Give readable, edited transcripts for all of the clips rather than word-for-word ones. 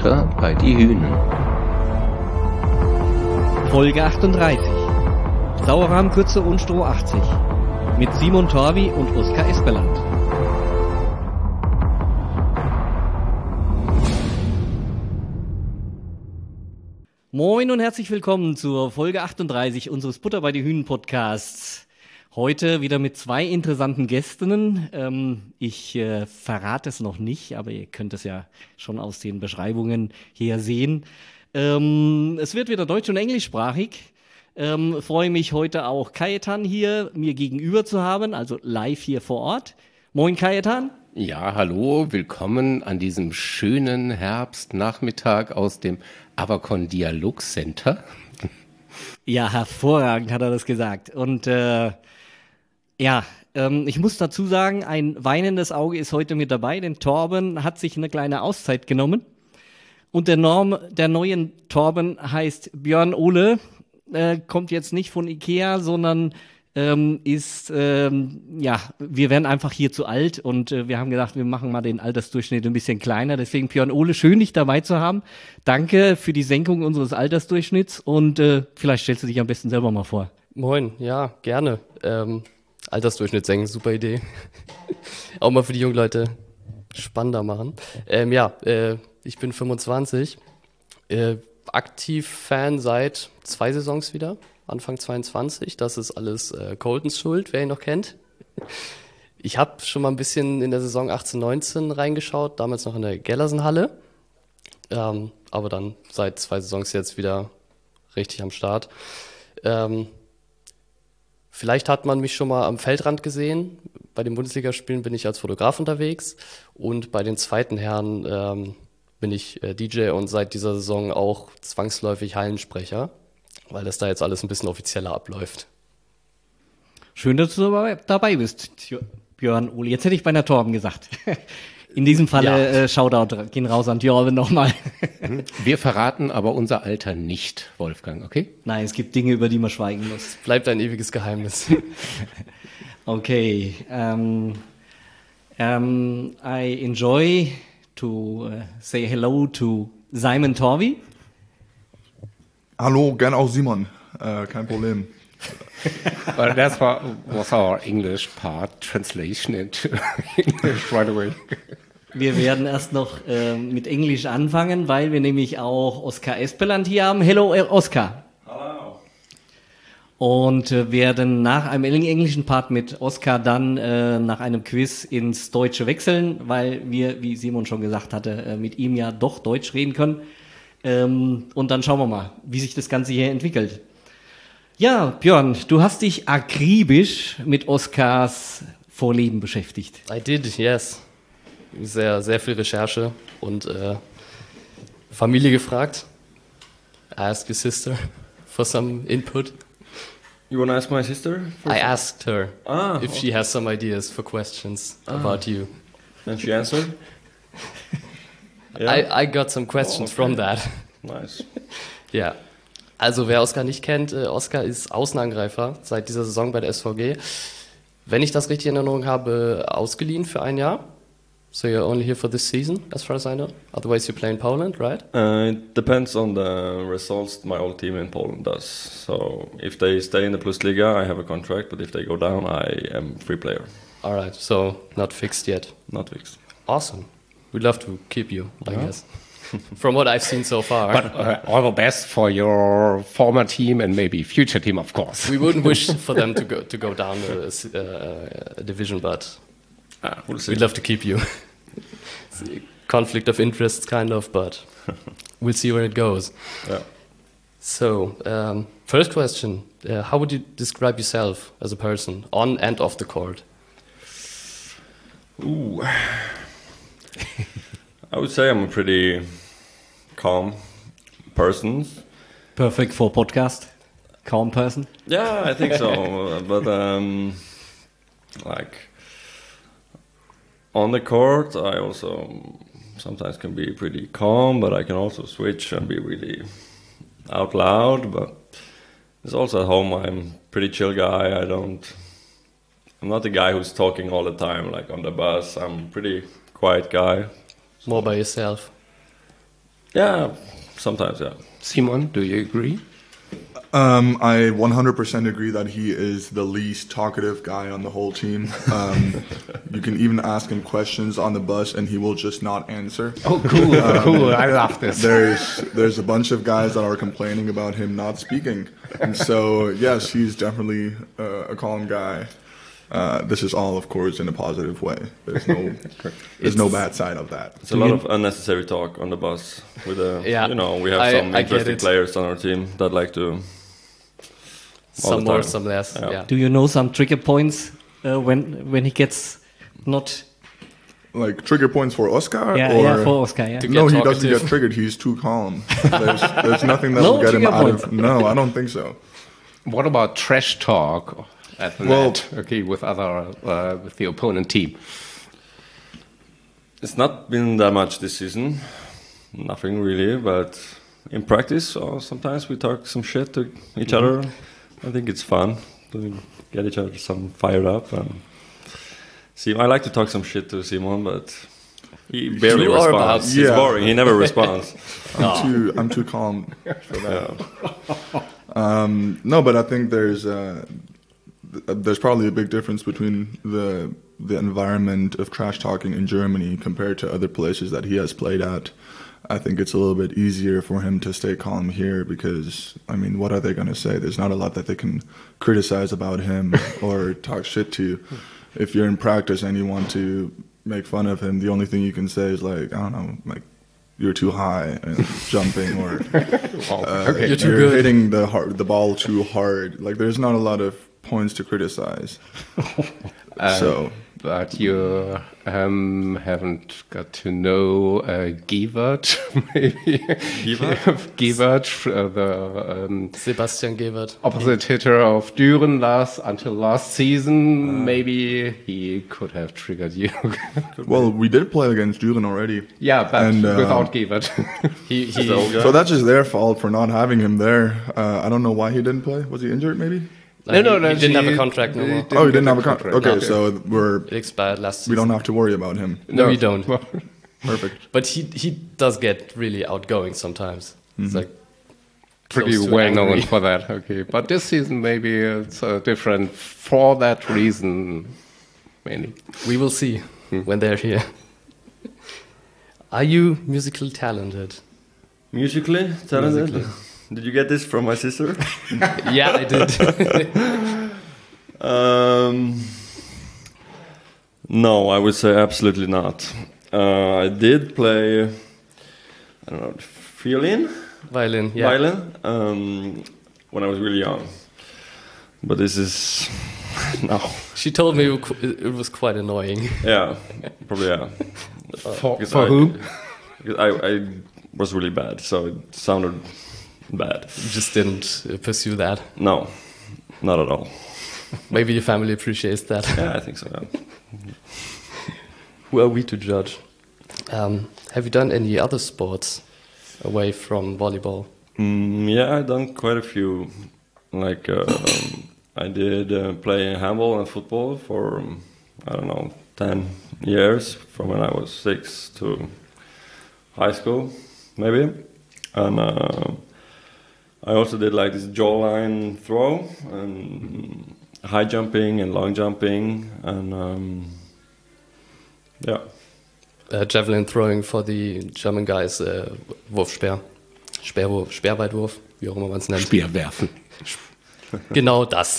Butter bei die Hühnen. Folge 38. Sauerrahmkürze und Stroh 80. Mit Simon Torvi und Oskar Espeland. Moin und herzlich willkommen zur Folge 38 unseres Butter bei die Hühnen Podcasts. Heute wieder mit zwei interessanten Gästinnen. Ich verrate es noch nicht, aber ihr könnt es ja schon aus den Beschreibungen hier sehen. Es wird wieder deutsch- und englischsprachig. Freue mich heute auch Kajetan hier mir gegenüber zu haben, also live hier vor Ort. Moin Kajetan. Ja, hallo, willkommen an diesem schönen Herbstnachmittag aus dem Avacon Dialog Center. Ja, hervorragend hat er das gesagt. Und ich muss dazu sagen, ein weinendes Auge ist heute mit dabei, denn Torben hat sich eine kleine Auszeit genommen. Und der neue Torben heißt Björn Ole, kommt jetzt nicht von Ikea, sondern wir werden einfach hier zu alt und wir haben gedacht, wir machen mal den Altersdurchschnitt ein bisschen kleiner. Deswegen Björn Ole, schön dich dabei zu haben. Danke für die Senkung unseres Altersdurchschnitts und vielleicht stellst du dich am besten selber mal vor. Moin, ja, gerne. Altersdurchschnitt senken, super Idee. Auch mal für die jungen Leute spannender machen. Ich bin 25, aktiv Fan seit 2 Saisons wieder, Anfang 22. Das ist alles Coltons Schuld, wer ihn noch kennt. Ich habe schon mal ein bisschen in der Saison 18/19 reingeschaut, damals noch in der Gellersenhalle. Aber dann seit 2 Saisons jetzt wieder richtig am Start. Vielleicht hat man mich schon mal am Feldrand gesehen. Bei den Bundesligaspielen bin ich als Fotograf unterwegs und bei den zweiten Herren bin ich DJ und seit dieser Saison auch zwangsläufig Hallensprecher, weil das da jetzt alles ein bisschen offizieller abläuft. Schön, dass du dabei bist, Björn Ole. Jetzt hätte ich beinahe Torben gesagt. In diesem Falle Shoutout gehen raus an Torben nochmal. Wir verraten aber unser Alter nicht, Wolfgang, okay? Nein, es gibt Dinge, über die man schweigen muss. Bleibt ein ewiges Geheimnis. Okay. I enjoy to say hello to Simon Torvi. Hallo, gern auch Simon. Kein Problem. Well, was our English part translation into English right away. Wir werden erst noch mit Englisch anfangen, weil wir nämlich auch Oskar Espeland hier haben. Hello, Oskar. Hallo. Und werden nach einem englischen Part mit Oskar dann nach einem Quiz ins Deutsche wechseln, weil wir, wie Simon schon gesagt hatte, mit ihm ja doch Deutsch reden können. Und dann schauen wir mal, wie sich das Ganze hier entwickelt. Ja, Björn, du hast dich akribisch mit Oskars Vorleben beschäftigt. I did, yes. Sehr, sehr viel Recherche und Familie gefragt. I asked your sister for some input. You want to ask my sister? I asked her if okay. she has some ideas for questions about you. And she answered? Yeah? I got some questions from that. Nice. Ja, also wer Oskar nicht kennt, Oskar ist Außenangreifer seit dieser Saison bei der SVG. Wenn ich das richtig in Erinnerung habe, ausgeliehen für 1 Jahr. So you're only here for this season, as far as I know. Otherwise you play in Poland, right? It depends on the results my old team in Poland does. So if they stay in the Plusliga, I have a contract, but if they go down, I am free player. All right, so not fixed yet. Not fixed. Awesome. We'd love to keep you, I guess. From what I've seen so far. But all the best for your former team and maybe future team, of course. We wouldn't wish for them to go down a division, but We'll see. we'd love to keep you. Conflict of interests, kind of, but we'll see where it goes. Yeah. So, first question. How would you describe yourself as a person, on and off the court? Ooh. I would say I'm a pretty calm person. Perfect for podcast. Calm person. Yeah, I think so. But on the court, I also sometimes can be pretty calm, but I can also switch and be really out loud. But it's also at home, I'm a pretty chill guy. I'm not the guy who's talking all the time, like on the bus. I'm a pretty quiet guy. More by yourself. Yeah, sometimes, yeah. Simon, do you agree? I 100% agree that he is the least talkative guy on the whole team. You can even ask him questions on the bus and he will just not answer. Oh, cool, cool. I love this. There's a bunch of guys that are complaining about him not speaking. And so, yes, he's definitely a calm guy. This is all, of course, in a positive way. There's no bad side of that. It's a lot of unnecessary talk on the bus. With Yeah, we have some I get interesting it. players on our team that like to. Some the more, time. some less. Yeah. Yeah. Do you know some trigger points when he gets not? Like trigger points for Oscar? Yeah, or yeah, for Oscar. Yeah. To No, get he doesn't talkative. get triggered. He's too calm. There's nothing that No will get him trigger out points. of. No, I don't think so. What about trash talk at the Well- net? Okay, with with the opponent team. It's not been that much this season. Nothing really, but in practice, sometimes we talk some shit to each other. I think it's fun to get each other some fired up. And I like to talk some shit to Simon, but he barely You are responds. about- He's Yeah. boring. He never responds. I'm too calm for that. Yeah. No, but I think there's probably a big difference between the environment of trash talking in Germany compared to other places that he has played at. I think it's a little bit easier for him to stay calm here because, I mean, what are they going to say? There's not a lot that they can criticize about him or talk shit to. If you're in practice and you want to make fun of him, the only thing you can say is like, I don't know, like, you're too high and jumping, or Okay. You're too you're good. hitting the ball too hard. Like, there's not a lot of points to criticize. So But you haven't got to know Gewert, maybe. Gewert, the Sebastian Gewert. opposite hitter of Düren until last season. Maybe he could have triggered you. well, we did play against Düren already. Yeah, but And, without Gewert. He So that's just their fault for not having him there. I don't know why he didn't play. Was he injured, maybe? he didn't have a contract no more. Oh, he didn't have a contract. Okay, No. so It expired last season. we don't have to worry about him. No, we don't. Perfect. But he does get really outgoing sometimes. It's like Pretty close to well known angry. for that. Okay, but this season maybe it's different for that reason, mainly. We will see when they're here. Are you musically talented? Musically talented. Did you get this from my sister? Yeah, I did. No, I would say absolutely not. I did play, I don't know, violin, Violin, yeah. when I was really young. But this is no, She told me it was quite annoying. yeah, probably yeah. For Because whom? Because I was really bad, so it sounded bad. You just didn't pursue that. No, not at all. Maybe your family appreciates that. Yeah, I think so. Yeah. Who are we to judge? Have you done any other sports away from volleyball? Yeah, I've done quite a few. Like I did play handball and football for I don't know 10 years, from when I was 6 to high school, maybe. And I also did like this jawline throw and high jumping and long jumping and yeah. Javelin throwing for the German guys, Wurfspeer. Speerwurf, Speerweitwurf, wie auch immer man es nennt. Speerwerfen. Genau das.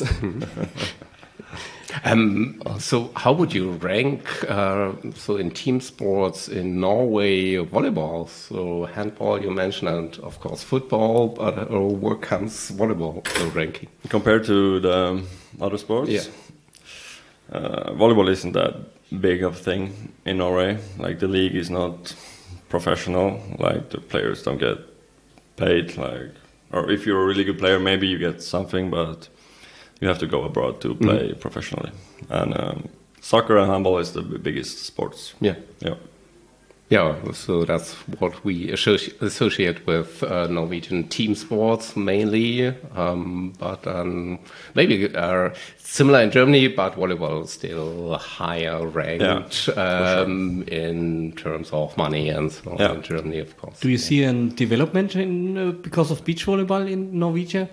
So how would you rank so in team sports in Norway volleyball? So handball you mentioned, and of course football, but where comes volleyball ranking? Compared to the other sports, Yeah. Volleyball isn't that big of a thing in Norway. Like the league is not professional. Like the players don't get paid. Like, or if you're a really good player, maybe you get something, but you have to go abroad to play professionally. And soccer and handball is the biggest sports. Yeah. Yeah. Yeah, so that's what we associate with Norwegian team sports mainly, but maybe similar in Germany, but volleyball is still higher ranked sure. in terms of money and so on in Germany, of course. Do you see a development because of beach volleyball in Norwegia?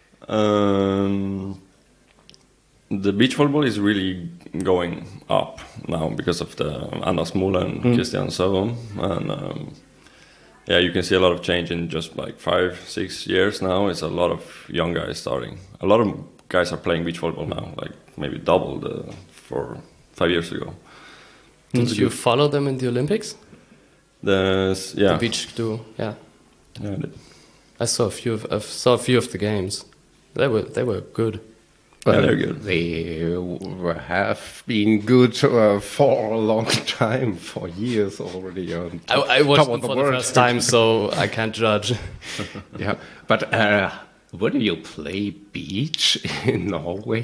The beach volleyball is really going up now because of the Anders Mole and Christian Sørum. And you can see a lot of change in just like 5-6 years now. It's a lot of young guys starting. A lot of guys are playing beach volleyball now, like maybe double for 5 years ago. Did you follow them in the Olympics? The beach duo, yeah. Yeah, I did. I saw a few of the games. They were good. Well, they're good. They have been good for a long time, for years already. I watched them for the first time, so I can't judge. Yeah, but where do you play beach in Norway?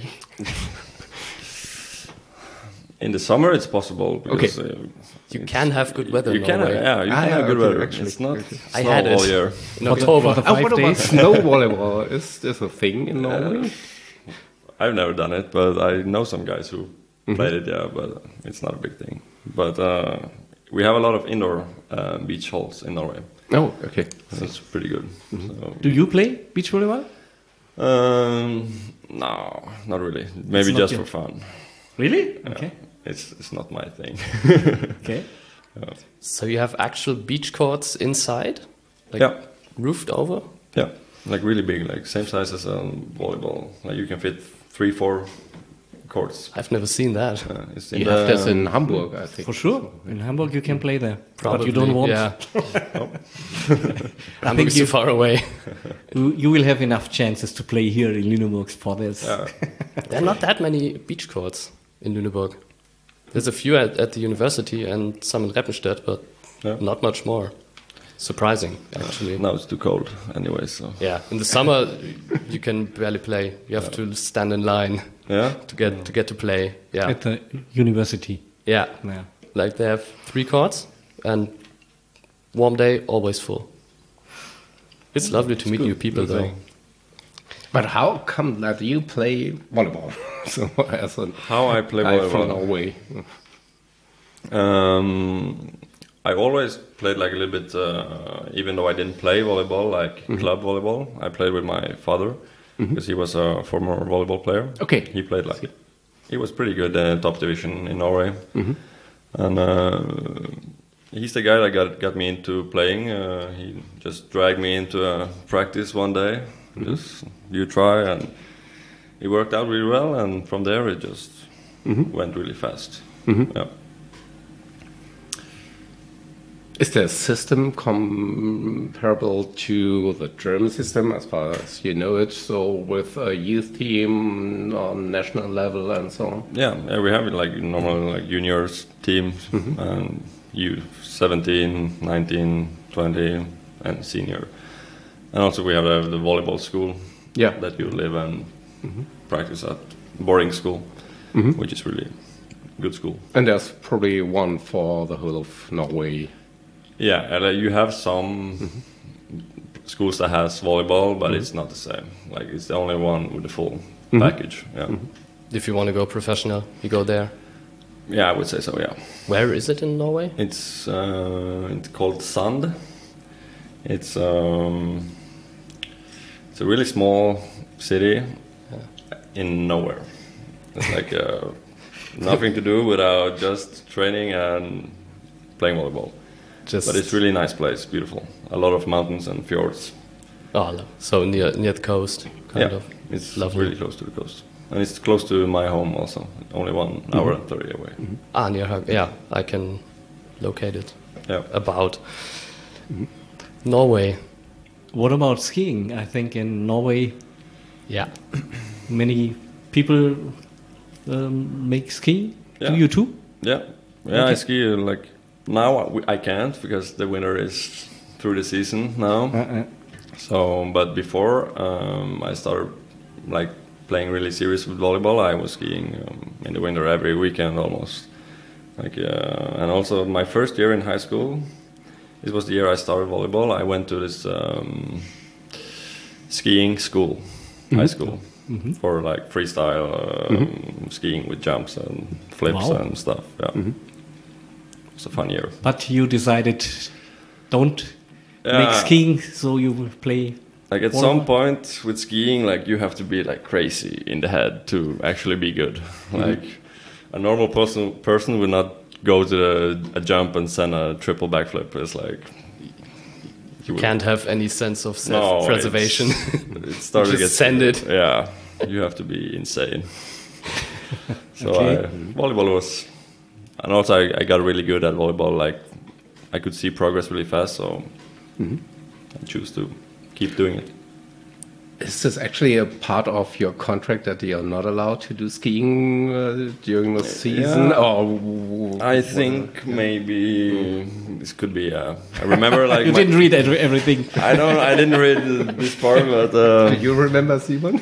In the summer, it's possible. Because, you can have good weather in you can Norway. have good weather. Actually. It's not I snow had it. all year. In October. What about snow volleyball? Is this a thing in Norway? I've never done it, but I know some guys who played it, but it's not a big thing. But we have a lot of indoor beach halls in Norway. Oh, okay. So it's pretty good. So, Do you play beach volleyball? no, not really. Maybe not just your- for fun. Really? Okay. It's not my thing. Okay. So you have actual beach courts inside? Like Yeah. roofed over? Yeah, like really big, like same size as a volleyball. Like you can fit 3-4 courts. I've never seen that. It's in You have this in Hamburg, I think. For sure. In Hamburg you can play there. Probably, But you don't want. Yeah. I Hamburg think is too far away. you will have enough chances to play here in Lüneburg for this. There are not that many beach courts in Lüneburg. There's a few at the university and some in Reppenstedt, but not much more. Surprising, actually. Now it's too cold anyway, so. Yeah, in the summer you can barely play. You have to stand in line Yeah? to get to play. Yeah, At the university. yeah. Yeah. Like they have 3 courts and warm day always full. It's lovely to meet new people Good though. thing. But how come that you play volleyball? So as a How I play guy from volleyball? Norway. I always played like a little bit, even though I didn't play volleyball, like club volleyball. I played with my father because he was a former volleyball player. Okay. He played like he was pretty good top division in Norway, and he's the guy that got me into playing. He just dragged me into a practice one day. Just you try, and it worked out really well. And from there, it just went really fast. Yeah. Is the system comparable to the German system as far as you know it? So with a youth team on national level and so on? Yeah, we have it like normal like juniors teams and U17, 19, 20 and senior. And also we have the volleyball school that you live and practice at boarding school, which is really good school. And there's probably one for the whole of Norway. Yeah, and you have some schools that has volleyball, but it's not the same. Like it's the only one with the full package. Yeah, If you want to go professional, you go there. yeah, I would say so. Yeah, Where is it in Norway? it's called Sand. It's a really small city in nowhere. It's like nothing to do without just training and playing volleyball. But it's really nice place, beautiful. A lot of mountains and fjords. So near the coast, kind of. It's Lovely. really close to the coast. And it's close to my home also, only 1 hour and 30 away. Near Haag. Yeah, I can locate it. Yeah. About Norway. What about skiing? I think in Norway Yeah. many people make skiing. Yeah. Do you too? Yeah, I ski like now I can't because the winter is through the season now. So, but before I started like playing really serious with volleyball, I was skiing in the winter every weekend almost. Like, and also my first year in high school, it was the year I started volleyball. I went to this skiing school, high school, for like freestyle skiing with jumps and flips Wow. and stuff. Yeah, it's a fun year. But you decided don't Yeah. make skiing, so you will play. Like at some point with skiing, like you have to be like crazy in the head to actually be good. Like a normal person would not go to a jump and send a triple backflip. It's like You can't have any sense of No, self-preservation. it started to Just get send it. Yeah, you have to be insane. So Okay. volleyball was, and also I got really good at volleyball. Like I could see progress really fast, so I choose to keep doing it. Is this actually a part of your contract that you're not allowed to do skiing during the season? Yeah. Or I think maybe this could be. I remember like You didn't read everything. I didn't read this part, but do you remember, Simon?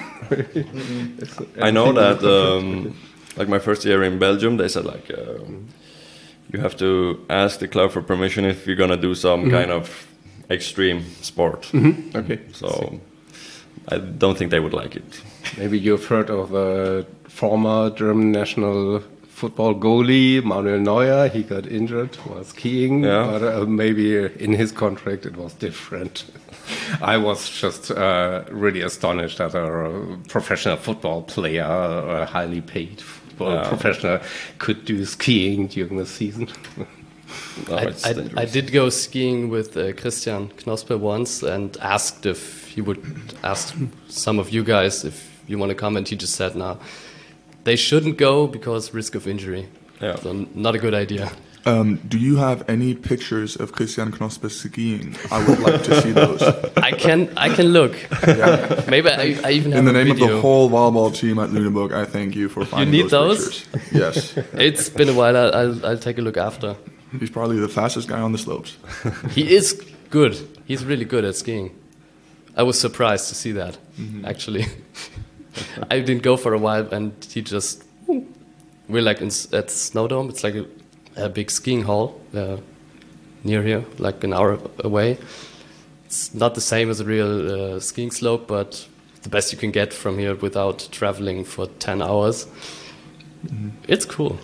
I know that like my first year in Belgium, they said like you have to ask the club for permission if you're gonna do some kind of extreme sport. Okay. So I don't think they would like it. Maybe you've heard of a former German national football goalie, Manuel Neuer. He got injured while skiing, Yeah. but maybe in his contract it was different. I was just really astonished that a professional football player, a highly paid football professional, could do skiing during the season. No, it's I dangerous. did go skiing with Christian Knospe once and asked if he would ask some of you guys if you want to come, and he just said, "No, they shouldn't go because risk of injury." Yeah. So not a good idea. Do you have any pictures of Christian Knospe skiing? I would like to see those. I can look. Maybe I even have In the a name of video. the whole volleyball team at Lüneburg, I thank you for finding need those? pictures. Yes. It's been a while. I'll take a look after. He's probably the fastest guy on the slopes. He is good. He's really good at skiing. I was surprised to see that, actually. I didn't go for a while, and he just... We're like at Snowdome. It's like a big skiing hall near here, like an hour away. It's not the same as a real skiing slope, but the best you can get from here without traveling for 10 hours. It's cool.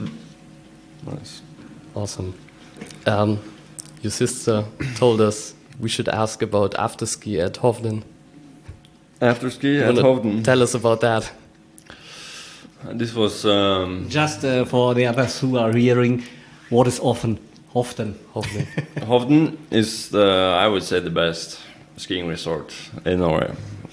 Nice. Awesome. Your sister told us we should ask about after ski at Hovden. After ski at Wanna Hovden. Tell us about that. This was Just for the others who are hearing, what is often Hovden. Hovden is I would say the best skiing resort in Norway.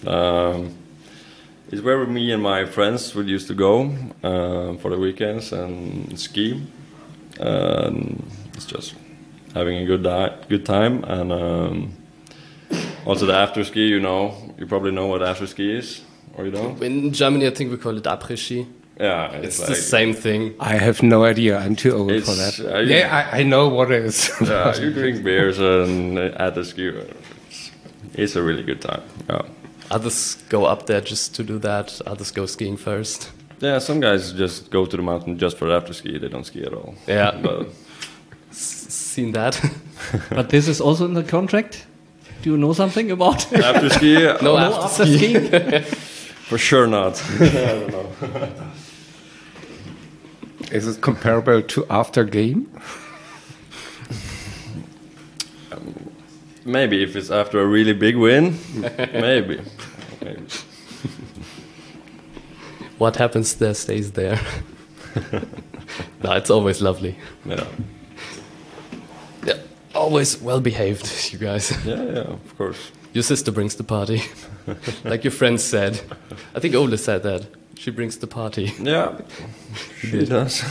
It's where me and my friends would used to go for the weekends and ski. It's just having a good time, and also the after ski. You probably know what after ski is, or you don't? In Germany, I think we call it après-ski. Yeah, It's like, the same thing. I have no idea. I'm too old for It's, that. Yeah, I know what it is. Yeah, you drink beers and at the ski. It's a really good time. Yeah. Others go up there just to do that. Others go skiing first. Yeah, some guys just go to the mountain just for after ski. They don't ski at all. Yeah. But Seen that? But this is also in the contract. Do you know something about it? after ski, No, after skiing? for sure not. Is it comparable to after game? Maybe if it's after a really big win, maybe. What happens there stays there. No, it's always lovely. Yeah. Yeah, always well behaved, you guys. Yeah, of course. Your sister brings the party, like your friend said. I think Ole said that. She brings the party, Yeah, she does.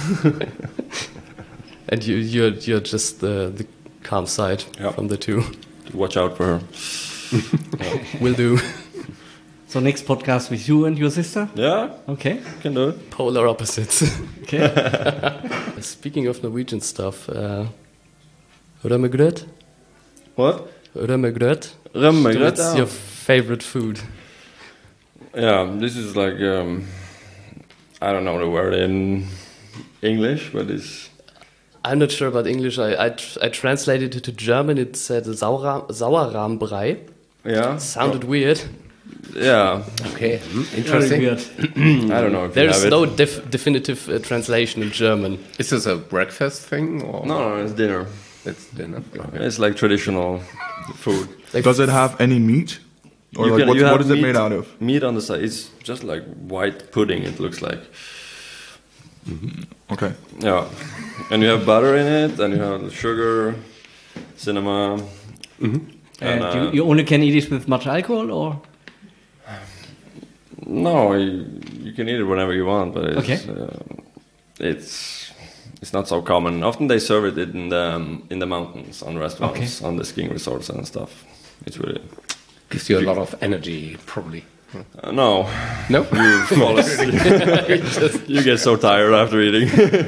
and you're just the calm side Yeah. from the two. Watch out for her. Will do. So next podcast with you and your sister? Yeah, Okay. can do it. Polar opposites. Okay. Speaking of Norwegian stuff, rømmegrøt? What? Rømmegrøt? Rømmegrøt, What's your favorite food? Yeah, this is like I don't know the word in English, but it's I'm not sure about English. I translated it to German. It said Sauerrahmbrei. Yeah. Sounded weird. Yeah. Okay, Very interesting. weird. I don't know if There's you have no it. definitive translation in German. Is this a breakfast thing or No, it's dinner. it's dinner? Okay. It's like traditional food. Does it have any meat? Or You like can- you have what is it meat- made out of? Meat on the side. It's just like white pudding. It looks like. Okay. Yeah, and you have butter in it, and you have sugar, cinnamon. And you only can eat it with much alcohol, or? No, you can eat it whenever you want, but Okay. It's not so common. Often they serve it in the mountains on restaurants, on the skiing resorts and stuff. It's really Gives you a lot of energy, probably. no. No? You fall asleep. You get so tired after eating.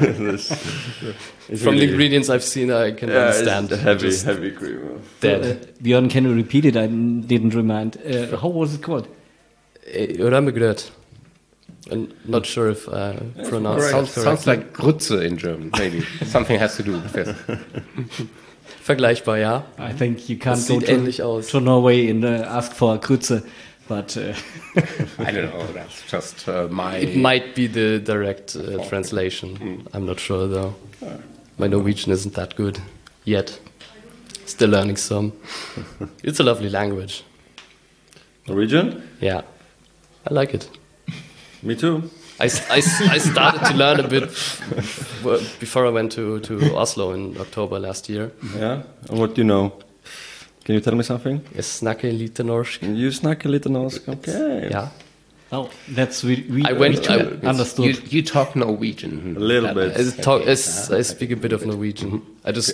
It's From the really- ingredients I've seen, I can yeah, understand. it's heavy, Just heavy cream. dead. Björn, can you repeat it? I didn't remind. How was it called? Römmegröt. I'm not sure if I pronounced it Sounds correctly. like Grütze in German, maybe. Something has to do with it. Vergleichbar, ja. I think you can't Das go sieht ähnlich aus. to Norway and ask for a Grütze, but I don't know, that's just my... It might be the direct translation. I'm not sure though. My Norwegian isn't that good yet. Still learning some. It's a lovely language. Norwegian? Yeah, I like it. Me too. I started to learn a bit before I went to Oslo in October last year. Yeah. And what do you know? Can you tell me something? Jeg snakker lite norsk. You snack a little norsk. Okay. Yeah. oh, that's we I went- I- understood. You talk Norwegian. A little bit. I speak a bit of Norwegian. I just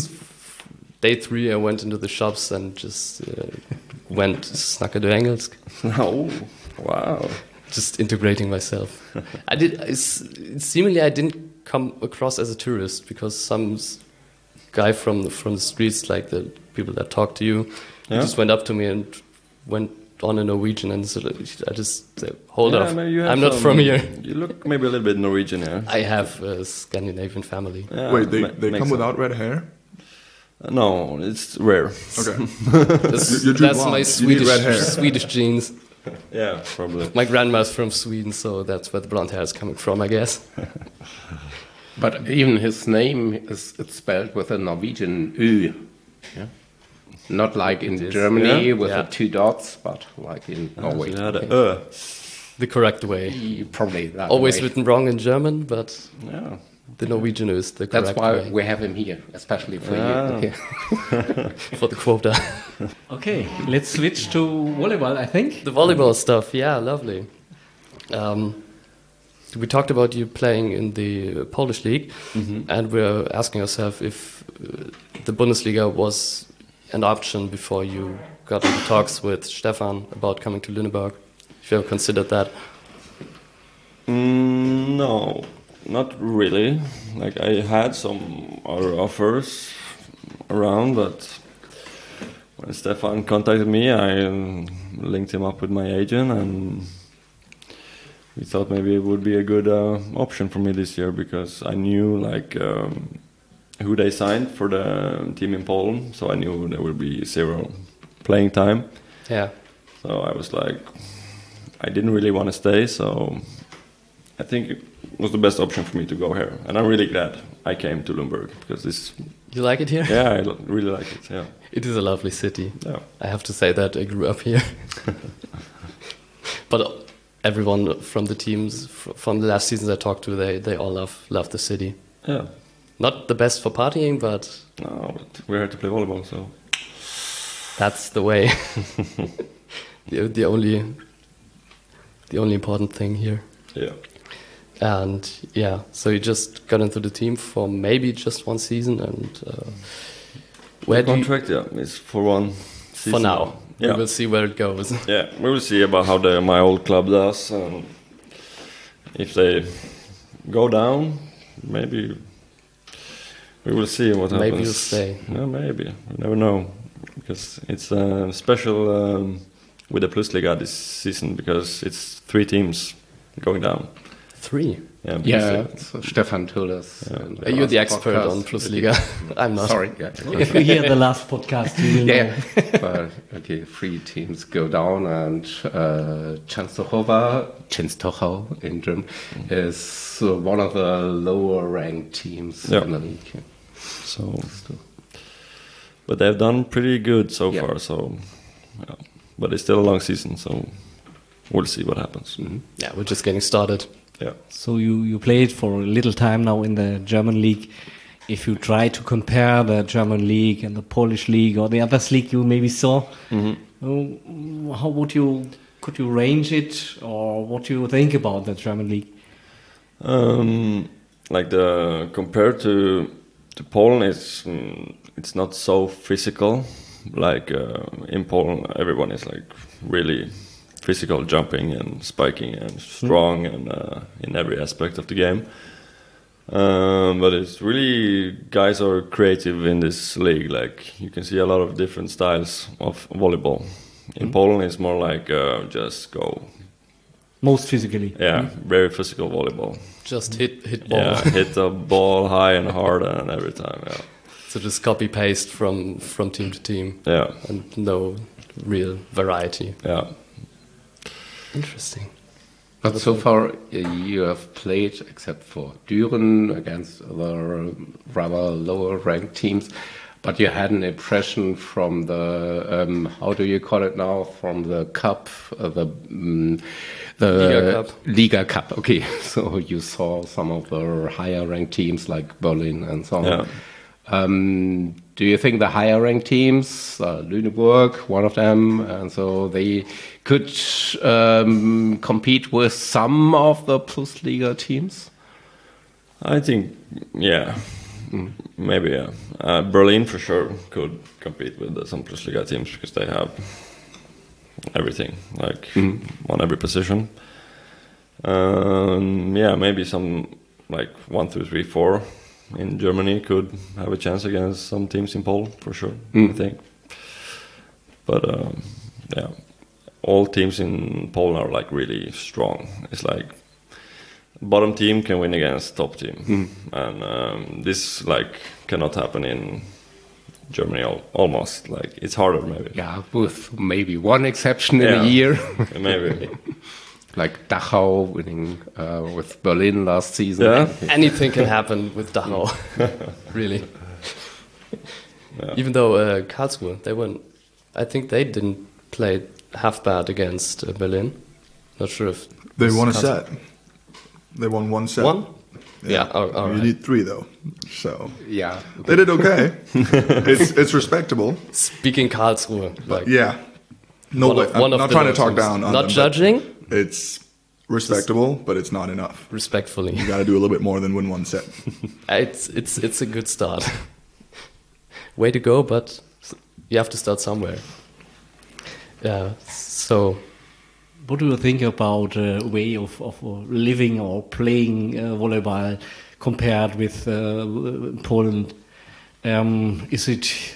day 3 I went into the shops and just went snakker du engelsk. Oh, wow. Just integrating myself. Seemingly I didn't come across as a tourist because some guy from the streets, like the people that talk to you, he Yeah. just went up to me and went on in Norwegian and so I just said, hold Yeah, off, maybe you have I'm not some- from here. You look maybe a little bit Norwegian, yeah. I have a Scandinavian family. Yeah, Wait, they makes come sense. without red hair? No, it's rare. Okay. That's, too that's blonde. my You need red hair. Swedish genes. Yeah, probably. My grandma's from Sweden, so that's where the blonde hair is coming from, I guess. But even his name it's spelled with a Norwegian Ö. Yeah? Not like in Germany yeah? with Yeah. the 2 dots, but like in Norway. So you had a The correct way. Probably that Always way. written wrong in German, but yeah. the Norwegian is the That's correct why way we have him here, especially for Ah. you. for the quota. Okay, let's switch to volleyball, I think. The volleyball stuff, yeah, lovely. We talked about you playing in the Polish league, and we're asking ourselves if the Bundesliga was an option before you got into talks with Stefan about coming to Lüneburg. If you ever considered that. No, not really. Like I had some other offers around, but when Stefan contacted me, I linked him up with my agent, and we thought maybe it would be a good option for me this year because I knew who they signed for the team in Poland, so I knew there would be 0 playing time. Yeah. So I was like, I didn't really want to stay, so I think it was the best option for me to go here. And I'm really glad I came to Lüneburg because this, You like it here? yeah, I really like it. Yeah, It is a lovely city. yeah. I have to say that I grew up here. But everyone from the teams, from the last seasons I talked to, they all love the city. Yeah. Not the best for partying, but No, but we're here to play volleyball, so that's the way. the only important thing here. yeah. And yeah, so you just got into the team for maybe just 1 season, and where The do you, contract, yeah, is for 1 season. for now? Yeah. We will see where it goes. Yeah, we will see about how my old club does. If they go down, maybe we will see what happens. Maybe you'll stay. Yeah, maybe. We never know. Because it's special with the Plusliga this season because it's 3 teams going down. 3. Yeah, Yeah, so Stefan told us. You're the expert on Plusliga. I'm not. Sorry. Yeah. If you hear the last podcast, you will know. Yeah, but okay, 3 teams go down, and Częstochowa in German is one of the lower ranked teams Yeah. in the league. So, but they've done pretty good so Yeah. far. So, yeah. But it's still a long season, so we'll see what happens. Yeah, we're just getting started. Yeah. So you played for a little time now in the German league. If you try to compare the German league and the Polish league or the other league you maybe saw, how could you range it, or what do you think about the German league? Like compared to Poland, it's not so physical. Like in Poland, everyone is like really physical, jumping and spiking and strong and in every aspect of the game. But it's really, guys are creative in this league. Like you can see a lot of different styles of volleyball. In Poland, it's more like just go. Most physically. Yeah, very physical volleyball. Just hit ball. Yeah, hit the ball high and hard and every time. Yeah. So just copy paste from team to team. Yeah. And no real variety. Yeah. Interesting. But so far, you have played, except for Düren, against other rather lower ranked teams. But you had an impression from the how do you call it now? From the cup, the Liga Cup. Liga Cup. Okay, so you saw some of the higher ranked teams like Berlin and so on. Yeah. Do you think the higher ranked teams, Lüneburg, one of them, and so they could compete with some of the Plusliga teams? I think, yeah, maybe, yeah. Berlin for sure could compete with some Plusliga teams because they have everything, like on every position. Yeah, maybe some like 1, 2, 3, 4 in Germany could have a chance against some teams in Poland for sure. I think, but yeah, all teams in Poland are like really strong. It's like bottom team can win against top team, and this like cannot happen in Germany. Almost like it's harder maybe. Yeah, with maybe one exception in Yeah. a year. Maybe. Like Dachau winning with Berlin last season. Yeah. Anything can happen with Dachau. Really. Even though Karlsruhe, I think they didn't play half bad against Berlin. Not sure if They won a Karlsruhe- set. They won one set. One? Yeah, all You right. need 3 though, so Yeah. they did okay. it's respectable. Speaking Karlsruhe, like Yeah. No one way. of, one I'm of not the trying to talk teams. down on Not them, but judging, It's respectable, but it's not enough. respectfully. You got to do a little bit more than win one set. It's a good start. Way to go, but you have to start somewhere. Yeah. So What do you think about way of living or playing volleyball compared with Poland? Is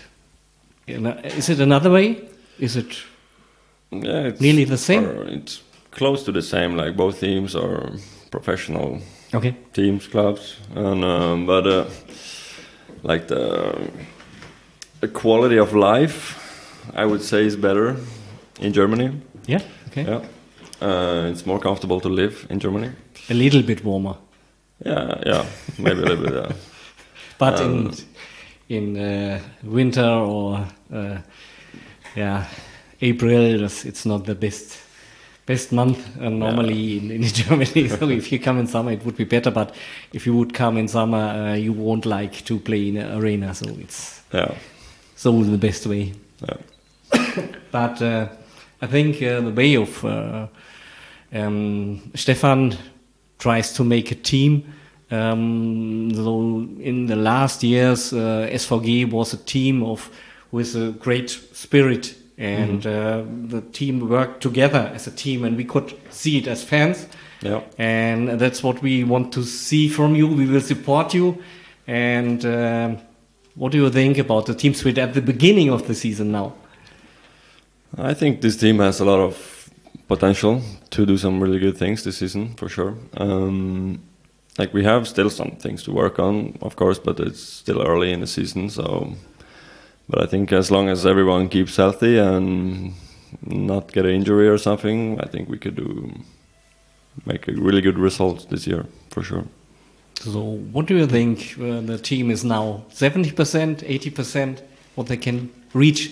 it another way? Is it Yeah, it's Nearly the same? It's close to the same. Like both teams are professional okay? teams, clubs, and but like the quality of life, I would say, is better in Germany. Yeah. Okay. Yeah, it's more comfortable to live in Germany. A little bit warmer, Yeah, maybe a little bit. Yeah. but in winter or April, it's not the best month normally in Germany. So if you come in summer, it would be better. But if you would come in summer, you won't like to play in an arena. So it's Yeah, so the best way. yeah, But I think the way of Stefan tries to make a team. So in the last years, SVG was a team with a great spirit, and the team worked together as a team, and we could see it as fans. yeah. And that's what we want to see from you. We will support you. And what do you think about the team spirit at the beginning of the season now? I think this team has a lot of potential to do some really good things this season for sure. Like we have still some things to work on, of course, but it's still early in the season. So, but I think as long as everyone keeps healthy and not get an injury or something, I think we could make a really good result this year for sure. So, what do you think the team is now? 70%, 80%, what they can reach?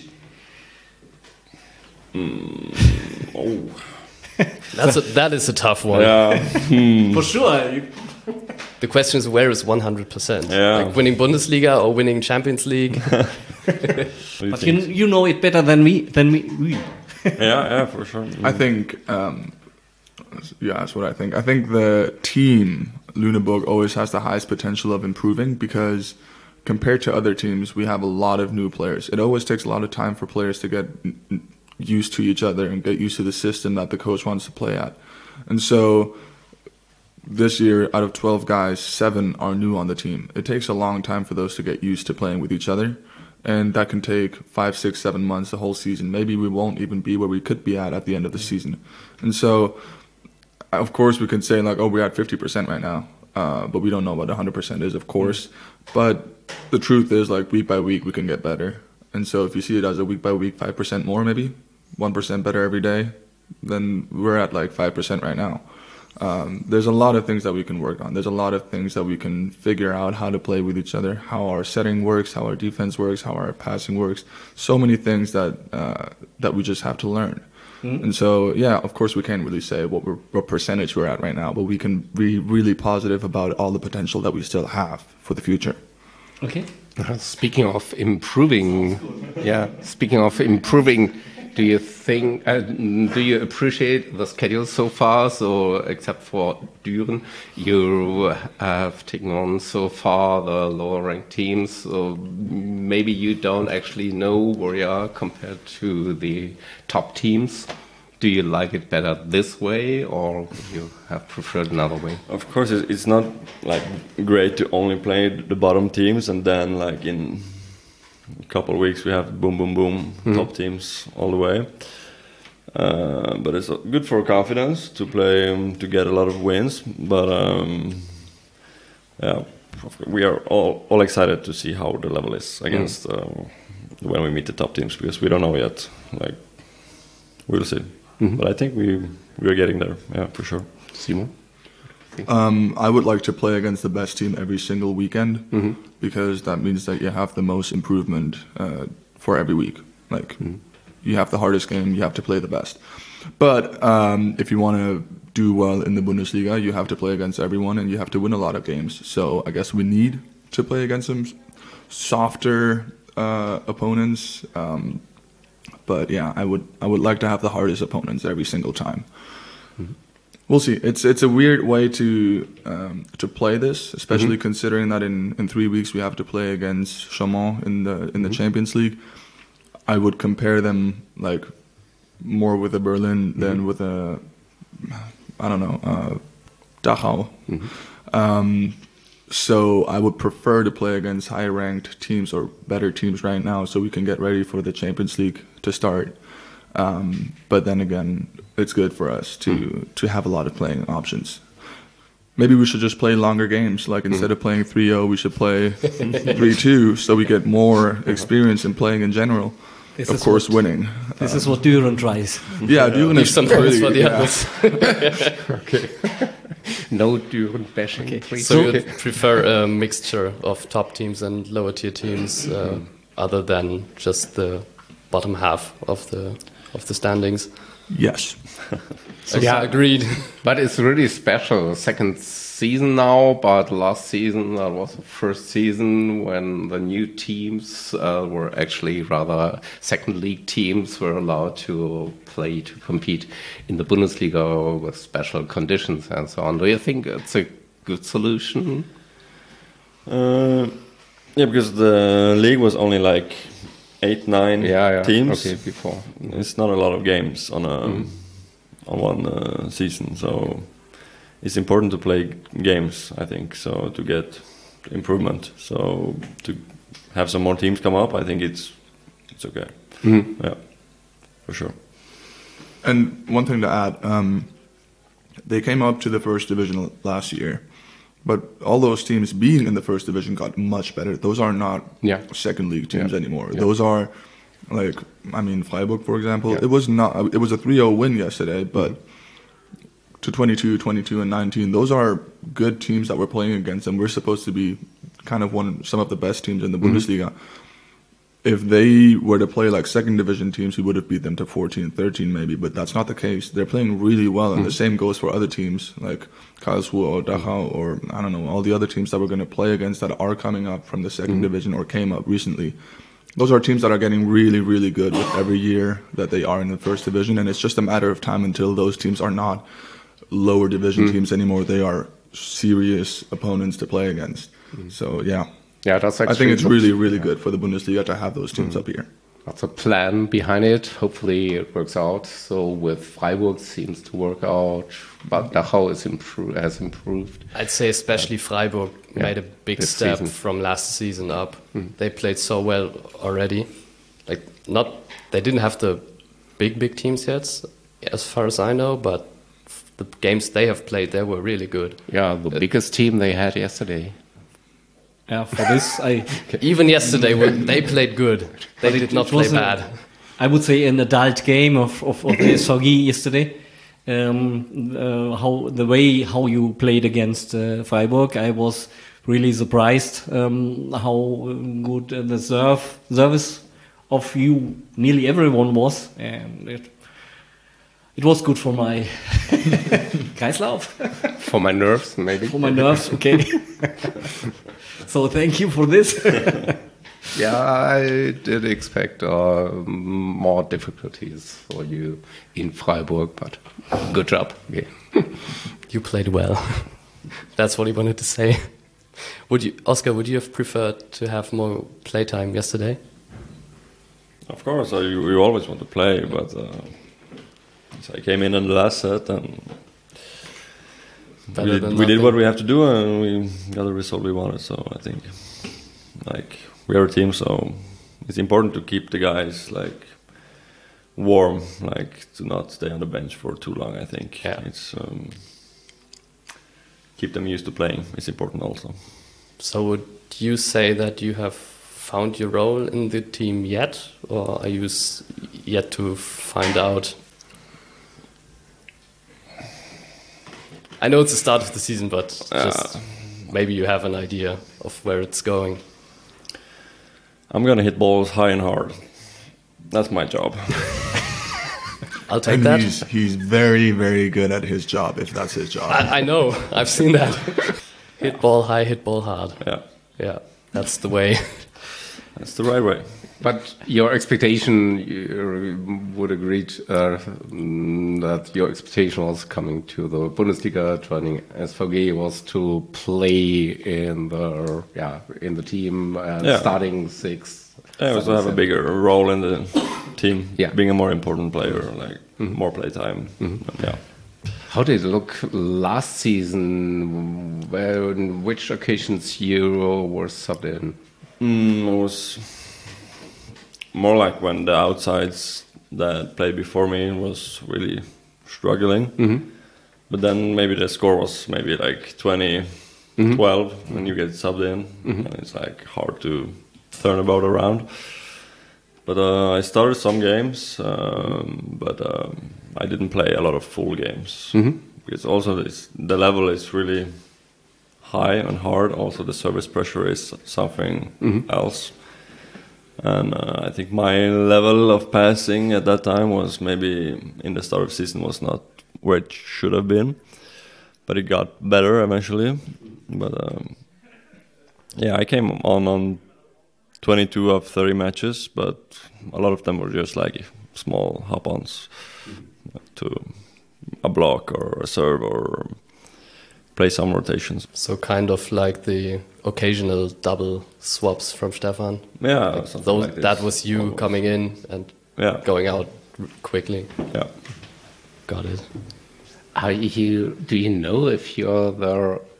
That is a tough one. Yeah, For sure. The question is, where is 100%? Yeah. Like winning Bundesliga or winning Champions League? But you know it better than we. yeah, for sure. I think, yeah, that's what I think. I think the team, Lüneburg, always has the highest potential of improving because compared to other teams, we have a lot of new players. It always takes a lot of time for players to get used to each other and get used to the system that the coach wants to play at. And so this year, out of 12 guys, 7 are new on the team. It takes a long time for those to get used to playing with each other. And that can take 5, 6, 7 months, the whole season. Maybe we won't even be where we could be at the end of the season. And so, of course, we can say, like, oh, we're at 50% right now. But we don't know what 100% is, of course. But the truth is, like, week by week, we can get better. And so if you see it as a week by week, 5% more maybe, 1% better every day, then we're at, like, 5% right now. There's a lot of things that we can work on. There's a lot of things that we can figure out how to play with each other, how our setting works, how our defense works, how our passing works. So many things that we just have to learn. And so, yeah, of course we can't really say what percentage we're at right now, but we can be really positive about all the potential that we still have for the future. Okay. Speaking of improving, do you think, do you appreciate the schedule so far? So, except for Düren, you have taken on so far the lower ranked teams. So maybe you don't actually know where you are compared to the top teams. Do you like it better this way, or would you have preferred another way? Of course, it's not like great to only play the bottom teams and then like in a couple of weeks we have boom, top teams all the way. But it's good for confidence to play, to get a lot of wins. But yeah, we are all excited to see how the level is against when we meet the top teams, because we don't know yet. Like, we'll see. But I think we are getting there, yeah, for sure. Simon? I would like to play against the best team every single weekend because that means that you have the most improvement for every week. Like, you have the hardest game, you have to play the best. But if you want to do well in the Bundesliga, you have to play against everyone and you have to win a lot of games. So I guess we need to play against some softer opponents. But yeah, I would like to have the hardest opponents every single time. We'll see. It's a weird way to play this, especially considering that in 3 weeks we have to play against Chaumont in the Champions League. I would compare them like more with a Berlin than with a Dachau. So I would prefer to play against higher ranked teams or better teams right now, so we can get ready for the Champions League to start. But then again, it's good for us to have a lot of playing options. Maybe we should just play longer games. Like instead of playing 3-0, we should play 3-2, so we get more experience in playing in general. Of course, winning. This is what Düren tries. Yeah, Düren is some points for the others. Okay. No Düren bashing, please. So you prefer a mixture of top teams and lower tier teams, other than just the bottom half of the standings? Yes. So Yeah. agreed. But it's really special. Second season now, but last season that was the first season when the new teams were actually rather second league teams were allowed to play, to compete in the Bundesliga with special conditions and so on. Do you think it's a good solution? Yeah, because the league was only like 8, 9 teams. Okay, before. It's not a lot of games on one season, so it's important to play games, I think, so to get improvement. So to have some more teams come up, I think it's okay. Yeah, for sure. And one thing to add, they came up to the first division last year, but all those teams being in the first division got much better. Those are not second league teams anymore. Yeah. Those are like, I mean, Freiburg, for example. It was a 3-0 win yesterday, but to 22, 22, and 19, those are good teams that we're playing against, and we're supposed to be kind of some of the best teams in the Bundesliga. If they were to play like second division teams, we would have beat them to 14, 13 maybe, but that's not the case. They're playing really well, and the same goes for other teams like Karlsruhe or Dachau or, I don't know, all the other teams that we're going to play against that are coming up from the second division or came up recently. Those are teams that are getting really, really good with every year that they are in the first division, and it's just a matter of time until those teams are not lower division teams anymore. They are serious opponents to play against. So, yeah. Yeah, that's actually. I think it's really, really good for the Bundesliga to have those teams up here. That's a plan behind it. Hopefully it works out. So with Freiburg seems to work out, but Dachau has improved. I'd say especially Freiburg made a big step from last season up. They played so well already. They didn't have the big teams yet, as far as I know, but the games they have played, they were really good. Yeah, the biggest team they had yesterday. Yeah, for this, even yesterday they played good. They did not play bad. I would say an adult game of the SVG yesterday. How you played against Freiburg, I was really surprised how good the service of you nearly everyone was, and it was good for my Kreislauf. For my nerves, maybe. For my nerves, okay. So thank you for this. Yeah, I did expect more difficulties for you in Freiburg, but good job. Okay. You played well. That's what he wanted to say. Oscar, would you have preferred to have more playtime yesterday? Of course, you always want to play, but so I came in the last set and we did what we have to do, and we got the result we wanted. So I think, we are a team, so it's important to keep the guys warm, to not stay on the bench for too long. I think it's keep them used to playing. It's important also. So would you say that you have found your role in the team yet, or are you yet to find out? I know it's the start of the season, but just maybe you have an idea of where it's going. I'm going to hit balls high and hard. That's my job. I'll take that. He's very, very good at his job, if that's his job. I know. I've seen that. Hit ball high, hit ball hard. Yeah. That's the way. That's the right way. But your expectation, you would agree that your expectation was coming to the Bundesliga, joining SVG, was to play in the team, starting sixth. Yeah, also have a bigger role in the team, being a more important player, more play time. Yeah. How did it look last season? In which occasions you were subbed in? It was more like when the outsides that played before me was really struggling. But then maybe the score was maybe 20-12 when you get subbed in, and it's hard to turn about around. But I started some games, but I didn't play a lot of full games. Because also the level is really high and hard. Also the service pressure is something else. And I think my level of passing at that time was maybe in the start of season was not where it should have been. But it got better eventually. But I came on 22 of 30 matches, but a lot of them were just small hop-ons to a block or a serve or play some rotations. So kind of like the occasional double swaps from Stefan. Yeah, that was you almost coming in and going out quickly. Yeah, got it. Do you know if you're the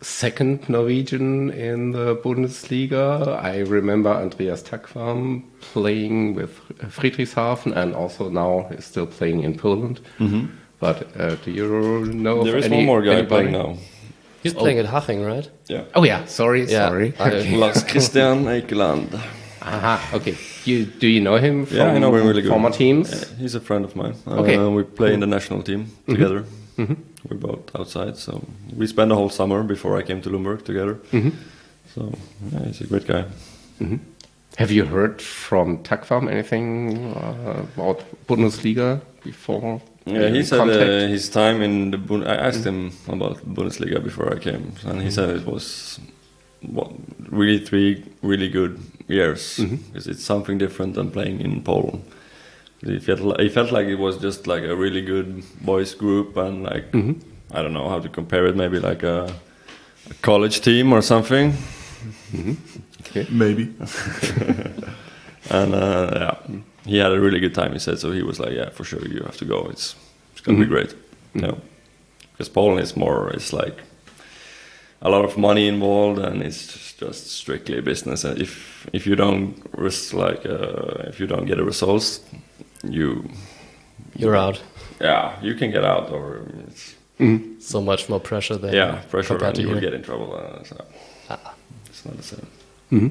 second Norwegian in the Bundesliga. I remember Andreas Takvam playing with Friedrichshafen, and also now he's still playing in Poland. But do you know There of is one more guy anybody? playing now. He's playing at Haching, right? Yeah. Oh yeah, sorry. Lars Christian Eikeland. Aha, okay. Do you know him from Yeah, I know him really good. former teams? He's a friend of mine. Okay. We play in the national team together. We're both outside, so we spent the whole summer before I came to Lumberg together. So yeah, he's a great guy. Have you heard from Takvam anything about Bundesliga before? Yeah, he said Contact? his time in the I asked him about Bundesliga before I came, and he said it was really 3 really good years because it's something different than playing in Poland. He felt like it was just like a really good boys group, and like I don't know how to compare it, maybe like a college team or something. Maybe. And yeah, he had a really good time. He said so. He was like, "Yeah, for sure, you have to go. It's gonna be great." No, because Poland is more. It's like a lot of money involved, and it's just strictly business. And if you don't if you don't get the results, You're out. yeah, you can get out, or it's, So much more pressure than pressure, compared and to you will here. get in trouble. So it's not the same.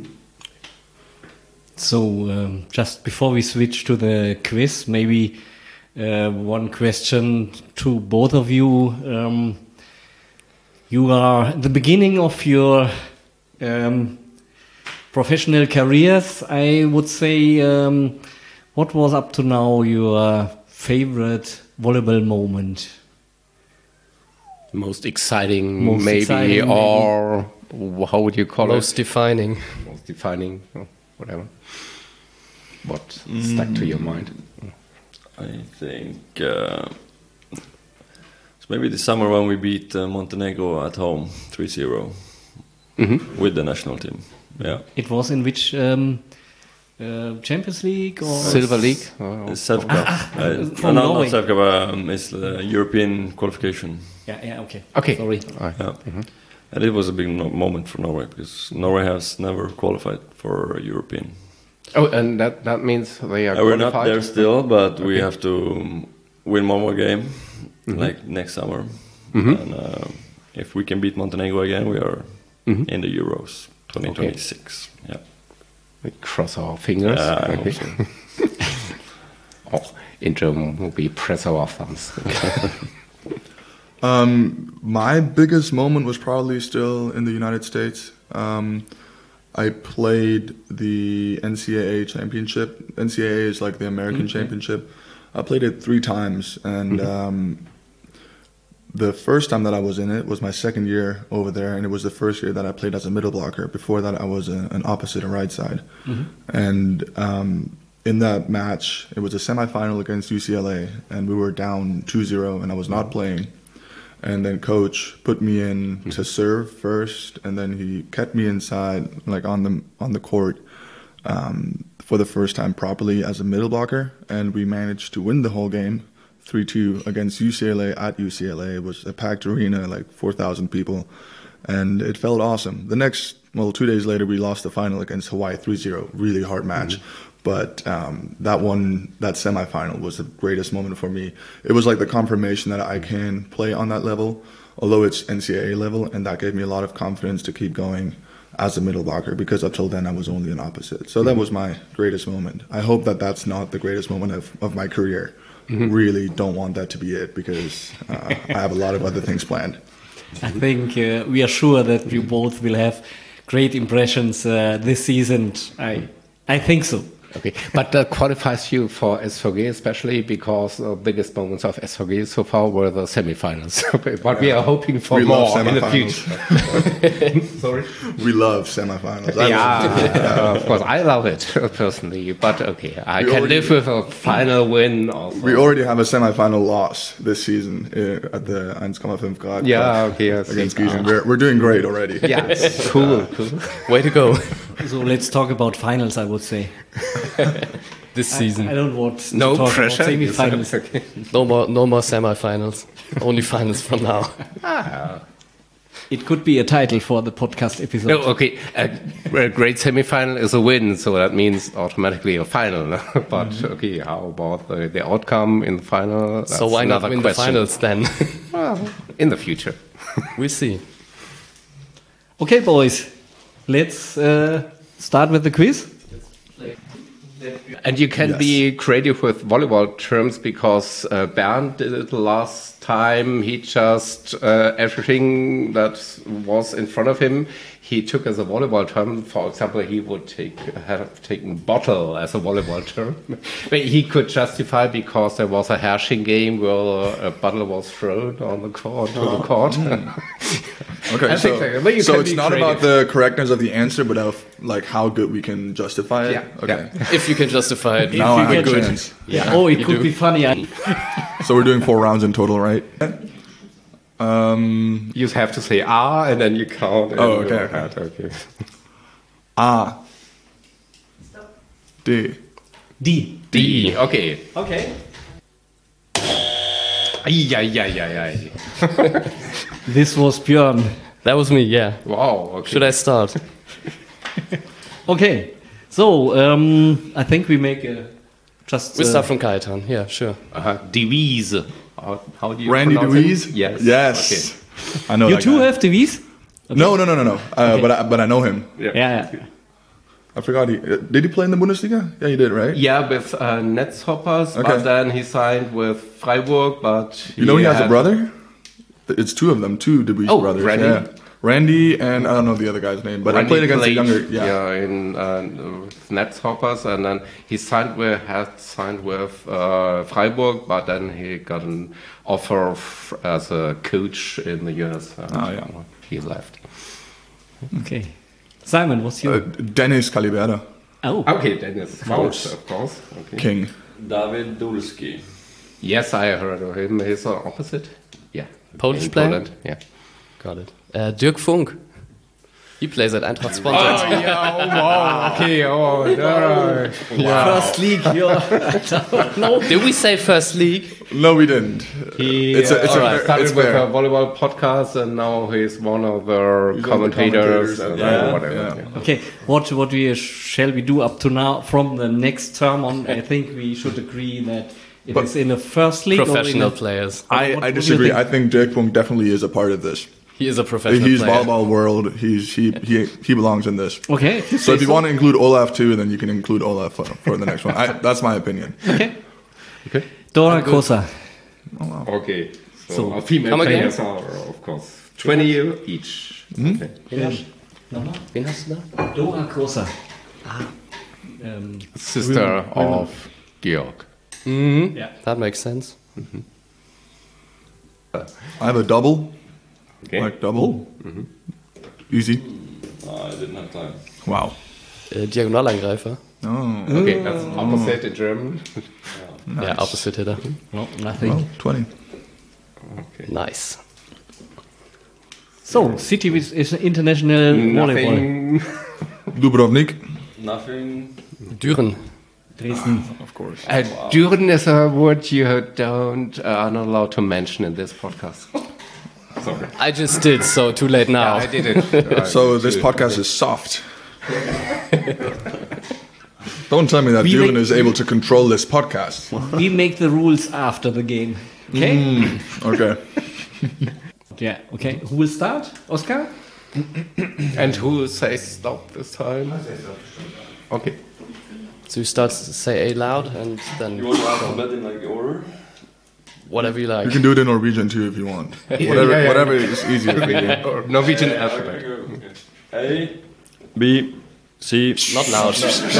So just before we switch to the quiz, maybe one question to both of you. You are at the beginning of your professional careers. I would say, what was up to now your favorite volleyball moment? Most exciting, Most maybe, exciting, or how would you call Most it? defining. Most defining, or whatever. What stuck to your mind? I think it's maybe the summer when we beat Montenegro at home 3-0 with the national team. Yeah. It was in which Champions League or Silver League? Sevka. from no, Norway. not Sevka, but it's the European qualification. Yeah, okay. Okay. Sorry. Yeah. And it was a big moment for Norway because Norway has never qualified for European. Oh, and that means they are We're not qualified? there still, but we have to win one more game, like next summer. And if we can beat Montenegro again, we are in the Euros 2026. Yeah. We cross our fingers. I hope so. Oh, in German, we press our thumbs. My biggest moment was probably still in the United States. I played the NCAA championship. NCAA is like the American championship. I played it 3 times, and the first time that I was in it was my second year over there, and it was the first year that I played as a middle blocker. Before that, I was an opposite and right side. And in that match, it was a semifinal against UCLA, and we were down 2-0, and I was not playing. And then coach put me in to serve first, and then he kept me inside, like on the court, for the first time properly as a middle blocker, and we managed to win the whole game, 3-2 against UCLA at UCLA. It was a packed arena, like 4,000 people, and it felt awesome. The next, 2 days later, we lost the final against Hawaii 3-0, really hard match. But that semifinal was the greatest moment for me. It was like the confirmation that I can play on that level, although it's NCAA level, and that gave me a lot of confidence to keep going as a middle blocker, because up till then I was only an opposite. So that was my greatest moment. I hope that that's not the greatest moment of my career. Really don't want that to be it, because I have a lot of other things planned. I think we are sure that you both will have great impressions this season. I think so. Okay, but that qualifies you for SVG, especially because the biggest moments of SVG so far were the semifinals. But we are hoping for We love more in the semifinals. future. Sorry? We love semifinals. Of course, I love it personally. But okay, I We can already- live with a final win. Also. We already have a semifinal loss this season at the 1,5 Grad Yeah, okay, I see. against Gießen. We're doing great already. Yeah, cool. Way to go So let's talk about finals, I would say. this season. I don't want to No talk pressure. about semi-finals. Okay. No more semifinals. Only finals from now. It could be a title for the podcast episode. No, okay. A great semifinal is a win, so that means automatically a final. No? But okay, how about the outcome in the final? That's So why not another win question. the finals then? Well, in the future. We'll see. Okay, boys, let's start with the quiz. And you can be creative with volleyball terms because Bernd did it last time. He just, everything that was in front of him, he took as a volleyball term. For example, he would have taken bottle as a volleyball term. But he could justify because there was a hashing game where a bottle was thrown on the court, to the court. Okay, I think so. But you so can it's be not creative. about the correctness of the answer, but of like how good we can justify it. Yeah, Okay. If you can justify it. Now I you have a can- chance. Yeah. Oh, it you could do. be funny. So we're doing 4 rounds in total, right? You have to say ah, and then you count. in Oh, okay, your okay. head, okay. A. D. D. D. Okay. Okay. Ay. This was Björn. That was me, yeah. Wow. Okay. Should I start? Okay. So, I think we make a just. We start from Kajetan. Yeah, sure. Devise. How do you Randy pronounce Deweese? it? Yes. Yes. I know You that two guy. have TVs? No. But I know him. Okay. Yeah. I forgot did he play in the Bundesliga? Yeah, he did, right? Yeah, with Netzhoppers, Okay. but then he signed with Freiburg, but You know he has a had- brother? It's 2 of them, 2 Deweese Oh, brothers. Randy? Yeah. Randy and I don't know the other guy's name, but I Randy played against the played, younger. Yeah. in Netzhoppers, and then he had signed with Freiburg, but then he got an offer as a coach in the US. yeah. He left. Okay. Simon, what's your? Dennis Caliberda, Oh. Okay, Dennis. Of course. Okay. King. David Dulski. Yes, I heard of him. He's opposite. Yeah. Polish in player? Poland. Yeah. Got it. Dirk Funk. He plays at Eintracht Spontax. Okay. Oh, no. First league. No. Did we say first league? No, we didn't. He It's a started it's with fair. a volleyball podcast, and now he's one of the commentators. And whatever. yeah. Okay. What shall we do up to now? From the next term on, I think we should agree that it is in the first league. Professional or in players. What I do you disagree. think? I think Dirk Funk definitely is a part of this. He is a professional He's player. volleyball world. He belongs in this. Okay. So if you want to include Olaf too, then you can include Olaf for the next one. That's my opinion. Okay. Dora Kosa. Okay. So, So, our female come again? players are, of course, 20 each. Okay. Wen hast du da? Dora Kosa. Sister of Georg. Yeah. That makes sense. I have a double, Okay. like double. Easy. I didn't have time. Wow. Diagonalangreifer. Oh, Okay, that's opposite in German. Yeah, opposite hitter. No, nothing. well, 20. Okay. Nice. So, City is international volleyball. Nothing. Dubrovnik, Nothing. Düren. Dresden. of course. Düren is a word you are not allowed to mention in this podcast. Sorry. I just did, so too late now. I did it. So this podcast is soft. Don't tell me that We Dylan make- is able to control this podcast. We make the rules after the game. Okay? Okay. Yeah, okay. Who will start? Oscar? And who says stop this time? Okay. So you start to say A loud and then You want to alphabet in like order? whatever you like. You can do it in Norwegian too if you want. Whatever is easier for you. Or Norwegian alphabet. A, B, C. Not loud.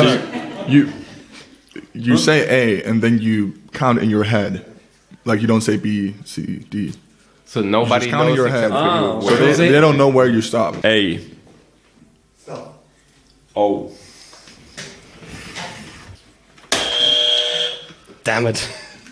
You say A and then you count in your head. Like you don't say B, C, D. So nobody Just count in knows your head. except for you. Ah, So they don't know where you stop. A. O. Damn it.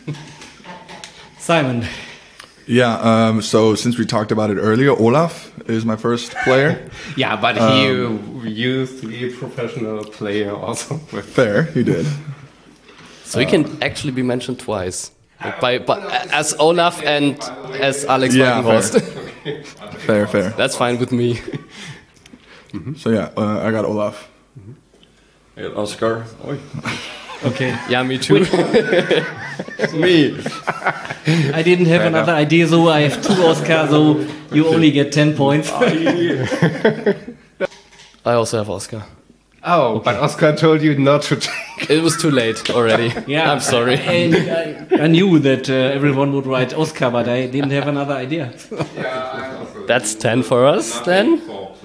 Simon. Yeah, so since we talked about it earlier, Olaf is my first player. Yeah, but he used to be a professional player also. Fair, he did. So he can actually be mentioned twice. Like by as Olaf and as Alex Yeah, Walkenhorst. Fair. That's fine with me. So yeah, I got Olaf. I got Oscar. Oi. Okay. Yeah, me too. Me. I didn't have another idea, so I have 2 Oscar, so you only get 10 points. I also have Oscar. Oh, but Oscar told you not to take. It was too late already. Yeah, I'm sorry. And I knew that everyone would write Oscar, but I didn't have another idea. That's 10 for us then.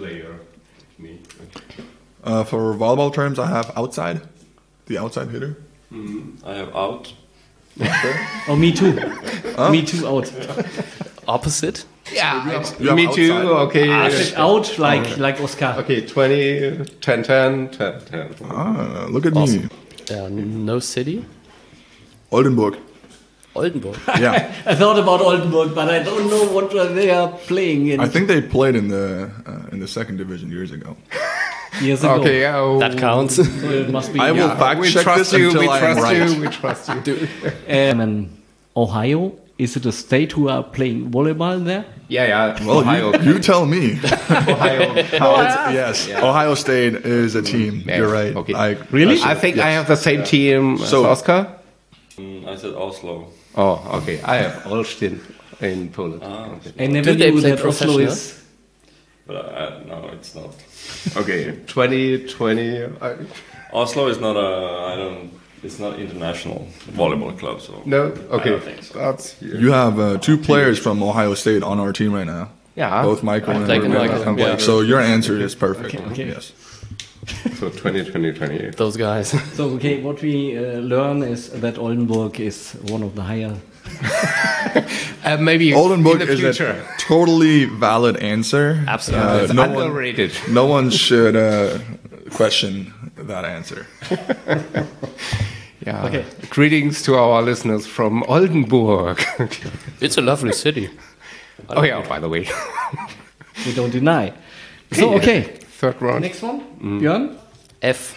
For volleyball terms, I have outside, the outside hitter. I have out. Oh, me too. Me too, out. Opposite. Yeah, You have me too. outside? Okay. I said out like Oscar. Okay, 20, 10, 10, 10, 10. Ah, look at me. No city. Oldenburg. Oldenburg. Yeah, I thought about Oldenburg, but I don't know what they are playing in I think they played in the second division years ago. years ago. Okay, yeah. That counts. So it must be. I will fact we check trust this you. until We I am trust right. you. We trust you. In Ohio, is it a state who are playing volleyball there? Yeah. Well, Ohio. you tell me. Ohio. Yes, Ohio State is a team. Yeah, You're right. okay. Really? I think I have the same team as So- Oscar. I said Oslo. Oh, okay. I have Olsztyn in Poland. Okay. I never Do they knew play that Oslo professional? is. But no, it's not. Okay. 20. Oslo is not it's not international volleyball club, so No. Okay. I don't think so. That's You have 2 players from Ohio State on our team right now. yeah. Both Michael and Like Rebecca. Michael, yeah. So your answer is perfect. Okay. Yes. So 20. Those guys. So, okay, what we learn is that Oldenburg is one of the higher. Maybe Oldenburg in the is future. a totally valid answer. Absolutely. It's no one- underrated. No one should question that answer. Yeah. Okay. Greetings to our listeners from Oldenburg. It's a lovely city. Oh yeah. By the way. We don't deny. So, okay. Third round. Next one, Björn. F.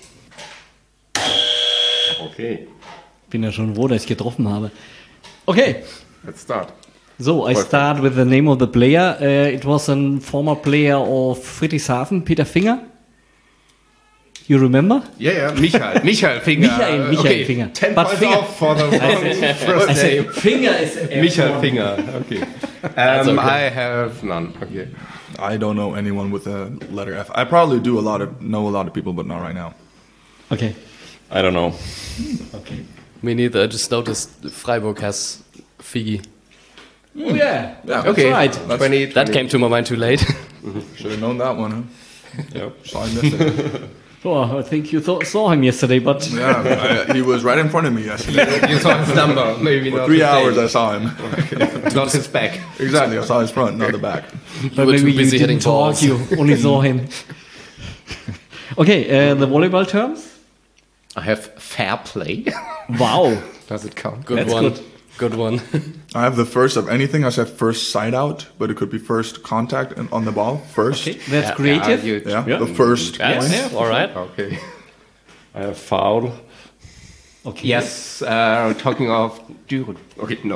Okay. Bin ja schon froh, dass ich getroffen habe. Okay. Let's start. So, I start with the name of the player. It was a former player of Friedrichshafen, Peter Finger. You remember? Yeah. Michael Finger. Michael okay. Finger. 10 But points Finger- off for the I first name. said Finger is Michael Finger. Okay. okay. I have none. Okay. I don't know anyone with a letter F. I probably do know a lot of people, but not right now. Okay. I don't know. Okay. Me neither. I just noticed Freiburg has Figi. Oh yeah. Yeah, Okay. right. 20. That came to my mind too late. Should have known that one, huh? Yep. So I missed it. Oh, I think you saw him yesterday, but Yeah, he was right in front of me yesterday. You saw his number. Maybe For not 3 his hours name. I saw him. Not his back. Exactly, I saw his front, not the back. but were maybe too busy you hitting didn't talk. balls. You only saw him. Okay, the volleyball terms. I have fair play. Wow. Does it count? Good That's one. good. Good one. I have the first of anything. I said first side out, but it could be first contact on the ball. First. Okay, that's creative. Yeah, Yeah. the first Yes. point. All right. Okay. I have foul. Okay. Yes, talking of Düren. Okay, no.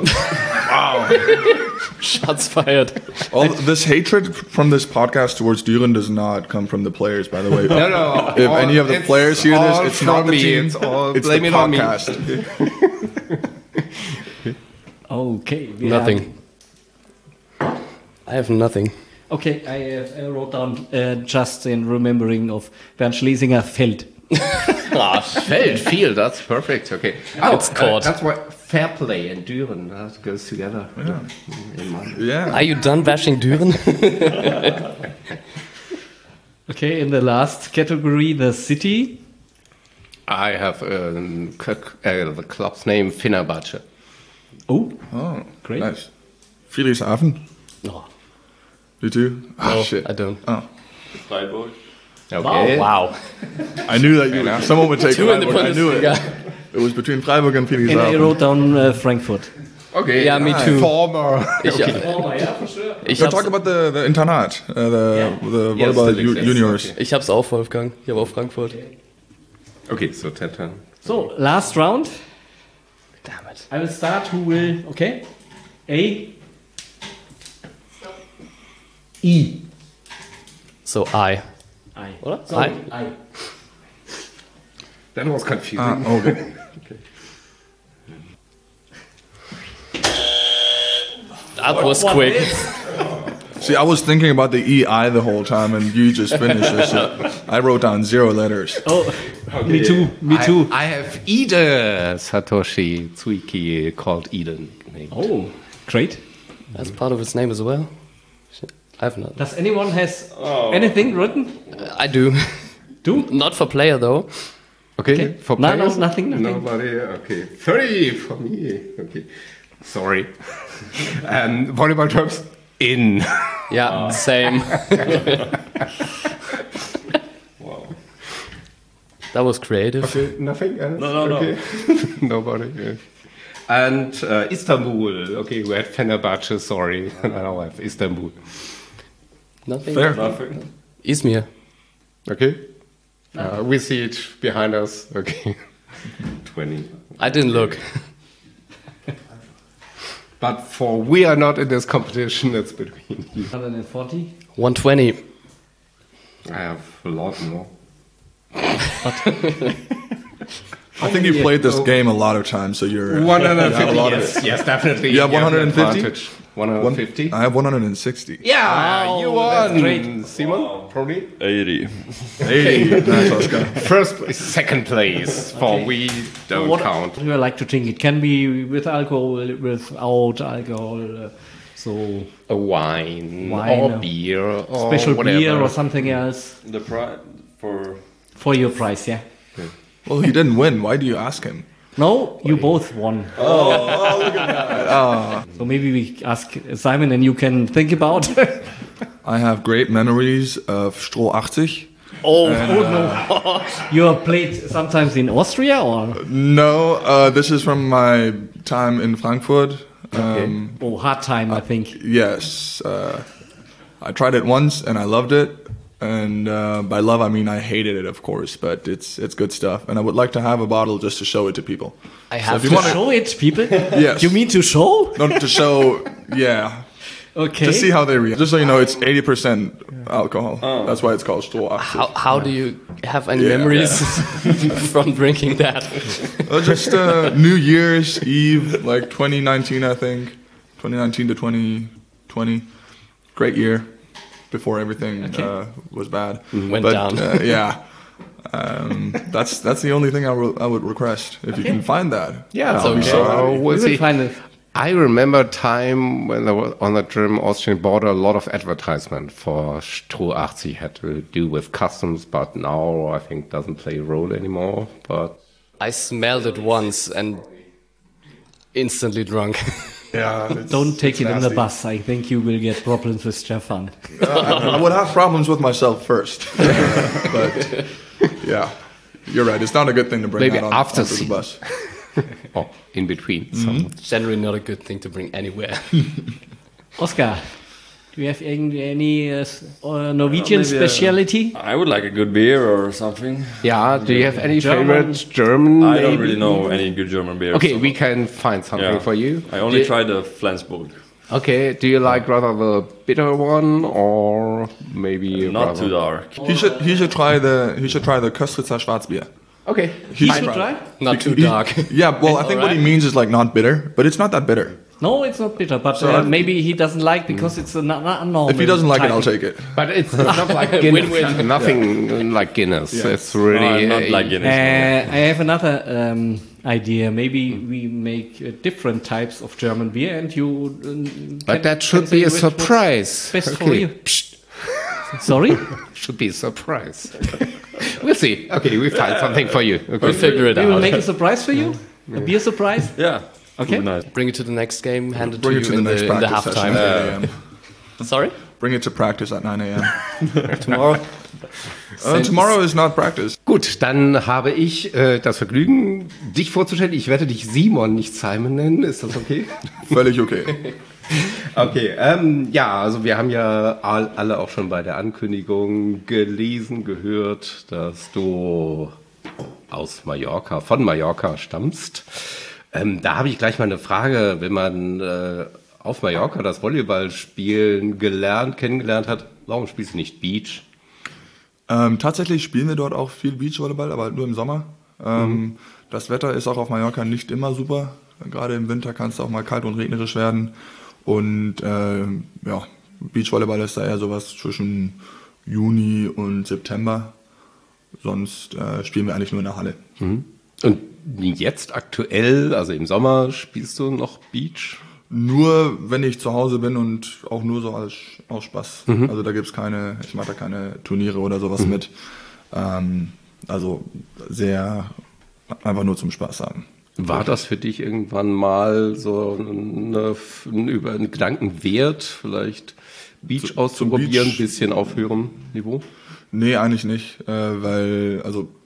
Shots fired. All this hatred from this podcast towards Düren does not come from the players, by the way. No. If any of the It's players hear all this, it's not from the me. team. It's all It's blame the it on me. podcast. Okay. we Nothing. I have nothing. Okay, I wrote down just in remembering of Bernd Schlesinger Feld. Field, that's perfect. Okay. It's caught. That's why fair play and Düren, that goes together. In my Yeah. Are you done bashing Düren? Okay, in the last category, the city. I have the club's name Fenerbahce. Oh, Oh, Great. Nice. Friedrichshafen. No. You too? Oh, shit. I don't. Oh. Freiburg. Okay. Wow. I knew that someone would take Two in the Freiburg. I knew it. Bundesliga. It was between Freiburg and and I Friedrichshafen. wrote down Frankfurt. Okay. Yeah, me too. Former. Ich, ich, So talk hab's, about the Internat, the Yes, volleyball still exists. juniors. Okay. ich hab's auch, Wolfgang. Ich habe auch Frankfurt. Okay, so 10-10. So, last round. Damn it. I will start. Who will? Okay. A. I. So I. I. Oder? Sorry, I. I. That was confusing. Okay. That was quick. See, I was thinking about the EI the whole time, and you just finished it. So I wrote down 0 letters. Oh, me too. Me too. I have Ida Satoshi Tsuiki called Eden. named. Oh, great. That's part of its name as well. I've not. Does anyone has anything written? I do. Do? Not for player though. Okay, for No, players? nothing. Nobody. Okay, 30 for me. Okay, sorry. Volleyball terms in. Yeah, same. Wow. That was creative. Okay, nothing else. No. Okay. Nobody. Yeah. And Istanbul. Okay, we had Fenerbahce. Sorry, now I have Istanbul. Nothing. Fair. Nothing. Izmir. Okay. We see it behind us. Okay. 20. I didn't look. But for we are not in this competition, it's between you. 140. 120. I have a lot more. I think you played this game a lot of times, so you're... 150, lot of yes, yes, definitely. You have an 150? advantage. 150? I have 160. Yeah, Wow, you won. that's great. Simon, probably. 80. Hey, nice, Oscar. First place, second place, for we don't What count. do you like to drink? It can be with alcohol, without alcohol. So A wine, Wine, or beer, or special whatever. beer or something else The price for for your price, yeah. Well, he didn't win. Why do you ask him? No, you both won. Oh, look at that. So maybe we ask Simon and you can think about. I have great memories of Stroh 80. Oh no! You have played sometimes in Austria or? No, this is from my time in Frankfurt. Oh, hard time, I think. Yes, I tried it once and I loved it. And by love, I mean I hated it, of course. But it's good stuff, and I would like to have a bottle just to show it to people. I have if you to wanna- Show it, people. Yes. You mean to show? Not to show, yeah, Okay. to see how they react. Just so you know, it's 80% alcohol. That's why it's called Stroh 80. How do you have any Yeah. memories from drinking that? Just New Year's Eve, like 2019, I think. 2019 to 2020. Great year. Before everything was bad. Went down. Yeah. That's the only thing I would request. If you can find that. Yeah, okay. so We we'll will see. find it. I remember a time when there was on the German-Austrian border a lot of advertisement for Stroh 80 had to do with customs, but now I think doesn't play a role anymore. But I smelled it once and instantly drunk. Yeah. Don't take it in the bus. I think you will get problems with Stefan. I would have problems with myself first. But yeah, you're right. It's not a good thing to bring Maybe that on, after onto the scene. bus. oh, in between. So. Generally not a good thing to bring anywhere. Oscar, do you have any Norwegian speciality? I would like a good beer or something. Yeah, do you have any German? favorite German? I don't maybe? really know any good German beer. Okay, so- we can find something Yeah. for you. I only Do- tried the Flensburg. Okay, do you like rather the bitter one or maybe Not rather... too dark. He should try the Köstritzer Schwarzbier. Okay, He Should try? Not too He- dark. Yeah, well, I think what he Alright. means is like not bitter, but it's not that bitter. No, it's not bitter, but maybe he doesn't like because it's a normal. If he doesn't like it, type. I'll take it. but it's not like Guinness. Win-win. Nothing like Guinness. Yeah. It's really not like Guinness. I have another idea. Maybe we make different types of German beer, and you. But that should be a surprise. Best for Okay. you. Psst. Sorry. Should be a surprise. We'll see. Okay, we find something for you. Okay. We'll figure it We will out. make a surprise for you. A beer surprise. Yeah. Okay. Would be nice. Bring it to the next game, hand it Bring to it you to the in next the practice session halftime. at 9 a.m. Sorry? Bring it to practice at 9 a.m. Tomorrow? Tomorrow is not practice. Gut, dann habe ich das Vergnügen, dich vorzustellen. Ich werde dich Simon, nicht Simon nennen. Ist das okay? Völlig okay. Okay, ja, also wir haben ja alle auch schon bei der Ankündigung gelesen, gehört, dass du von Mallorca stammst. Da habe ich gleich mal eine Frage, wenn man auf Mallorca das Volleyballspielen kennengelernt hat, warum spielst du nicht Beach? Tatsächlich spielen wir dort auch viel Beachvolleyball, aber halt nur im Sommer. Das Wetter ist auch auf Mallorca nicht immer super. Gerade im Winter kann es auch mal kalt und regnerisch werden. Und Beachvolleyball ist da eher sowas zwischen Juni und September. Sonst spielen wir eigentlich nur in der Halle. Und jetzt aktuell, also im Sommer, spielst du noch Beach? Nur wenn ich zu Hause bin und auch nur so aus Spaß. Also da gibt's ich mache da keine Turniere oder sowas mit. Also sehr einfach nur zum Spaß haben. War das für dich irgendwann mal so über einen Gedanken wert, vielleicht Beach auszuprobieren, ein bisschen auf höherem Niveau? Nee, eigentlich nicht, weil,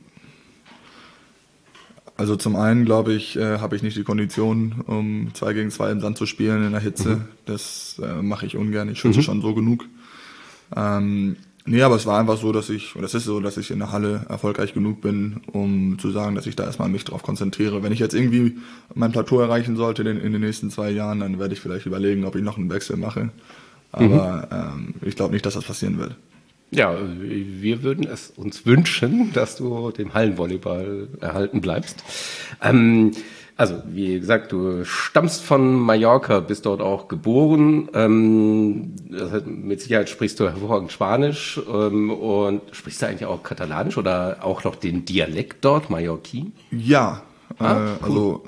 also zum einen, glaube ich, habe ich nicht die Kondition, um 2 gegen 2 im Sand zu spielen in der Hitze. Das mache ich ungern. Ich schütze schon so genug. Nee, aber es war einfach so, dass ich in der Halle erfolgreich genug bin, um zu sagen, dass ich da erstmal mich drauf konzentriere. Wenn ich jetzt irgendwie mein Plateau erreichen sollte in den nächsten 2 Jahren, dann werde ich vielleicht überlegen, ob ich noch einen Wechsel mache. Aber ich glaube nicht, dass das passieren wird. Ja, wir würden es uns wünschen, dass du dem Hallenvolleyball erhalten bleibst. Also, wie gesagt, du stammst von Mallorca, bist dort auch geboren. Mit Sicherheit sprichst du hervorragend Spanisch und sprichst du eigentlich auch Katalanisch oder auch noch den Dialekt dort, Mallorquin? Ja, cool.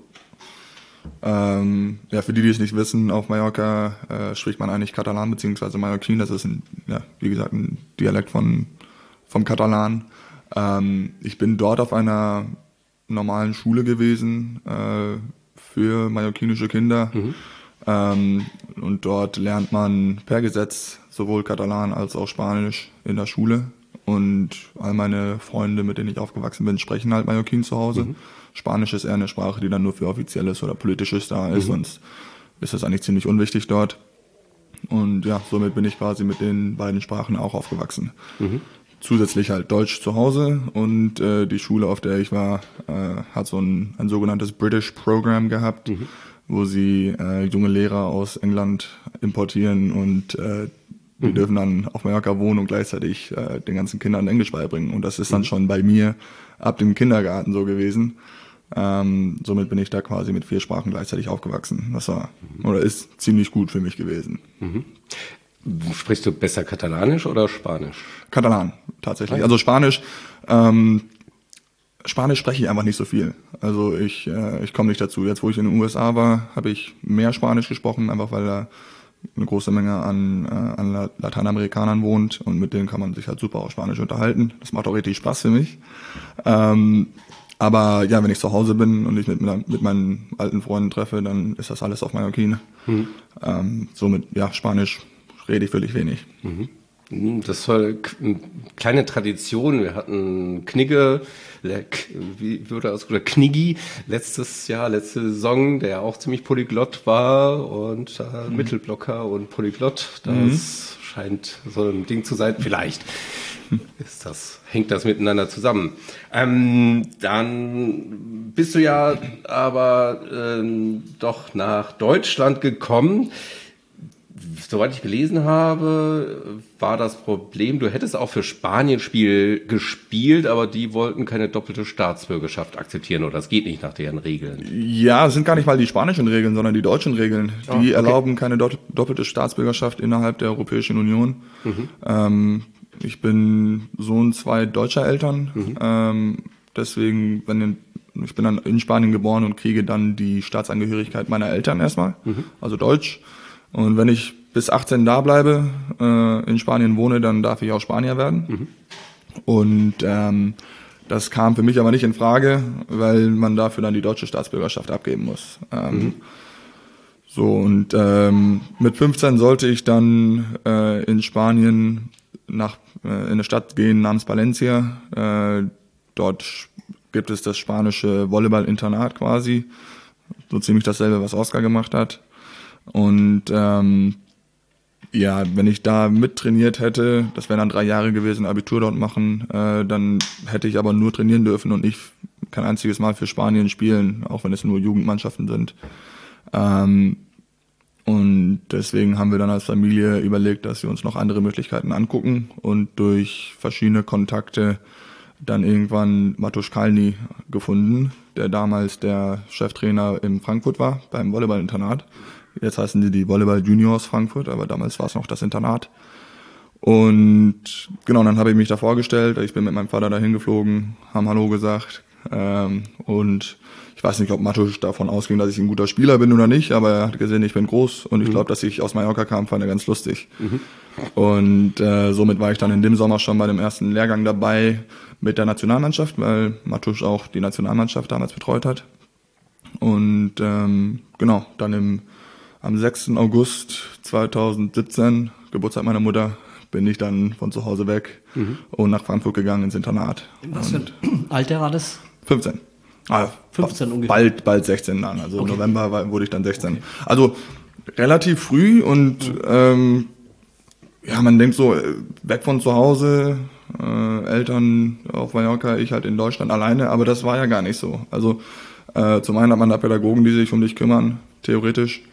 Für die es nicht wissen, auf Mallorca spricht man eigentlich Katalan bzw. Mallorquin. Das ist wie gesagt, ein Dialekt vom Katalan. Ich bin dort auf einer normalen Schule gewesen für mallorquinische Kinder. Und dort lernt man per Gesetz sowohl Katalan als auch Spanisch in der Schule. Und all meine Freunde, mit denen ich aufgewachsen bin, sprechen halt Mallorquin zu Hause. Spanisch ist eher eine Sprache, die dann nur für Offizielles oder Politisches da ist, sonst ist das eigentlich ziemlich unwichtig dort. Und ja, somit bin ich quasi mit den beiden Sprachen auch aufgewachsen. Zusätzlich halt Deutsch zu Hause und die Schule, auf der ich war, hat so ein sogenanntes British Program gehabt, wo sie junge Lehrer aus England importieren und die dürfen dann auf Mallorca wohnen und gleichzeitig den ganzen Kindern Englisch beibringen. Und das ist dann schon bei mir ab dem Kindergarten so gewesen. Somit bin ich da quasi mit 4 Sprachen gleichzeitig aufgewachsen. Das war oder ist ziemlich gut für mich gewesen. Sprichst du besser Katalanisch oder Spanisch? Katalan, tatsächlich. Also Spanisch spreche ich einfach nicht so viel. Also ich komme nicht dazu. Jetzt, wo ich in den USA war, habe ich mehr Spanisch gesprochen, einfach weil da eine große Menge an Lateinamerikanern wohnt und mit denen kann man sich halt super auf Spanisch unterhalten. Das macht auch richtig Spaß für mich. Aber ja, wenn ich zu Hause bin und ich mit meinen alten Freunden treffe, dann ist das alles auf Mallorquin. Somit, ja, Spanisch rede ich wirklich wenig. Das war eine kleine Tradition. Wir hatten Knigge, wie würde das, oder Kniggi letzte Saison, der auch ziemlich polyglott war und Mittelblocker und Polyglott. Das scheint so ein Ding zu sein. Vielleicht hängt das miteinander zusammen. Dann bist du ja aber doch nach Deutschland gekommen. Soweit ich gelesen habe, war das Problem, du hättest auch für Spanien gespielt, aber die wollten keine doppelte Staatsbürgerschaft akzeptieren oder das geht nicht nach deren Regeln. Ja, es sind gar nicht mal die spanischen Regeln, sondern die deutschen Regeln. Die erlauben keine doppelte Staatsbürgerschaft innerhalb der Europäischen Union. Ich bin Sohn 2 deutscher Eltern, deswegen, ich bin dann in Spanien geboren und kriege dann die Staatsangehörigkeit meiner Eltern erstmal, also Deutsch. Und wenn ich bis 18 da bleibe, in Spanien wohne, dann darf ich auch Spanier werden. Und das kam für mich aber nicht in Frage, weil man dafür dann die deutsche Staatsbürgerschaft abgeben muss. Mit 15 sollte ich dann in Spanien in eine Stadt gehen namens Valencia. Dort gibt es das spanische Volleyball-Internat quasi. So ziemlich dasselbe, was Oscar gemacht hat. Und wenn ich da mittrainiert hätte, das wären dann 3 Jahre gewesen, Abitur dort machen, dann hätte ich aber nur trainieren dürfen und nicht kein einziges Mal für Spanien spielen, auch wenn es nur Jugendmannschaften sind. Und deswegen haben wir dann als Familie überlegt, dass wir uns noch andere Möglichkeiten angucken und durch verschiedene Kontakte dann irgendwann Matusz Kalny gefunden, der damals der Cheftrainer in Frankfurt war, beim Volleyball-Internat. Jetzt heißen die Volleyball Juniors Frankfurt, aber damals war es noch das Internat. Und genau, dann habe ich mich da vorgestellt. Ich bin mit meinem Vater dahin geflogen, haben Hallo gesagt. Und ich weiß nicht, ob Matusz davon ausging, dass ich ein guter Spieler bin oder nicht, aber er hat gesehen, ich bin groß und ich glaube, dass ich aus Mallorca kam, fand er ganz lustig. Und somit war ich dann in dem Sommer schon bei dem ersten Lehrgang dabei mit der Nationalmannschaft, weil Matusz auch die Nationalmannschaft damals betreut hat. Und genau, dann am 6. August 2017, Geburtstag meiner Mutter, bin ich dann von zu Hause weg und nach Frankfurt gegangen ins Internat. Was für ein Alter war das? 15. 15 ungefähr. Bald 16 dann, also Okay. im November wurde ich dann 16. Also relativ früh und ja, man denkt so, weg von zu Hause, Eltern auf Mallorca, ich halt in Deutschland alleine, aber das war ja gar nicht so. Also zum einen hat man da Pädagogen, die sich um dich kümmern, theoretisch.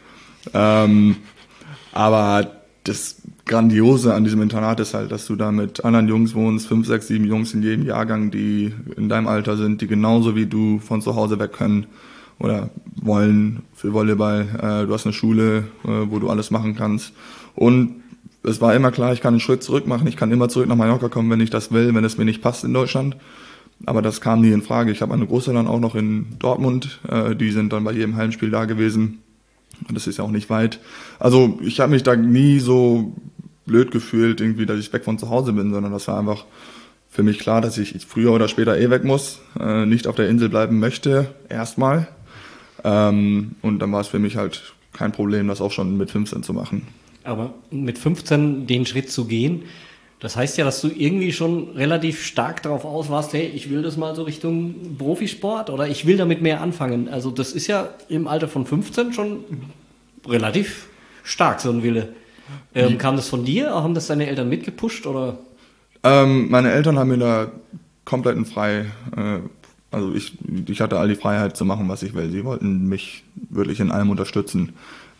Aber das Grandiose an diesem Internat ist halt, dass du da mit anderen Jungs wohnst, 5, 6, 7 Jungs in jedem Jahrgang, die in deinem Alter sind, die genauso wie du von zu Hause weg können oder wollen für Volleyball. Du hast eine Schule, wo du alles machen kannst. Und es war immer klar, ich kann einen Schritt zurück machen, ich kann immer zurück nach Mallorca kommen, wenn ich das will, wenn es mir nicht passt in Deutschland. Aber das kam nie in Frage. Ich habe meine Großeltern auch noch in Dortmund, die sind dann bei jedem Heimspiel da gewesen. Und das ist ja auch nicht weit. Also ich habe mich da nie so blöd gefühlt, irgendwie, dass ich weg von zu Hause bin, sondern das war einfach für mich klar, dass ich früher oder später weg muss, nicht auf der Insel bleiben möchte, erstmal. Und dann war es für mich halt kein Problem, das auch schon mit 15 zu machen. Aber mit 15 den Schritt zu gehen, das heißt ja, dass du irgendwie schon relativ stark darauf aus warst, hey, ich will das mal so Richtung Profisport oder ich will damit mehr anfangen. Also das ist ja im Alter von 15 schon relativ stark, so ein Wille. Kam das von dir? Haben das deine Eltern mitgepusht oder? Meine Eltern haben mir da komplett frei, also ich hatte all die Freiheit zu machen, was ich will. Sie wollten mich wirklich in allem unterstützen.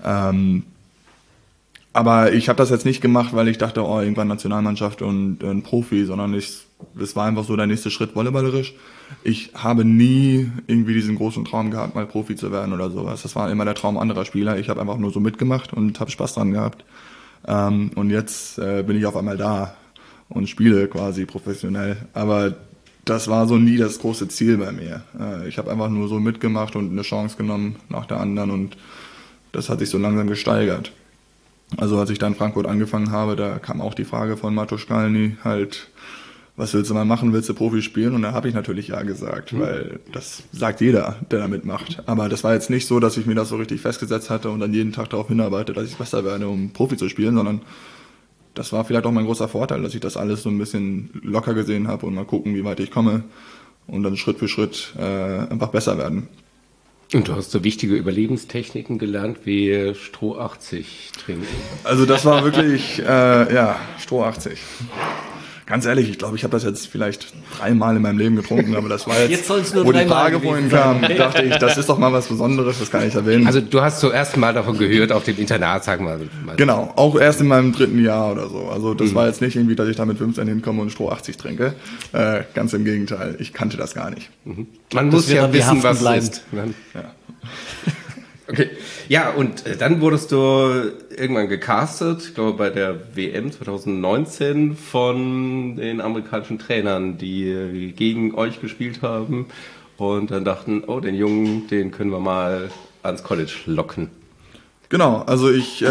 Aber ich habe das jetzt nicht gemacht, weil ich dachte, oh, irgendwann Nationalmannschaft und ein Profi, sondern es war einfach so der nächste Schritt volleyballerisch. Ich habe nie irgendwie diesen großen Traum gehabt, mal Profi zu werden oder sowas. Das war immer der Traum anderer Spieler. Ich habe einfach nur so mitgemacht und habe Spaß dran gehabt. Und jetzt bin ich auf einmal da und spiele quasi professionell. Aber das war so nie das große Ziel bei mir. Ich habe einfach nur so mitgemacht und eine Chance genommen nach der anderen und das hat sich so langsam gesteigert. Also als ich da in Frankfurt angefangen habe, da kam auch die Frage von Matusz Kalny halt, was willst du mal machen, willst du Profi spielen? Und da habe ich natürlich ja gesagt, weil das sagt jeder, der da mitmacht. Aber das war jetzt nicht so, dass ich mir das so richtig festgesetzt hatte und dann jeden Tag darauf hinarbeite, dass ich besser werde, um Profi zu spielen, sondern das war vielleicht auch mein großer Vorteil, dass ich das alles so ein bisschen locker gesehen habe und mal gucken, wie weit ich komme und dann Schritt für Schritt einfach besser werden. Und du hast so wichtige Überlebenstechniken gelernt wie Stroh 80 trinken. Also das war wirklich, Stroh 80. Ganz ehrlich, ich glaube, ich habe das jetzt vielleicht 3 Mal in meinem Leben getrunken, aber das war Jetzt soll's nur wo die 3 Mal Frage gewesen vorhin sein. kam, dachte ich, das ist doch mal was Besonderes, das kann ich erwähnen. Also du hast zum ersten Mal davon gehört auf dem Internat, sagen wir mal. Genau, auch erst in meinem 3. Jahr oder so. Also das war jetzt nicht irgendwie, dass ich da mit 15 hinkomme und Stroh 80 trinke. Ganz im Gegenteil, ich kannte das gar nicht. Man muss wird ja dann wissen, behaften was bleiben. es ist. Ja. Okay. Ja, und dann wurdest du irgendwann gecastet, ich glaube bei der WM 2019 von den amerikanischen Trainern, die gegen euch gespielt haben und dann dachten, oh, den Jungen, den können wir mal ans College locken. Genau, also ich,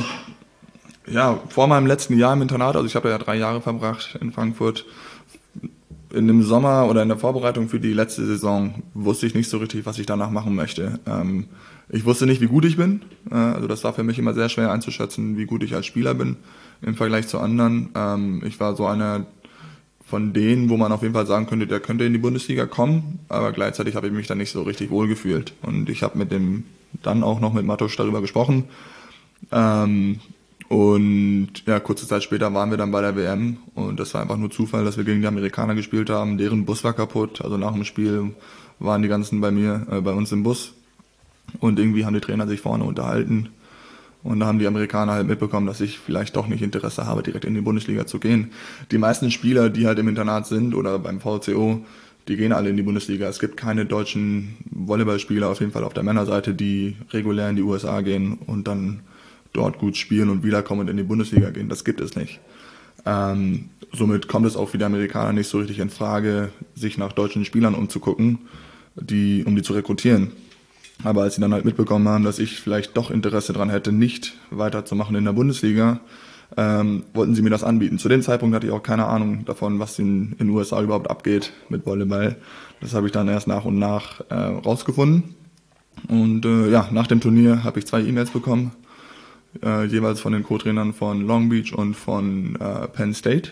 vor meinem letzten Jahr im Internat, also ich habe ja 3 Jahre verbracht in Frankfurt, in dem Sommer oder in der Vorbereitung für die letzte Saison wusste ich nicht so richtig, was ich danach machen möchte. Ich wusste nicht, wie gut ich bin. Also das war für mich immer sehr schwer einzuschätzen, wie gut ich als Spieler bin im Vergleich zu anderen. Ich war so einer von denen, wo man auf jeden Fall sagen könnte, der könnte in die Bundesliga kommen, aber gleichzeitig habe ich mich dann nicht so richtig wohl gefühlt. Und ich habe dann auch noch mit Matusz darüber gesprochen. Und ja, kurze Zeit später waren wir dann bei der WM und das war einfach nur Zufall, dass wir gegen die Amerikaner gespielt haben. Deren Bus war kaputt, also nach dem Spiel waren die ganzen bei uns im Bus und irgendwie haben die Trainer sich vorne unterhalten Und da haben die Amerikaner halt mitbekommen, dass ich vielleicht doch nicht Interesse habe, direkt in die Bundesliga zu gehen. Die meisten Spieler, die halt im Internat sind oder beim VCO, die gehen alle in die Bundesliga. Es gibt keine deutschen Volleyballspieler, auf jeden Fall auf der Männerseite, die regulär in die USA gehen und dann dort gut spielen und wiederkommen und in die Bundesliga gehen. Das gibt es nicht. Somit kommt es auch für die Amerikaner nicht so richtig in Frage, sich nach deutschen Spielern umzugucken, um die zu rekrutieren. Aber als sie dann halt mitbekommen haben, dass ich vielleicht doch Interesse daran hätte, nicht weiterzumachen in der Bundesliga, wollten sie mir das anbieten. Zu dem Zeitpunkt hatte ich auch keine Ahnung davon, was in den USA überhaupt abgeht mit Volleyball. Das habe ich dann erst nach und nach rausgefunden. Und nach dem Turnier habe ich 2 E-Mails bekommen, jeweils von den Co-Trainern von Long Beach und von Penn State.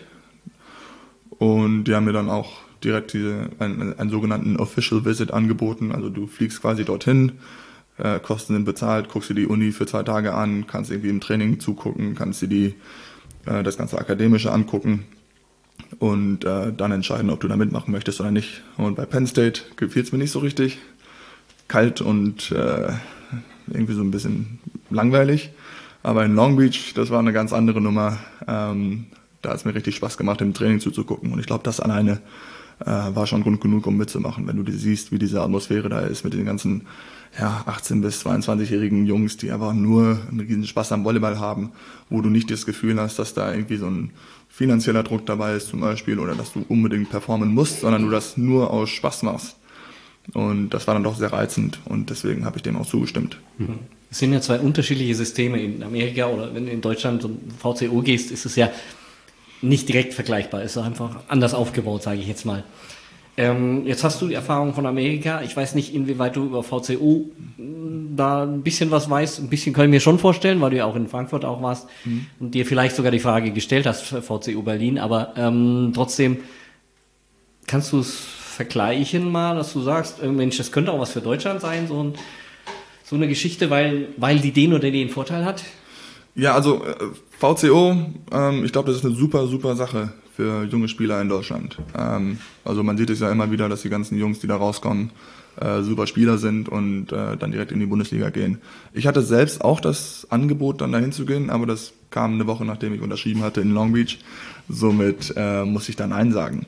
Und die haben mir dann auch direkt einen sogenannten Official Visit angeboten. Also du fliegst quasi dorthin, Kosten sind bezahlt, guckst dir die Uni für 2 Tage an, kannst irgendwie im Training zugucken, kannst dir das ganze Akademische angucken und dann entscheiden, ob du da mitmachen möchtest oder nicht. Und bei Penn State gefiel es mir nicht so richtig. Kalt und irgendwie so ein bisschen langweilig. Aber in Long Beach, das war eine ganz andere Nummer. Da hat es mir richtig Spaß gemacht, im Training zuzugucken. Und ich glaube, das alleine war schon Grund genug, um mitzumachen. Wenn du siehst, wie diese Atmosphäre da ist mit den ganzen 18- bis 22-jährigen Jungs, die einfach nur einen riesen Spaß am Volleyball haben, wo du nicht das Gefühl hast, dass da irgendwie so ein finanzieller Druck dabei ist zum Beispiel oder dass du unbedingt performen musst, sondern du das nur aus Spaß machst. Und das war dann doch sehr reizend und deswegen habe ich dem auch zugestimmt. Es sind ja 2 unterschiedliche Systeme in Amerika oder wenn du in Deutschland zum VCO gehst, ist es ja nicht direkt vergleichbar. Es ist einfach anders aufgebaut, sage ich jetzt mal. Jetzt hast du die Erfahrung von Amerika. Ich weiß nicht, inwieweit du über VCO da ein bisschen was weißt. Ein bisschen kann ich mir schon vorstellen, weil du ja auch in Frankfurt auch warst und dir vielleicht sogar die Frage gestellt hast für VCO Berlin. Aber trotzdem, kannst du es vergleichen mal, dass du sagst, Mensch, das könnte auch was für Deutschland sein, so eine Geschichte, weil die den oder den Vorteil hat? Ja, also VCO, ich glaube, das ist eine super, super Sache für junge Spieler in Deutschland. Also man sieht es ja immer wieder, dass die ganzen Jungs, die da rauskommen, super Spieler sind und dann direkt in die Bundesliga gehen. Ich hatte selbst auch das Angebot, dann dahin zu gehen, aber das kam eine Woche, nachdem ich unterschrieben hatte in Long Beach. Somit musste ich dann Nein sagen.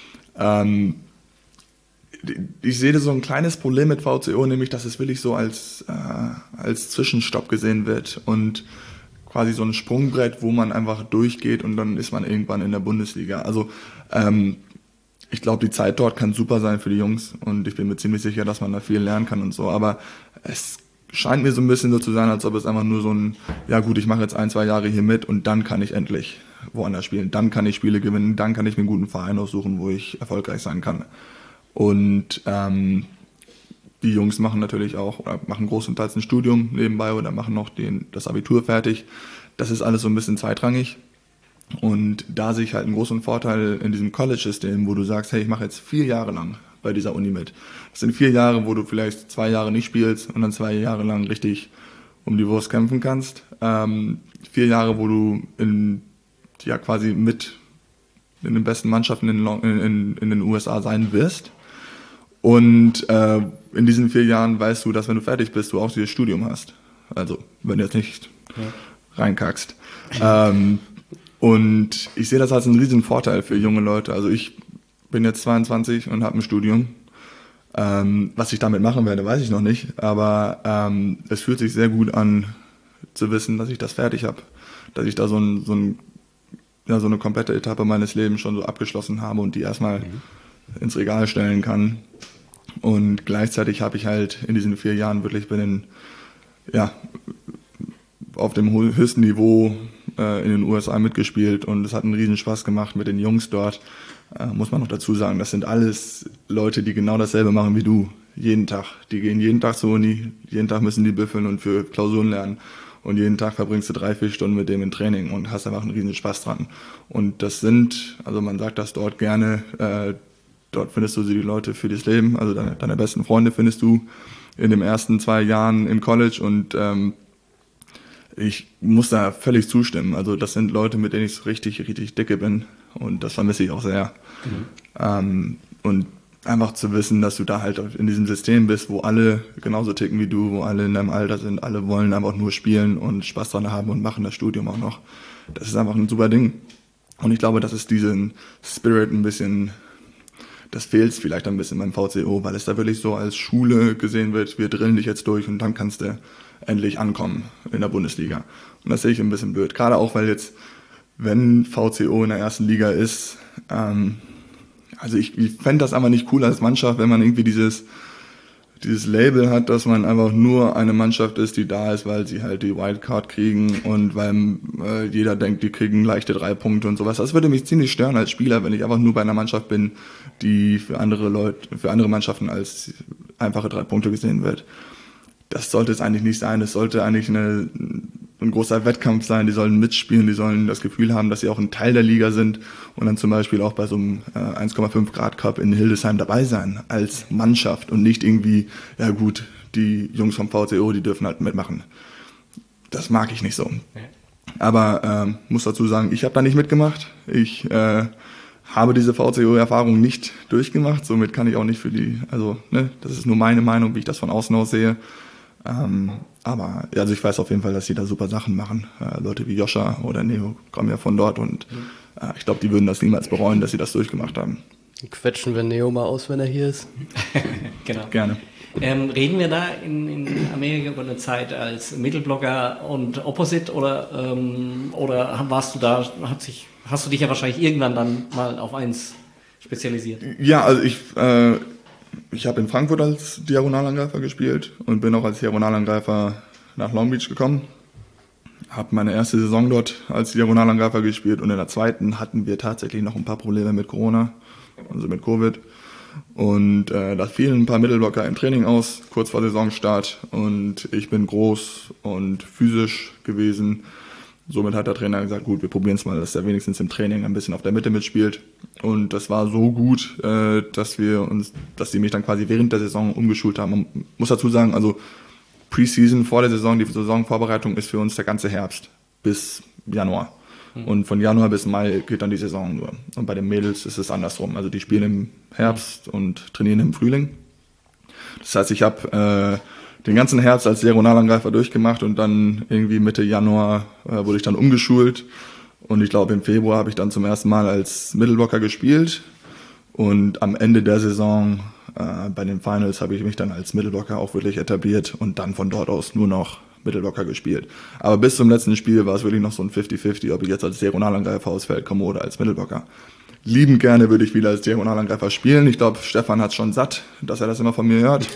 Ich sehe da so ein kleines Problem mit VCO, nämlich, dass es wirklich so als Zwischenstopp gesehen wird und quasi so ein Sprungbrett, wo man einfach durchgeht und dann ist man irgendwann in der Bundesliga. Also ich glaube, die Zeit dort kann super sein für die Jungs und ich bin mir ziemlich sicher, dass man da viel lernen kann und so, aber es scheint mir so ein bisschen so zu sein, als ob es einfach nur so ein, ja gut, ich mache jetzt 1-2 Jahre hier mit und dann kann ich endlich woanders spielen, dann kann ich Spiele gewinnen, dann kann ich mir einen guten Verein aussuchen, wo ich erfolgreich sein kann. Und die Jungs machen natürlich auch, oder machen großenteils ein Studium nebenbei oder machen noch das Abitur fertig. Das ist alles so ein bisschen zweitrangig. Und da sehe ich halt einen großen Vorteil in diesem College-System, wo du sagst, hey, ich mache jetzt 4 Jahre lang bei dieser Uni mit. Das sind 4 Jahre, wo du vielleicht 2 Jahre nicht spielst und dann 2 Jahre lang richtig um die Wurst kämpfen kannst. 4 Jahre, wo du quasi mit in den besten Mannschaften in den USA sein wirst. Und in diesen 4 Jahren weißt du, dass wenn du fertig bist, du auch dieses Studium hast. Also, wenn du jetzt nicht reinkackst. Und ich sehe das als einen riesen Vorteil für junge Leute. Also ich bin jetzt 22 und habe ein Studium. Was ich damit machen werde, weiß ich noch nicht. Aber es fühlt sich sehr gut an, zu wissen, dass ich das fertig habe. Dass ich da so eine komplette Etappe meines Lebens schon so abgeschlossen habe und die erstmal ins Regal stellen kann. Und gleichzeitig habe ich halt in diesen 4 Jahren wirklich auf dem höchsten Niveau in den USA mitgespielt und es hat einen riesen Spaß gemacht mit den Jungs dort. Muss man noch dazu sagen, das sind alles Leute, die genau dasselbe machen wie du, jeden Tag. Die gehen jeden Tag zur Uni, jeden Tag müssen die büffeln und für Klausuren lernen und jeden Tag verbringst du 3-4 Stunden mit dem im Training und hast einfach einen riesen Spaß dran. Und das sind, also man sagt das dort gerne, dort findest du die Leute für das Leben, also deine besten Freunde findest du in den ersten 2 Jahren im College und ich muss da völlig zustimmen. Also das sind Leute, mit denen ich so richtig, richtig dicke bin und das vermisse ich auch sehr. Und einfach zu wissen, dass du da halt in diesem System bist, wo alle genauso ticken wie du, wo alle in deinem Alter sind, alle wollen einfach nur spielen und Spaß dran haben und machen das Studium auch noch. Das ist einfach ein super Ding. Und ich glaube, das ist diesen Spirit ein bisschen, das fehlt vielleicht ein bisschen beim VCO, weil es da wirklich so als Schule gesehen wird, wir drillen dich jetzt durch und dann kannst du endlich ankommen in der Bundesliga. Und das sehe ich ein bisschen blöd. Gerade auch, weil jetzt, wenn VCO in der ersten Liga ist, also ich fände das einfach nicht cool als Mannschaft, wenn man irgendwie dieses Label hat, dass man einfach nur eine Mannschaft ist, die da ist, weil sie halt die Wildcard kriegen und weil jeder denkt, die kriegen leichte 3 Punkte und sowas. Das würde mich ziemlich stören als Spieler, wenn ich einfach nur bei einer Mannschaft bin, die für andere Mannschaften als einfache 3 Punkte gesehen wird. Das sollte es eigentlich nicht sein. Es sollte eigentlich ein großer Wettkampf sein. Die sollen mitspielen, die sollen das Gefühl haben, dass sie auch ein Teil der Liga sind und dann zum Beispiel auch bei so einem 1,5 Grad Cup in Hildesheim dabei sein als Mannschaft und nicht irgendwie, ja gut, die Jungs vom VCO, die dürfen halt mitmachen. Das mag ich nicht so. Aber muss dazu sagen, ich habe da nicht mitgemacht. Ich habe diese VCO-Erfahrung nicht durchgemacht. Somit kann ich auch nicht das ist nur meine Meinung, wie ich das von außen aus sehe. Aber also ich weiß auf jeden Fall, dass sie da super Sachen machen. Leute wie Joscha oder Neo kommen ja von dort und ich glaube, die würden das niemals bereuen, dass sie das durchgemacht haben. Quetschen wir Neo mal aus, wenn er hier ist. Genau. Gerne. Reden wir da in Amerika über eine Zeit als Mittelblocker und Opposite oder warst du da, hast du dich ja wahrscheinlich irgendwann dann mal auf eins spezialisiert? Ja, also ich habe in Frankfurt als Diagonalangreifer gespielt und bin auch als Diagonalangreifer nach Long Beach gekommen. Habe meine erste Saison dort als Diagonalangreifer gespielt und in der zweiten hatten wir tatsächlich noch ein paar Probleme mit Corona, also mit Covid. Und da fielen ein paar Mittelblocker im Training aus, kurz vor Saisonstart. Und ich bin groß und physisch gewesen. Somit hat der Trainer gesagt, gut, wir probieren es mal, dass er wenigstens im Training ein bisschen auf der Mitte mitspielt. Und das war so gut, dass die mich dann quasi während der Saison umgeschult haben. Man muss dazu sagen, also Preseason vor der Saison, die Saisonvorbereitung ist für uns der ganze Herbst bis Januar. Und von Januar bis Mai geht dann die Saison nur. Und bei den Mädels ist es andersrum. Also die spielen im Herbst und trainieren im Frühling. Das heißt, ich habe den ganzen Herbst als Diagonalangreifer durchgemacht und dann irgendwie Mitte Januar wurde ich dann umgeschult. Und ich glaube, im Februar habe ich dann zum ersten Mal als Mittelblocker gespielt. Und am Ende der Saison bei den Finals habe ich mich dann als Mittelblocker auch wirklich etabliert und dann von dort aus nur noch Mittelblocker gespielt. Aber bis zum letzten Spiel war es wirklich noch so ein 50-50, ob ich jetzt als Diagonalangreifer aufs Feld komme oder als Mittelblocker. Liebend gerne würde ich wieder als Diagonalangreifer spielen. Ich glaube, Stefan hat es schon satt, dass er das immer von mir hört.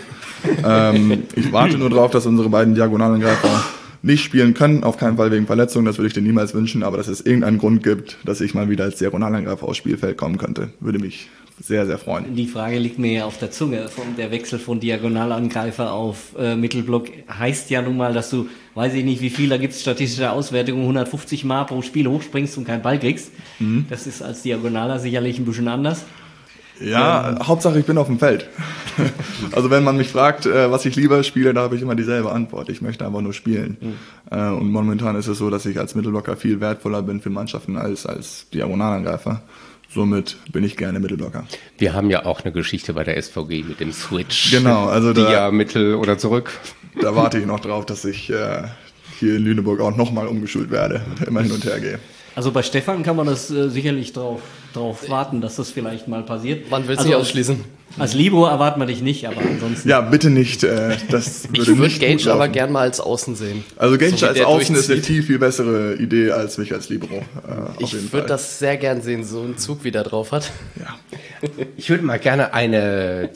Ich warte nur drauf, dass unsere beiden Diagonalangreifer nicht spielen können. Auf keinen Fall wegen Verletzung, das würde ich dir niemals wünschen. Aber dass es irgendeinen Grund gibt, dass ich mal wieder als Diagonalangreifer aufs Spielfeld kommen könnte, würde mich sehr, sehr freuen. Die Frage liegt mir ja auf der Zunge. Der Wechsel von Diagonalangreifer auf Mittelblock heißt ja nun mal, dass du, weiß ich nicht wie viel, da gibt es statistische Auswertungen, 150 Mal pro Spiel hochspringst und keinen Ball kriegst. Das ist als Diagonaler sicherlich ein bisschen anders. Ja, Hauptsache ich bin auf dem Feld. Also wenn man mich fragt, was ich lieber spiele, da habe ich immer dieselbe Antwort. Ich möchte einfach nur spielen. Und momentan ist es so, dass ich als Mittelblocker viel wertvoller bin für Mannschaften als Diagonalangreifer. Somit bin ich gerne Mittelblocker. Wir haben ja auch eine Geschichte bei der SVG mit dem Switch. Genau, also Dia, Mittel oder zurück. Da warte ich noch drauf, dass ich hier in Lüneburg auch nochmal umgeschult werde, immer hin und her gehe. Also bei Stefan kann man das sicherlich drauf warten, dass das vielleicht mal passiert. Man will es nicht ausschließen. Als Libero erwarten wir dich nicht, aber ansonsten... Ja, bitte nicht. Das ich würde Gage aber gern mal als Außen sehen. Also Gage so als Außen ist eine viel bessere Idee als mich als Libero. Ich würde das sehr gern sehen, so einen Zug wie der drauf hat. Ja. Ich würde mal gerne eine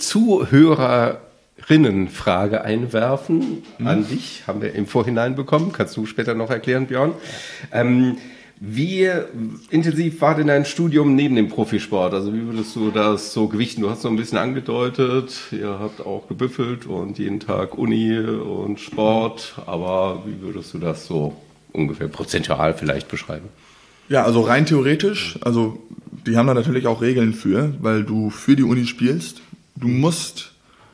Zuhörerinnenfrage einwerfen an dich. Haben wir im Vorhinein bekommen. Kannst du später noch erklären, Björn. Wie intensiv war denn dein Studium neben dem Profisport? Also wie würdest du das so gewichten? Du hast so ein bisschen angedeutet, ihr habt auch gebüffelt und jeden Tag Uni und Sport, aber wie würdest du das so ungefähr prozentual vielleicht beschreiben? Ja, also rein theoretisch, also die haben da natürlich auch Regeln für, weil du für die Uni spielst. Du musst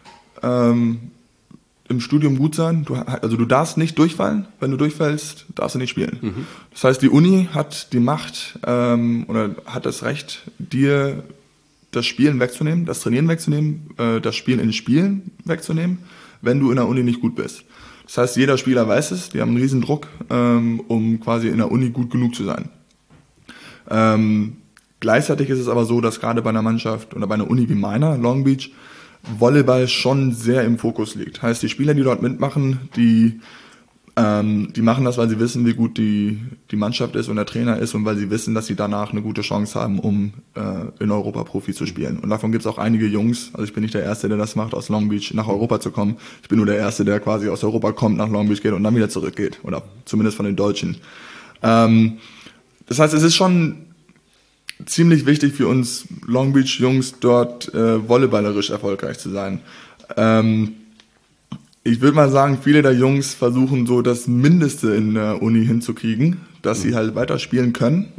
im Studium gut sein. Du darfst nicht durchfallen. Wenn du durchfällst, darfst du nicht spielen. Das heißt, die Uni hat die Macht oder hat das Recht, dir das Spielen wegzunehmen, das Trainieren wegzunehmen, das Spielen in Spielen wegzunehmen, wenn du in der Uni nicht gut bist. Das heißt, jeder Spieler weiß es, die haben einen riesen Druck, um quasi in der Uni gut genug zu sein. Gleichzeitig ist es aber so, dass gerade bei einer Mannschaft oder bei einer Uni wie meiner, Long Beach, Volleyball schon sehr im Fokus liegt. Heißt, die Spieler, die dort mitmachen, die machen das, weil sie wissen, wie gut die Mannschaft ist und der Trainer ist und weil sie wissen, dass sie danach eine gute Chance haben, um in Europa Profi zu spielen. Und davon gibt es auch einige Jungs, also ich bin nicht der Erste, der das macht, aus Long Beach nach Europa zu kommen. Ich bin nur der Erste, der quasi aus Europa kommt, nach Long Beach geht und dann wieder zurückgeht. Oder zumindest von den Deutschen. Das heißt, es ist schon ziemlich wichtig für uns Long Beach Jungs dort volleyballerisch erfolgreich zu sein. Ich würde mal sagen, viele der Jungs versuchen so das Mindeste in der Uni hinzukriegen, dass sie halt weiterspielen können,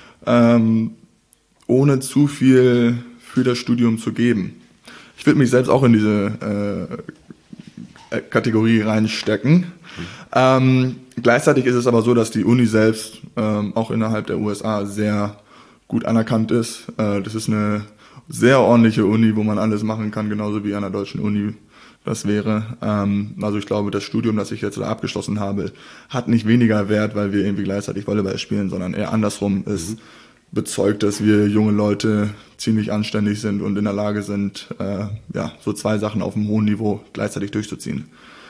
ohne zu viel für das Studium zu geben. Ich würde mich selbst auch in diese Kategorie reinstecken. Gleichzeitig ist es aber so, dass die Uni selbst auch innerhalb der USA sehr gut anerkannt ist. Das ist eine sehr ordentliche Uni, wo man alles machen kann, genauso wie an der deutschen Uni das wäre. Also ich glaube, das Studium, das ich jetzt abgeschlossen habe, hat nicht weniger Wert, weil wir irgendwie gleichzeitig Volleyball spielen, sondern eher andersrum. Es bezeugt, dass wir junge Leute ziemlich anständig sind und in der Lage sind, so zwei Sachen auf einem hohen Niveau gleichzeitig durchzuziehen.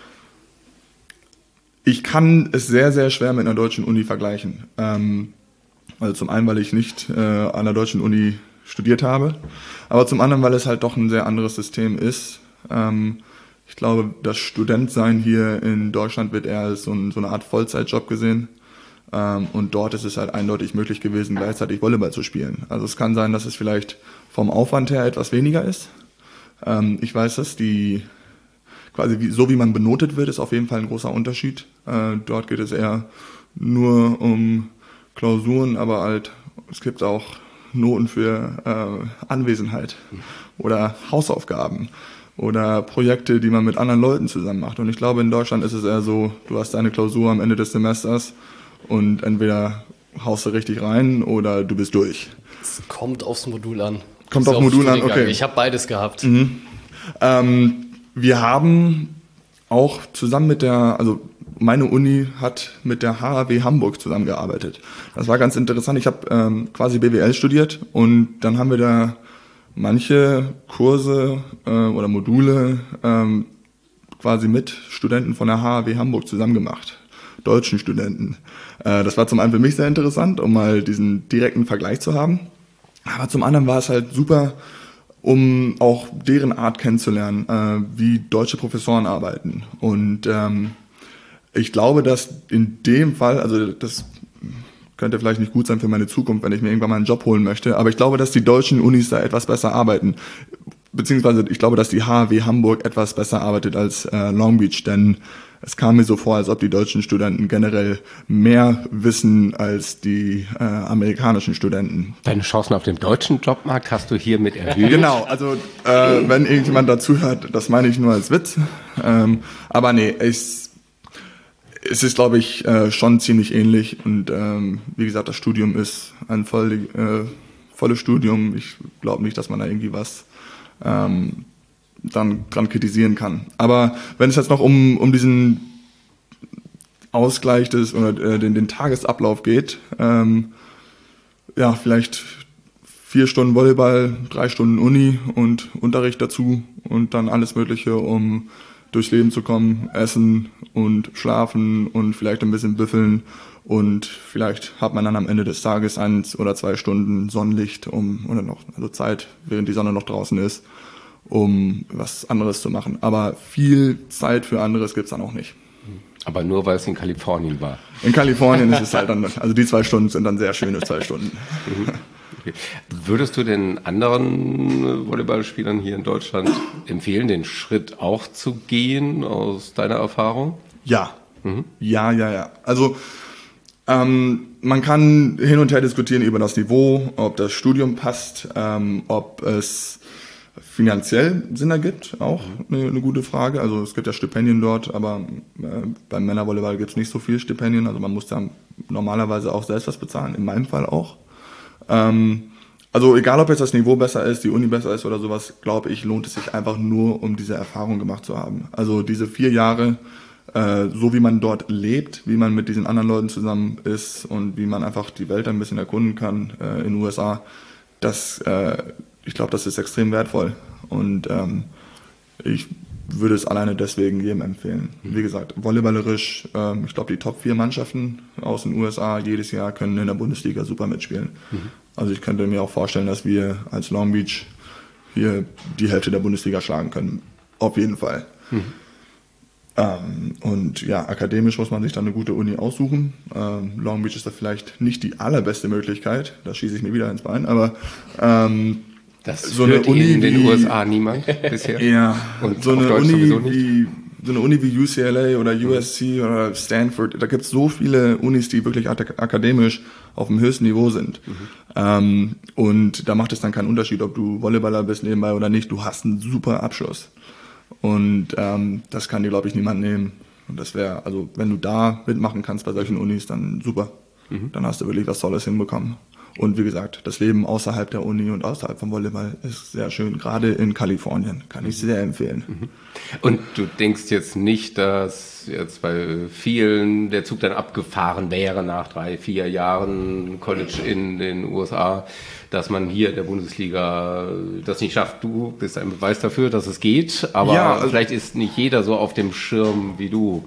Ich kann es sehr, sehr schwer mit einer deutschen Uni vergleichen. Also zum einen, weil ich nicht an der deutschen Uni studiert habe, aber zum anderen, weil es halt doch ein sehr anderes System ist. Ich glaube, das Studentsein hier in Deutschland wird eher als so eine Art Vollzeitjob gesehen. Und dort ist es halt eindeutig möglich gewesen, gleichzeitig Volleyball zu spielen. Also es kann sein, dass es vielleicht vom Aufwand her etwas weniger ist. Ich weiß, dass so wie man benotet wird, ist auf jeden Fall ein großer Unterschied. Dort geht es eher nur um Klausuren, aber halt, es gibt auch Noten für Anwesenheit oder Hausaufgaben oder Projekte, die man mit anderen Leuten zusammen macht. Und ich glaube, in Deutschland ist es eher so, du hast deine Klausur am Ende des Semesters und entweder haust du richtig rein oder du bist durch. Es kommt aufs Modul an. Kommt aufs Modul an, okay. Ich habe beides gehabt. Wir haben auch zusammen meine Uni hat mit der HAW Hamburg zusammengearbeitet. Das war ganz interessant. Ich habe quasi BWL studiert und dann haben wir da manche Kurse oder Module quasi mit Studenten von der HAW Hamburg zusammen gemacht, deutschen Studenten. Das war zum einen für mich sehr interessant, um mal diesen direkten Vergleich zu haben. Aber zum anderen war es halt super, um auch deren Art kennenzulernen, wie deutsche Professoren arbeiten. Und ich glaube, dass in dem Fall, also das könnte vielleicht nicht gut sein für meine Zukunft, wenn ich mir irgendwann mal einen Job holen möchte, aber ich glaube, dass die deutschen Unis da etwas besser arbeiten. Beziehungsweise ich glaube, dass die HAW Hamburg etwas besser arbeitet als Long Beach, denn es kam mir so vor, als ob die deutschen Studenten generell mehr wissen als die amerikanischen Studenten. Deine Chancen auf dem deutschen Jobmarkt hast du hiermit erhöht? Genau, also wenn irgendjemand dazu hört, das meine ich nur als Witz. Aber nee, es ist, glaube ich, schon ziemlich ähnlich und wie gesagt, das Studium ist ein volles Studium. Ich glaube nicht, dass man da irgendwie was dann dran kritisieren kann. Aber wenn es jetzt noch um diesen Ausgleich oder den Tagesablauf geht, vielleicht 4 Stunden Volleyball, 3 Stunden Uni und Unterricht dazu und dann alles Mögliche, um durchs Leben zu kommen, essen und schlafen und vielleicht ein bisschen büffeln und vielleicht hat man dann am Ende des Tages 1 oder 2 Stunden Sonnenlicht also Zeit, während die Sonne noch draußen ist, um was anderes zu machen. Aber viel Zeit für anderes gibt's dann auch nicht. Aber nur, weil es in Kalifornien war. In Kalifornien ist es halt dann, also die 2 Stunden sind dann sehr schöne 2 Stunden. Okay. Würdest du den anderen Volleyballspielern hier in Deutschland empfehlen, den Schritt auch zu gehen, aus deiner Erfahrung? Ja. Ja. Also man kann hin und her diskutieren über das Niveau, ob das Studium passt, ob es finanziell Sinn ergibt, auch eine gute Frage. Also es gibt ja Stipendien dort, aber beim Männervolleyball gibt es nicht so viele Stipendien. Also man muss da normalerweise auch selbst was bezahlen, in meinem Fall auch. Also Also egal, ob jetzt das Niveau besser ist, die Uni besser ist oder sowas, glaube ich, lohnt es sich einfach nur, um diese Erfahrung gemacht zu haben. Also diese 4 Jahre, so wie man dort lebt, wie man mit diesen anderen Leuten zusammen ist und wie man einfach die Welt ein bisschen erkunden kann in den USA, ich glaube, das ist extrem wertvoll. Und ich würde es alleine deswegen jedem empfehlen. Wie gesagt, volleyballerisch, ich glaube, die Top 4 Mannschaften aus den USA jedes Jahr können in der Bundesliga super mitspielen. Also ich könnte mir auch vorstellen, dass wir als Long Beach hier die Hälfte der Bundesliga schlagen können. Auf jeden Fall. Und ja, akademisch muss man sich dann eine gute Uni aussuchen. Long Beach ist da vielleicht nicht die allerbeste Möglichkeit. Da schieße ich mir wieder ins Bein, aber das so eine Uni in den wie, USA niemand bisher. Ja, und so auf eine Deutsch sowieso nicht. So eine Uni wie UCLA oder USC oder Stanford, da gibt es so viele Unis, die wirklich akademisch auf dem höchsten Niveau sind. Und da macht es dann keinen Unterschied, ob du Volleyballer bist nebenbei oder nicht. Du hast einen super Abschluss. Und das kann dir, glaube ich, niemand nehmen. Und das wäre, also wenn du da mitmachen kannst bei solchen Unis, dann super. Dann hast du wirklich was Tolles hinbekommen. Und wie gesagt, das Leben außerhalb der Uni und außerhalb vom Volleyball ist sehr schön. Gerade in Kalifornien kann ich sehr empfehlen. Und du denkst jetzt nicht, dass jetzt bei vielen der Zug dann abgefahren wäre nach 3, 4 Jahren College in den USA, dass man hier in der Bundesliga das nicht schafft. Du bist ein Beweis dafür, dass es geht, aber ja, also vielleicht ist nicht jeder so auf dem Schirm wie du.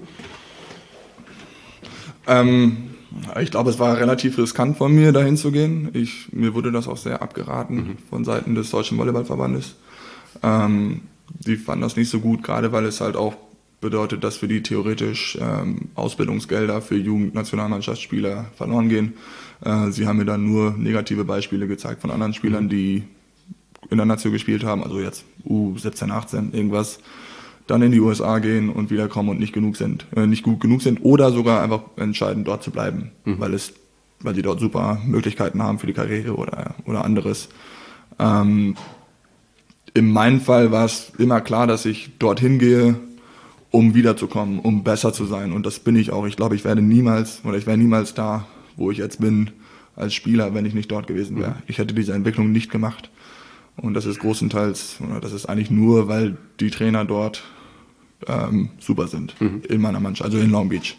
Ich glaube, es war relativ riskant von mir, dahin zu gehen. Mir wurde das auch sehr abgeraten von Seiten des Deutschen Volleyballverbandes. Die fanden das nicht so gut, gerade weil es halt auch bedeutet, dass für die theoretisch Ausbildungsgelder für Jugendnationalmannschaftsspieler verloren gehen. Sie haben mir dann nur negative Beispiele gezeigt von anderen Spielern, die in der Nation gespielt haben, also jetzt U17, 18, irgendwas, dann in die USA gehen und wiederkommen und nicht gut genug sind oder sogar einfach entscheiden, dort zu bleiben, weil sie dort super Möglichkeiten haben für die Karriere oder anderes. In meinem Fall war es immer klar, dass ich dorthin gehe, um wiederzukommen, um besser zu sein, und das bin ich auch. Ich glaube, ich wäre niemals da, wo ich jetzt bin als Spieler, wenn ich nicht dort gewesen wäre. Ich hätte diese Entwicklung nicht gemacht. Und das ist größtenteils, oder das ist eigentlich nur, weil die Trainer dort super sind in meiner Mannschaft, also in Long Beach.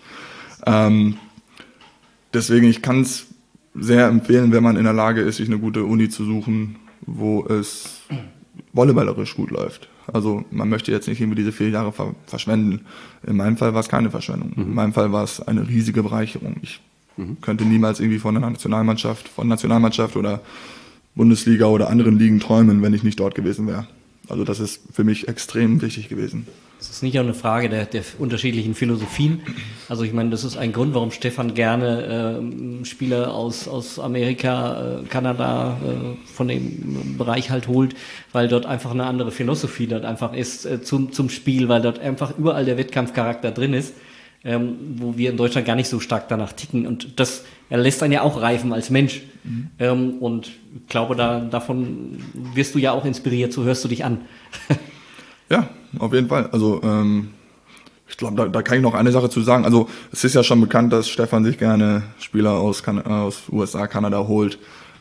Deswegen, ich kann es sehr empfehlen, wenn man in der Lage ist, sich eine gute Uni zu suchen, wo es volleyballerisch gut läuft. Also man möchte jetzt nicht irgendwie diese 4 Jahre verschwenden. In meinem Fall war es keine Verschwendung. In meinem Fall war es eine riesige Bereicherung. Ich könnte niemals irgendwie von Nationalmannschaft oder Bundesliga oder anderen Ligen träumen, wenn ich nicht dort gewesen wäre. Also das ist für mich extrem wichtig gewesen. Das ist nicht auch eine Frage der unterschiedlichen Philosophien. Also ich meine, das ist ein Grund, warum Stefan gerne Spieler aus Amerika, Kanada, von dem Bereich halt holt, weil dort einfach eine andere Philosophie dort einfach ist zum Spiel, weil dort einfach überall der Wettkampfcharakter drin ist, wo wir in Deutschland gar nicht so stark danach ticken. Und das lässt einen ja auch reifen als Mensch. Und ich glaube, davon wirst du ja auch inspiriert, so hörst du dich an. Ja, auf jeden Fall. Also ich glaube, da kann ich noch eine Sache zu sagen. Also es ist ja schon bekannt, dass Stefan sich gerne Spieler aus USA, Kanada holt.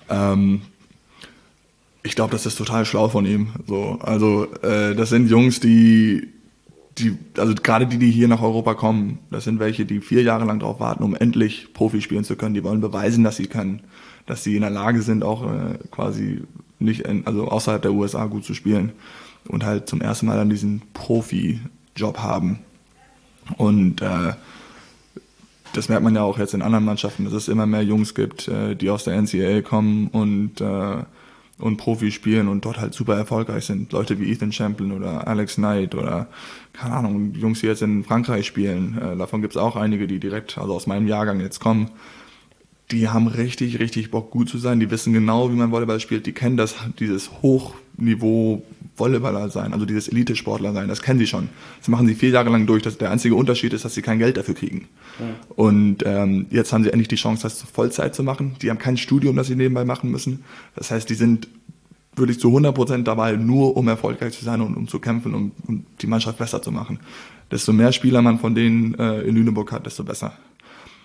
Ich glaube, das ist total schlau von ihm. So, also das sind Jungs, also gerade die hier nach Europa kommen, das sind welche, die 4 Jahre lang darauf warten, um endlich Profi spielen zu können. Die wollen beweisen, dass sie können, dass sie in der Lage sind, auch quasi nicht, also außerhalb der USA gut zu spielen und halt zum ersten Mal dann diesen Profi-Job haben. Und das merkt man ja auch jetzt in anderen Mannschaften, dass es immer mehr Jungs gibt, die aus der NCAA kommen und Profi spielen und dort halt super erfolgreich sind. Leute wie Ethan Champlin oder Alex Knight oder, keine Ahnung, Jungs, die jetzt in Frankreich spielen. Davon gibt es auch einige, die direkt, also aus meinem Jahrgang jetzt kommen. Die haben richtig, richtig Bock, gut zu sein. Die wissen genau, wie man Volleyball spielt. Die kennen dieses Hochniveau Volleyballer sein, also dieses Elite-Sportler sein. Das kennen sie schon. Das machen sie 4 Jahre lang durch. Der einzige Unterschied ist, dass sie kein Geld dafür kriegen. Ja. Und jetzt haben sie endlich die Chance, das Vollzeit zu machen. Die haben kein Studium, das sie nebenbei machen müssen. Das heißt, die sind wirklich zu 100% dabei, nur um erfolgreich zu sein und um zu kämpfen, um die Mannschaft besser zu machen. Desto mehr Spieler man von denen in Lüneburg hat, desto besser.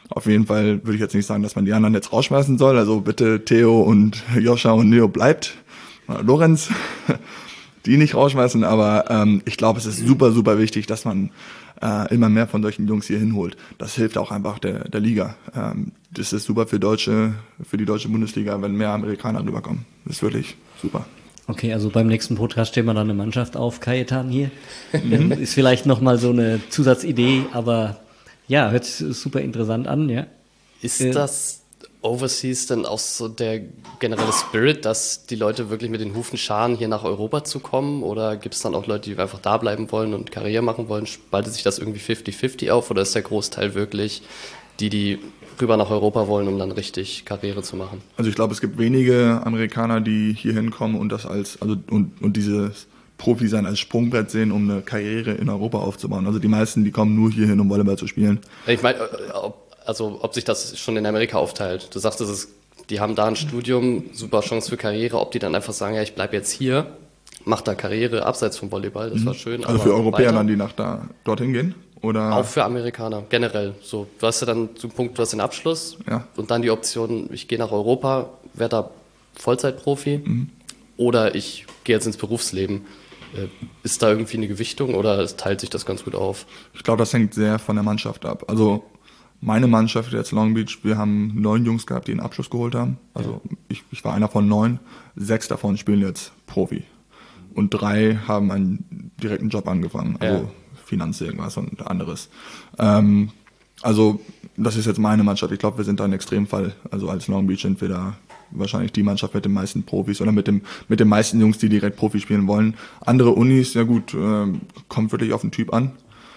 Auf jeden Fall würde ich jetzt nicht sagen, dass man die anderen jetzt rausschmeißen soll. Also bitte Theo und Joscha und Neo bleibt. Lorenz, die nicht rausschmeißen. Aber ich glaube, es ist super, super wichtig, dass man immer mehr von solchen Jungs hier hinholt. Das hilft auch einfach der Liga. Das ist super für die deutsche Bundesliga, wenn mehr Amerikaner rüberkommen. Das ist wirklich super. Okay, also beim nächsten Podcast stellen wir dann eine Mannschaft auf, Kajetan hier. Ist vielleicht nochmal so eine Zusatzidee, aber ja, hört sich super interessant an, ja. Ist das Overseas dann auch so der generelle Spirit, dass die Leute wirklich mit den Hufen scharen, hier nach Europa zu kommen? Oder gibt es dann auch Leute, die einfach da bleiben wollen und Karriere machen wollen? Spaltet sich das irgendwie 50-50 auf oder ist der Großteil wirklich die rüber nach Europa wollen, um dann richtig Karriere zu machen? Also ich glaube, es gibt wenige Amerikaner, die hier hinkommen und das und dieses Profi-Sein als Sprungbrett sehen, um eine Karriere in Europa aufzubauen. Also die meisten, die kommen nur hier hin, um Volleyball zu spielen. Ich meine, ob sich das schon in Amerika aufteilt. Du sagst, die haben da ein Studium, super Chance für Karriere, ob die dann einfach sagen, ja, ich bleibe jetzt hier, mach da Karriere abseits vom Volleyball, das war schön. Also für Europäer dann, die dorthin gehen? Oder? Auch für Amerikaner, generell. So, du hast ja dann zum Punkt, du hast den Abschluss und dann die Option, ich gehe nach Europa, werde da Vollzeitprofi oder ich gehe jetzt ins Berufsleben. Ist da irgendwie eine Gewichtung oder teilt sich das ganz gut auf? Ich glaube, das hängt sehr von der Mannschaft ab. Also meine Mannschaft jetzt Long Beach, wir haben 9 Jungs gehabt, die einen Abschluss geholt haben. Also ich war einer von 9. 6 davon spielen jetzt Profi. Und 3 haben einen direkten Job angefangen. Also Finanz irgendwas und anderes. Also das ist jetzt meine Mannschaft. Ich glaube, wir sind da ein Extremfall. Also als Long Beach sind wir da wahrscheinlich die Mannschaft mit den meisten Profis oder mit den meisten Jungs, die direkt Profi spielen wollen. Andere Unis, ja gut, kommt wirklich auf den Typ an.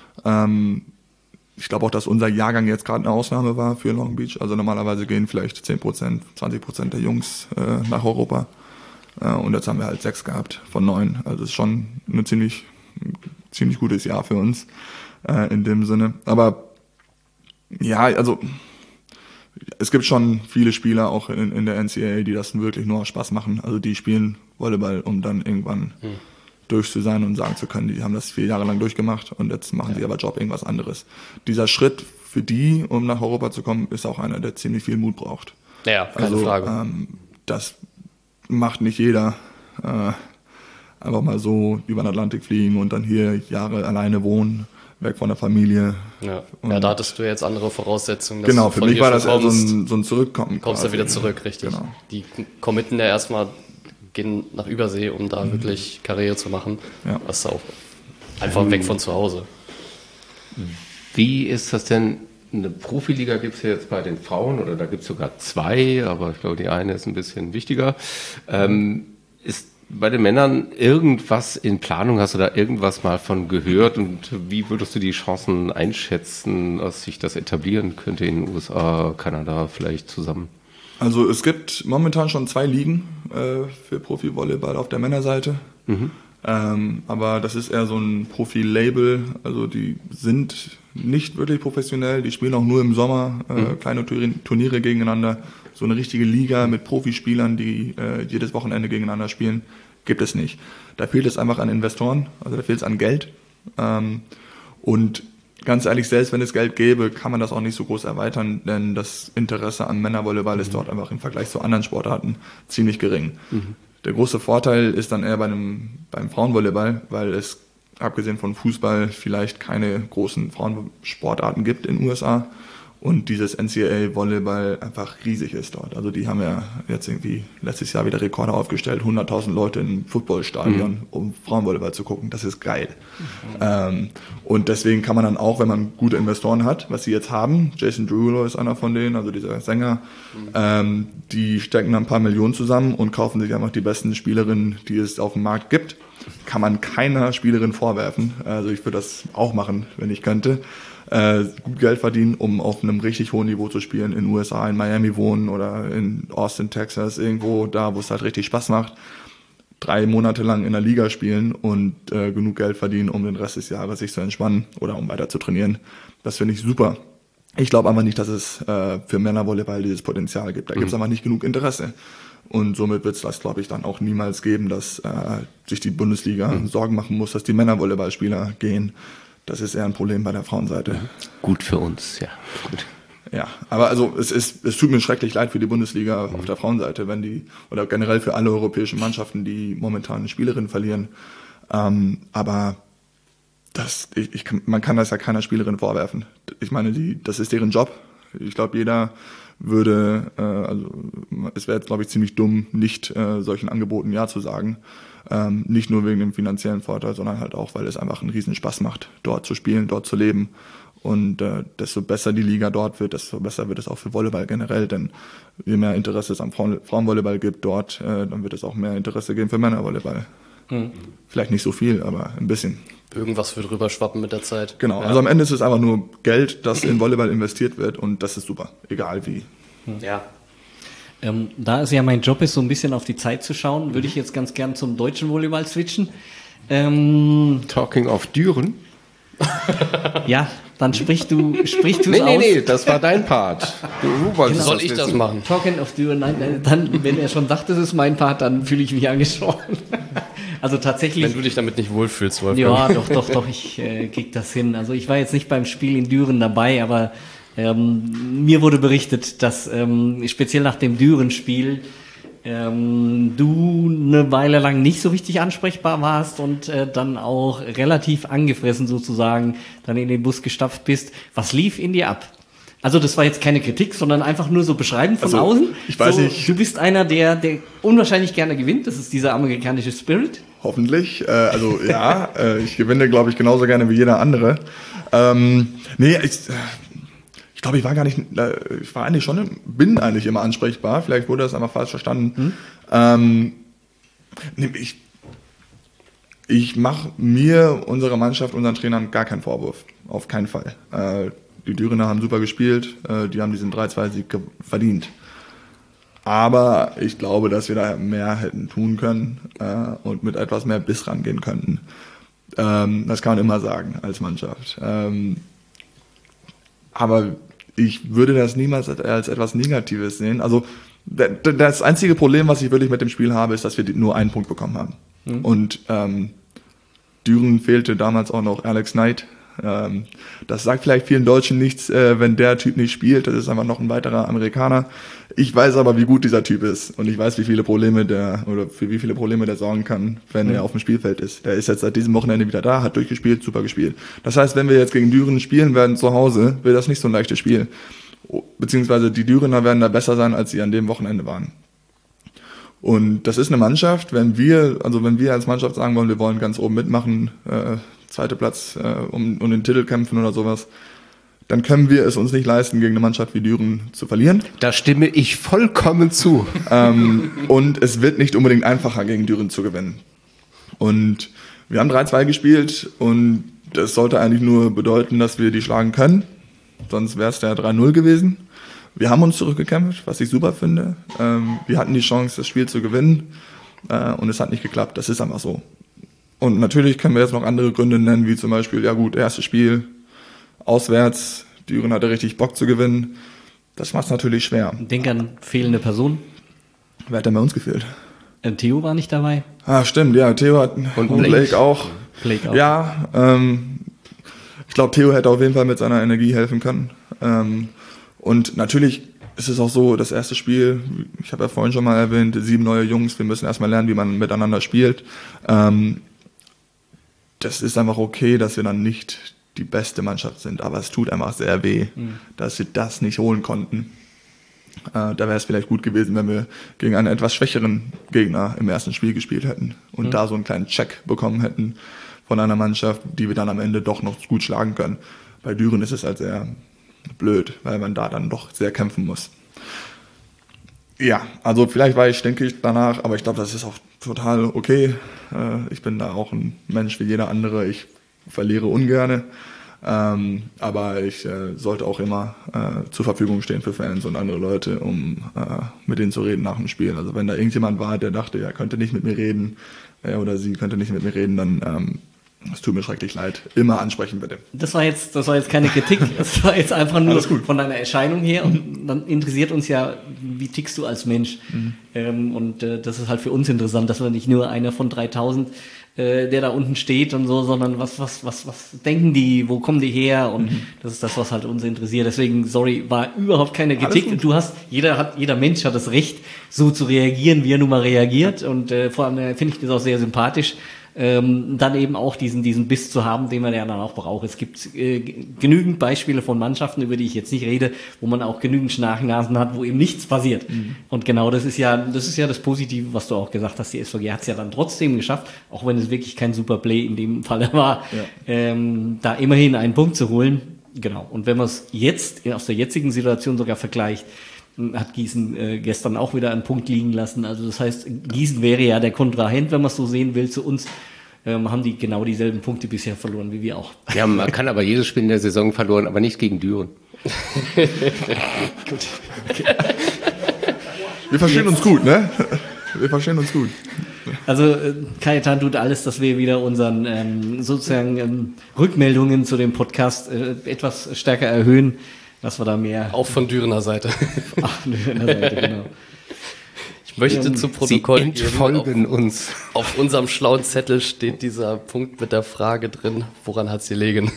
Ich glaube auch, dass unser Jahrgang jetzt gerade eine Ausnahme war für Long Beach. Also normalerweise gehen vielleicht 10%, 20% der Jungs nach Europa. Und jetzt haben wir halt 6 gehabt von 9. Also es ist schon ein ziemlich gutes Jahr für uns in dem Sinne. Aber ja, also es gibt schon viele Spieler auch in der NCAA, die das wirklich nur aus Spaß machen. Also die spielen Volleyball, um dann irgendwann durch zu sein und sagen zu können, die haben das 4 Jahre lang durchgemacht und jetzt machen sie aber Job irgendwas anderes. Dieser Schritt für die, um nach Europa zu kommen, ist auch einer, der ziemlich viel Mut braucht. Ja, keine Frage. Das macht nicht jeder. Einfach mal so über den Atlantik fliegen und dann hier Jahre alleine wohnen, weg von der Familie. Ja, da hattest du jetzt andere Voraussetzungen. Genau, für mich war das eher so ein Zurückkommen. Kommst du wieder zurück, richtig. Genau. Die committen ja erstmal, gehen nach Übersee, um da wirklich Karriere zu machen. Ja. Das ist auch einfach weg von zu Hause. Wie ist das denn? Eine Profiliga gibt es ja jetzt bei den Frauen oder da gibt es sogar 2, aber ich glaube, die eine ist ein bisschen wichtiger. Ist bei den Männern irgendwas in Planung? Hast du da irgendwas mal von gehört? Und wie würdest du die Chancen einschätzen, dass sich das etablieren könnte in den USA, Kanada vielleicht zusammen? Also es gibt momentan schon 2 Ligen für Profi-Volleyball auf der Männerseite. Aber das ist eher so ein Profi-Label. Also die sind nicht wirklich professionell. Die spielen auch nur im Sommer kleine Turniere gegeneinander. So eine richtige Liga mit Profispielern, die jedes Wochenende gegeneinander spielen, gibt es nicht. Da fehlt es einfach an Investoren, also da fehlt es an Geld. Und ganz ehrlich, selbst wenn es Geld gäbe, kann man das auch nicht so groß erweitern, denn das Interesse am Männervolleyball ist dort einfach im Vergleich zu anderen Sportarten ziemlich gering. Der große Vorteil ist dann eher beim Frauenvolleyball, weil es abgesehen von Fußball vielleicht keine großen Frauensportarten gibt in den USA und dieses NCAA-Volleyball einfach riesig ist dort. Also die haben ja jetzt irgendwie letztes Jahr wieder Rekorde aufgestellt, 100.000 Leute im Footballstadion, um Frauenvolleyball zu gucken. Das ist geil. Und deswegen kann man dann auch, wenn man gute Investoren hat, was sie jetzt haben, Jason Derulo ist einer von denen, also dieser Sänger, die stecken dann ein paar Millionen zusammen und kaufen sich einfach die besten Spielerinnen, die es auf dem Markt gibt. Kann man keiner Spielerin vorwerfen. Also ich würde das auch machen, wenn ich könnte. Gut Geld verdienen, um auf einem richtig hohen Niveau zu spielen, in den USA, in Miami wohnen oder in Austin, Texas, irgendwo da, wo es halt richtig Spaß macht. 3 Monate lang in der Liga spielen und genug Geld verdienen, um den Rest des Jahres sich zu entspannen oder um weiter zu trainieren. Das finde ich super. Ich glaube aber nicht, dass es für Männervolleyball dieses Potenzial gibt. Da gibt es einfach nicht genug Interesse. Und somit wird es das, glaube ich, dann auch niemals geben, dass sich die Bundesliga Sorgen machen muss, dass die Männervolleyballspieler gehen. Das ist eher ein Problem bei der Frauenseite. Gut für uns, ja. Gut. Ja, aber also es tut mir schrecklich leid für die Bundesliga auf der Frauenseite, wenn die, oder generell für alle europäischen Mannschaften, die momentan eine Spielerin verlieren. Aber man kann das ja keiner Spielerin vorwerfen. Ich meine, das ist deren Job. Ich glaube, jeder würde, es wäre jetzt, glaube ich, ziemlich dumm, nicht solchen Angeboten Ja zu sagen. Nicht nur wegen dem finanziellen Vorteil, sondern halt auch, weil es einfach einen riesen Spaß macht, dort zu spielen, dort zu leben. Und desto besser die Liga dort wird, desto besser wird es auch für Volleyball generell. Denn je mehr Interesse es am Frauenvolleyball gibt dort, dann wird es auch mehr Interesse geben für Männervolleyball. Vielleicht nicht so viel, aber ein bisschen. Irgendwas wird rüberschwappen mit der Zeit. Genau, also am Ende ist es einfach nur Geld, das in Volleyball investiert wird und das ist super, egal wie. Ja. Da es ja mein Job ist, so ein bisschen auf die Zeit zu schauen, würde ich jetzt ganz gern zum deutschen Volleyball switchen. Talking of Düren. Ja, dann sprichst du es aus. Nee, das war dein Part. Du wolltest Soll ich das machen? Talking of Düren, nein, dann, wenn er schon sagt, das ist mein Part, dann fühle ich mich angesprochen. Also tatsächlich. Wenn du dich damit nicht wohlfühlst, Wolfgang. Ja, doch, ich krieg das hin. Also ich war jetzt nicht beim Spiel in Düren dabei, aber mir wurde berichtet, dass speziell nach dem Düren-Spiel du eine Weile lang nicht so richtig ansprechbar warst und dann auch relativ angefressen sozusagen dann in den Bus gestapft bist. Was lief in dir ab? Also das war jetzt keine Kritik, sondern einfach nur so beschreiben von außen. Ich weiß nicht. Du bist einer, der unwahrscheinlich gerne gewinnt. Das ist dieser amerikanische Spirit. Hoffentlich. Ich gewinne, glaube ich, genauso gerne wie jeder andere. Ich glaube, bin eigentlich immer ansprechbar. Vielleicht wurde das einfach falsch verstanden. Ich mache mir, unserer Mannschaft, unseren Trainern gar keinen Vorwurf. Auf keinen Fall. Die Dürener haben super gespielt. Die haben diesen 3-2-Sieg verdient. Aber ich glaube, dass wir da mehr hätten tun können und mit etwas mehr Biss rangehen könnten. Das kann man immer sagen als Mannschaft. Aber ich würde das niemals als etwas Negatives sehen. Also das einzige Problem, was ich wirklich mit dem Spiel habe, ist, dass wir nur einen Punkt bekommen haben. Und Düren fehlte damals auch noch Alex Knight. Das sagt vielleicht vielen Deutschen nichts, wenn der Typ nicht spielt. Das ist einfach noch ein weiterer Amerikaner. Ich weiß aber, wie gut dieser Typ ist. Und ich weiß, für wie viele Probleme der sorgen kann, wenn er auf dem Spielfeld ist. Er ist jetzt seit diesem Wochenende wieder da, hat durchgespielt, super gespielt. Das heißt, wenn wir jetzt gegen Düren spielen werden zu Hause, wird das nicht so ein leichtes Spiel. Beziehungsweise die Dürener werden da besser sein, als sie an dem Wochenende waren. Und das ist eine Mannschaft, wenn wir als Mannschaft sagen wollen, wir wollen ganz oben mitmachen, zweiter Platz, um den Titel kämpfen oder sowas, dann können wir es uns nicht leisten, gegen eine Mannschaft wie Düren zu verlieren. Da stimme ich vollkommen zu. Und es wird nicht unbedingt einfacher, gegen Düren zu gewinnen. Und wir haben 3-2 gespielt und das sollte eigentlich nur bedeuten, dass wir die schlagen können. Sonst wäre es der 3-0 gewesen. Wir haben uns zurückgekämpft, was ich super finde. Wir hatten die Chance, das Spiel zu gewinnen und es hat nicht geklappt. Das ist einfach so. Und natürlich können wir jetzt noch andere Gründe nennen, wie zum Beispiel, ja gut, erstes Spiel, auswärts, Düren hatte richtig Bock zu gewinnen. Das macht es natürlich schwer. Denk an fehlende Personen. Wer hat denn bei uns gefehlt? Theo war nicht dabei. Ah, stimmt, ja, Theo hat und Blake auch. Blake auch. Ja, ich glaube, Theo hätte auf jeden Fall mit seiner Energie helfen können. Und natürlich ist es auch so, das erste Spiel, ich habe ja vorhin schon mal erwähnt, 7 neue Jungs, wir müssen erstmal lernen, wie man miteinander spielt. Das ist einfach okay, dass wir dann nicht die beste Mannschaft sind, aber es tut einfach sehr weh, dass wir das nicht holen konnten. Da wäre es vielleicht gut gewesen, wenn wir gegen einen etwas schwächeren Gegner im ersten Spiel gespielt hätten und da so einen kleinen Check bekommen hätten von einer Mannschaft, die wir dann am Ende doch noch gut schlagen können. Bei Düren ist es halt sehr blöd, weil man da dann doch sehr kämpfen muss. Ja, also vielleicht war ich stinkig danach, aber ich glaube, das ist auch total okay. Ich bin da auch ein Mensch wie jeder andere. Ich verliere ungerne, aber ich sollte auch immer zur Verfügung stehen für Fans und andere Leute, um mit denen zu reden nach dem Spiel. Also wenn da irgendjemand war, der dachte, er könnte nicht mit mir reden, er oder sie könnte nicht mit mir reden, dann Es tut mir schrecklich leid. Immer ansprechen, bitte. Das war jetzt keine Kritik, das war jetzt einfach nur von deiner Erscheinung her und dann interessiert uns ja, wie tickst du als Mensch? Und das ist halt für uns interessant, dass wir nicht nur einer von 3000, der da unten steht und so, sondern was denken die, wo kommen die her? Und das ist das, was halt uns interessiert. Deswegen, sorry, war überhaupt keine Kritik. Jeder Mensch hat das Recht, so zu reagieren, wie er nun mal reagiert. Und vor allem finde ich das auch sehr sympathisch. Dann eben auch diesen Biss zu haben, den man ja dann auch braucht. Es gibt genügend Beispiele von Mannschaften, über die ich jetzt nicht rede, wo man auch genügend Schnarchnasen hat, wo eben nichts passiert. Und genau das ist ja das Positive, was du auch gesagt hast. Die SVG hat es ja dann trotzdem geschafft, auch wenn es wirklich kein Superplay in dem Fall war, da immerhin einen Punkt zu holen. Genau. Und wenn man es jetzt aus der jetzigen Situation sogar vergleicht, hat Gießen gestern auch wieder einen Punkt liegen lassen. Also das heißt, Gießen wäre ja der Kontrahent, wenn man es so sehen will, zu uns. Haben die genau dieselben Punkte bisher verloren, wie wir auch. Ja, man kann aber jedes Spiel in der Saison verloren, aber nicht gegen Düren. Gut. Okay. Wir verstehen uns gut, ne? Wir verstehen uns gut. Also Kajetan tut alles, dass wir wieder unseren sozusagen Rückmeldungen zu dem Podcast etwas stärker erhöhen, dass wir da mehr... Auch von Dürener Seite. Ach, Dürener Seite, genau. Ich möchte zu Protokoll geben, uns. Auf unserem schlauen Zettel steht dieser Punkt mit der Frage drin, woran hat sie gelegen?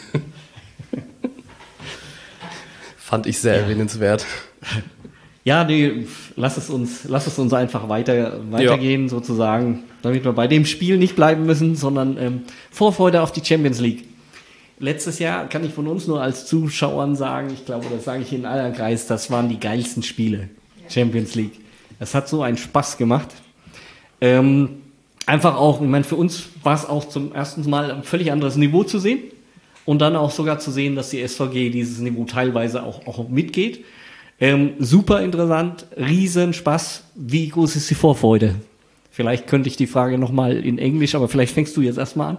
Fand ich sehr erwähnenswert. Ja, nee, lass es uns einfach weitergehen, sozusagen, damit wir bei dem Spiel nicht bleiben müssen, sondern Vorfreude auf die Champions League. Letztes Jahr kann ich von uns nur als Zuschauern sagen, ich glaube, das sage ich in aller Kreis, das waren die geilsten Spiele, Champions League. Es hat so einen Spaß gemacht. Einfach auch, ich meine, für uns war es auch zum ersten Mal ein völlig anderes Niveau zu sehen und dann auch sogar zu sehen, dass die SVG dieses Niveau teilweise auch mitgeht. Super interessant, riesen Spaß. Wie groß ist die Vorfreude? Vielleicht könnte ich die Frage nochmal in Englisch, aber vielleicht fängst du jetzt erstmal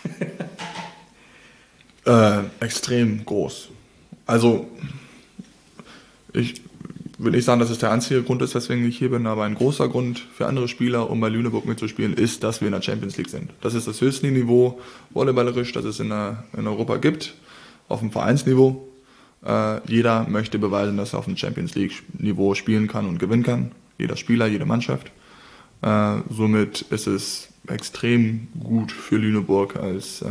an. Extrem groß. Also, ich will nicht sagen, dass es der einzige Grund ist, weswegen ich hier bin, aber ein großer Grund für andere Spieler, um bei Lüneburg mitzuspielen, ist, dass wir in der Champions League sind. Das ist das höchste Niveau volleyballerisch, das es in Europa gibt, auf dem Vereinsniveau. Jeder möchte beweisen, dass er auf dem Champions League-Niveau spielen kann und gewinnen kann. Jeder Spieler, jede Mannschaft. Somit ist es extrem gut für Lüneburg als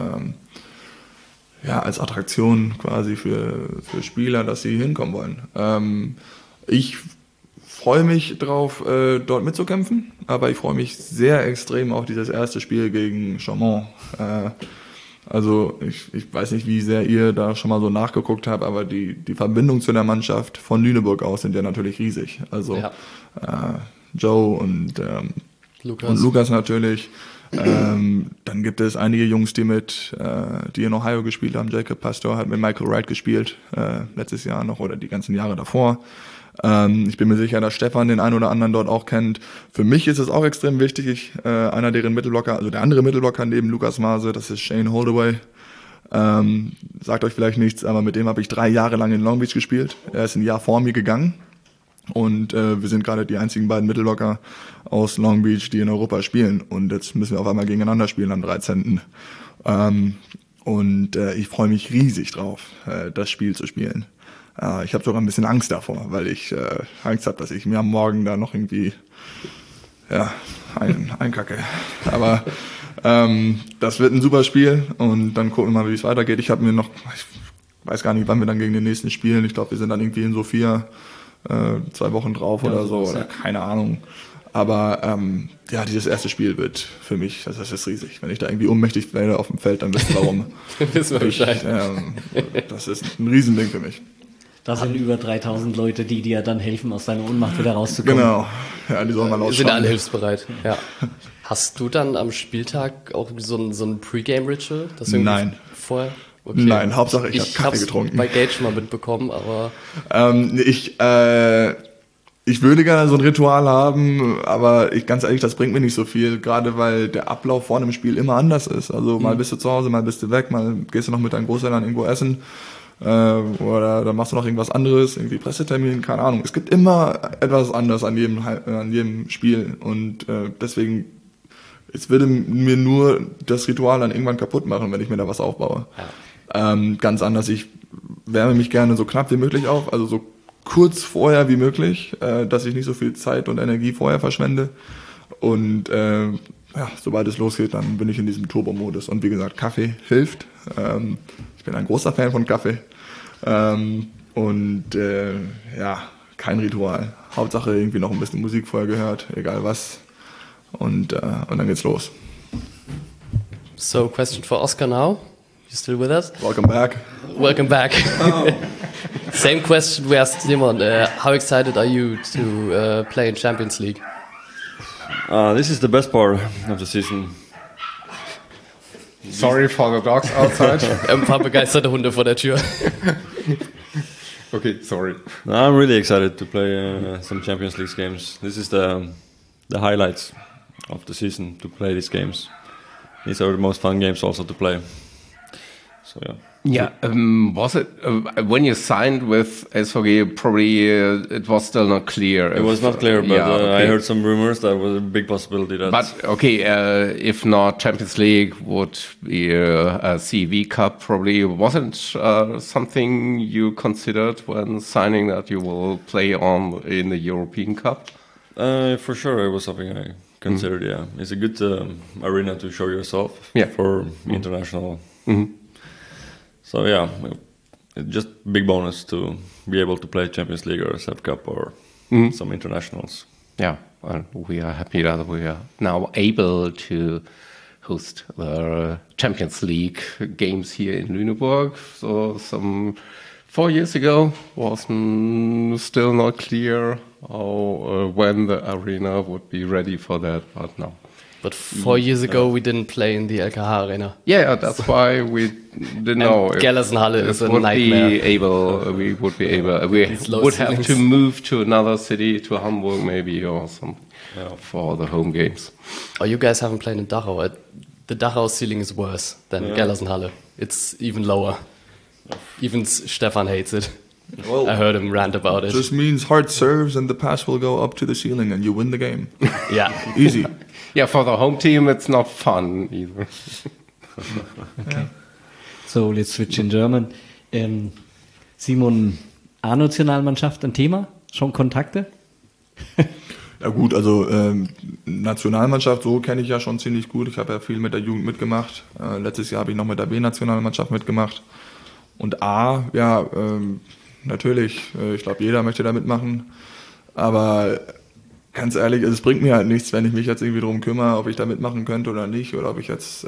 Attraktion quasi für Spieler, dass sie hinkommen wollen. Ich freue mich drauf, dort mitzukämpfen, aber ich freue mich sehr extrem auf dieses erste Spiel gegen Chaumont. Also ich weiß nicht, wie sehr ihr da schon mal so nachgeguckt habt, aber die Verbindung zu der Mannschaft von Lüneburg aus sind ja natürlich riesig. Also Joe und Lukas natürlich. Dann gibt es einige Jungs, die in Ohio gespielt haben. Jacob Pastor hat mit Michael Wright gespielt, letztes Jahr noch oder die ganzen Jahre davor. Ich bin mir sicher, dass Stefan den einen oder anderen dort auch kennt. Für mich ist es auch extrem wichtig, einer deren Mittelblocker, also der andere Mittelblocker neben Lukas Maase, das ist Shane Holdaway. Sagt euch vielleicht nichts, aber mit dem habe ich 3 Jahre lang in Long Beach gespielt. Er ist ein Jahr vor mir gegangen. Und wir sind gerade die einzigen beiden Mittelblocker aus Long Beach, die in Europa spielen. Und jetzt müssen wir auf einmal gegeneinander spielen am 13. Ich freue mich riesig drauf, das Spiel zu spielen. Ich habe sogar ein bisschen Angst davor, weil ich Angst habe, dass ich mir am Morgen da noch irgendwie einkacke. Aber das wird ein super Spiel und dann gucken wir mal, wie es weitergeht. Ich weiß gar nicht, wann wir dann gegen den nächsten spielen. Ich glaube, wir sind dann irgendwie in Sofia 2 Wochen drauf oder so, oder keine Ahnung. Aber dieses erste Spiel wird für mich, das ist riesig. Wenn ich da irgendwie ohnmächtig werde auf dem Feld, dann wisst ihr warum. Wissen wir Bescheid. Das ist ein Riesending für mich. Da sind über 3000 Leute, die dir dann helfen, aus deiner Ohnmacht wieder rauszukommen. Genau, ja, die sollen mal ausschauen. Sind alle hilfsbereit, ja. Hast du dann am Spieltag auch so ein Pre-Game-Ritual? Nein. Vorher? Okay. Nein, Hauptsache ich habe Kaffee getrunken. Bei Gage mal mitbekommen, aber... Ich würde gerne so ein Ritual haben, aber ganz ehrlich, das bringt mir nicht so viel, gerade weil der Ablauf vor einem Spiel immer anders ist. Also mal bist du zu Hause, mal bist du weg, mal gehst du noch mit deinen Großeltern irgendwo essen oder dann machst du noch irgendwas anderes, irgendwie Pressetermin, keine Ahnung. Es gibt immer etwas anderes an jedem Spiel und deswegen es würde mir nur das Ritual dann irgendwann kaputt machen, wenn ich mir da was aufbaue. Ja. Ganz anders, ich wärme mich gerne so knapp wie möglich auf, also so kurz vorher wie möglich, dass ich nicht so viel Zeit und Energie vorher verschwende. Und sobald es losgeht, dann bin ich in diesem Turbo-Modus. Und wie gesagt, Kaffee hilft. Ich bin ein großer Fan von Kaffee. Kein Ritual. Hauptsache irgendwie noch ein bisschen Musik vorher gehört, egal was. Und dann geht's los. So, question for Oscar now. You still with us? Welcome back. Welcome back. Same question we asked Simon. How excited are you to play in Champions League? This is the best part of the season. Sorry for the dogs outside. Ein paar begeisterte Hunde vor der Tür. Okay, sorry. No, I'm really excited to play some Champions League games. This is the highlights of the season, to play these games. These are the most fun games also to play. So yeah. Yeah, was it when you signed with SVG? Probably it was still not clear. It was not clear, but I heard some rumors that was a big possibility. But okay, if not Champions League, would be a CV Cup. Probably wasn't something you considered when signing that you will play on in the European Cup. For sure, it was something I considered. Yeah, it's a good arena to show yourself. Yeah. For international. Mm-hmm. So yeah, just big bonus to be able to play Champions League or SEP Cup or some internationals. Yeah, well, we are happy that we are now able to host the Champions League games here in Lüneburg. So some 4 years ago was still not clear when the arena would be ready for that, but now. But 4 years ago, we didn't play in the LKH Arena. Yeah, that's why we didn't know. Gellersenhalle is a nightmare. We would be able. We would have to move to another city, to Hamburg maybe, or something for the home games. Oh, you guys haven't played in Dachau. The Dachau ceiling is worse than Gellersenhalle. It's even lower. Even Stefan hates it. Well, I heard him rant about it. Just means hard serves and the pass will go up to the ceiling and you win the game. Yeah. Easy. Yeah, for the home team it's not fun either. Okay. So, let's switch in German. Simon, A-Nationalmannschaft ein Thema? Schon Kontakte? Ja gut, also Nationalmannschaft, so kenne ich ja schon ziemlich gut. Ich habe ja viel mit der Jugend mitgemacht. Letztes Jahr habe ich noch mit der B-Nationalmannschaft mitgemacht. Und A, ja, natürlich, ich glaube, jeder möchte da mitmachen. Aber ganz ehrlich, es bringt mir halt nichts, wenn ich mich jetzt irgendwie darum kümmere, ob ich da mitmachen könnte oder nicht. Oder ob ich jetzt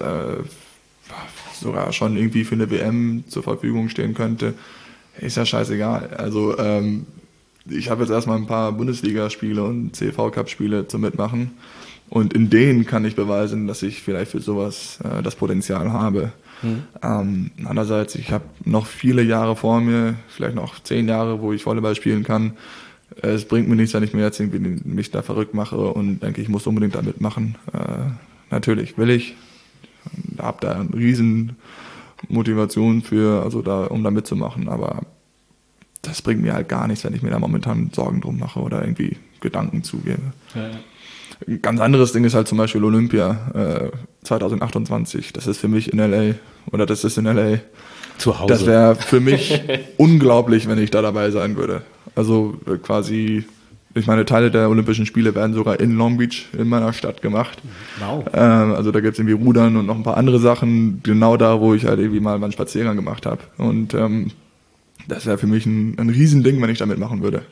sogar schon irgendwie für eine WM zur Verfügung stehen könnte. Ist ja scheißegal. Also ich habe jetzt erstmal ein paar Bundesligaspiele und CV-Cup-Spiele zum Mitmachen. Und in denen kann ich beweisen, dass ich vielleicht für sowas das Potenzial habe. Andererseits, ich habe noch viele Jahre vor mir, vielleicht noch 10 Jahre, wo ich Volleyball spielen kann. Es bringt mir nichts, wenn ich mir jetzt irgendwie mich da verrückt mache und denke, ich muss unbedingt da mitmachen. Natürlich will ich. Habe da eine riesen Motivation für, also da, um da mitzumachen, aber das bringt mir halt gar nichts, wenn ich mir da momentan Sorgen drum mache oder irgendwie Gedanken zugebe. Ja. Ein ganz anderes Ding ist halt zum Beispiel Olympia 2028. Das ist für mich in LA oder das ist in LA. Zu Hause. Das wäre für mich unglaublich, wenn ich da dabei sein würde. Also quasi, ich meine, Teile der Olympischen Spiele werden sogar in Long Beach in meiner Stadt gemacht. Wow. Also da gibt es irgendwie Rudern und noch ein paar andere Sachen, genau da, wo ich halt irgendwie mal meinen Spaziergang gemacht habe. Und das wäre für mich ein Riesending, wenn ich da mitmachen würde.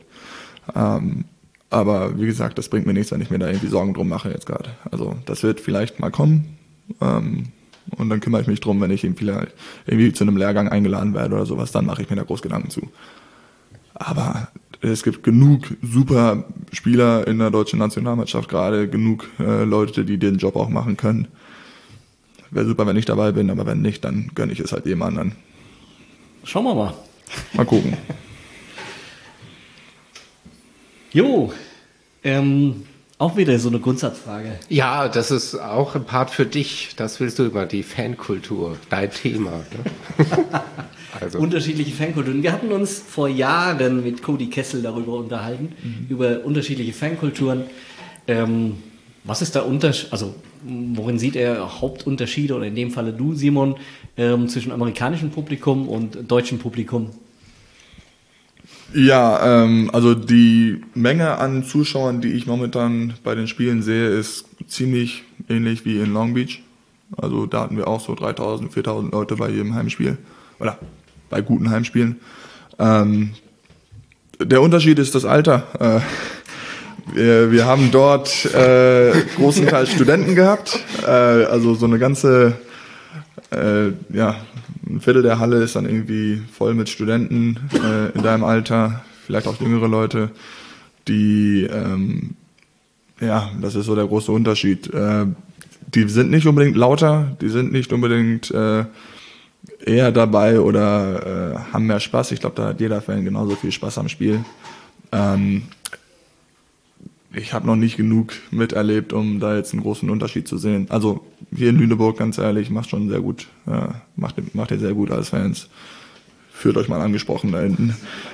Aber wie gesagt, das bringt mir nichts, wenn ich mir da irgendwie Sorgen drum mache jetzt gerade. Also das wird vielleicht mal kommen. Und dann kümmere ich mich drum, wenn ich irgendwie zu einem Lehrgang eingeladen werde oder sowas, dann mache ich mir da groß Gedanken zu. Aber es gibt genug super Spieler in der deutschen Nationalmannschaft gerade, genug Leute, die den Job auch machen können. Wäre super, wenn ich dabei bin, aber wenn nicht, dann gönne ich es halt jedem anderen. Schauen wir mal. Mal gucken. Jo, auch wieder so eine Grundsatzfrage. Ja, das ist auch ein Part für dich. Das willst du über die Fankultur, dein Thema. Ne? Also. Unterschiedliche Fankulturen. Wir hatten uns vor Jahren mit Cody Kessel darüber unterhalten, über unterschiedliche Fankulturen. Was ist der Unterschied? Also worin sieht er Hauptunterschiede oder in dem Falle du, Simon, zwischen amerikanischem Publikum und deutschem Publikum? Ja, also die Menge an Zuschauern, die ich momentan bei den Spielen sehe, ist ziemlich ähnlich wie in Long Beach. Also da hatten wir auch so 3.000, 4.000 Leute bei jedem Heimspiel oder bei guten Heimspielen. Der Unterschied ist das Alter. Wir haben dort großenteils Studenten gehabt, also so eine ganze, ein Viertel der Halle ist dann irgendwie voll mit Studenten in deinem Alter, vielleicht auch jüngere Leute, die, das ist so der große Unterschied. Die sind nicht unbedingt lauter, die sind nicht unbedingt eher dabei oder haben mehr Spaß. Ich glaube, da hat jeder Fan genauso viel Spaß am Spiel. Ich habe noch nicht genug miterlebt, um da jetzt einen großen Unterschied zu sehen. Also hier in Lüneburg, ganz ehrlich, macht schon sehr gut. Macht ihr sehr gut als Fans. Fühlt euch mal angesprochen da hinten.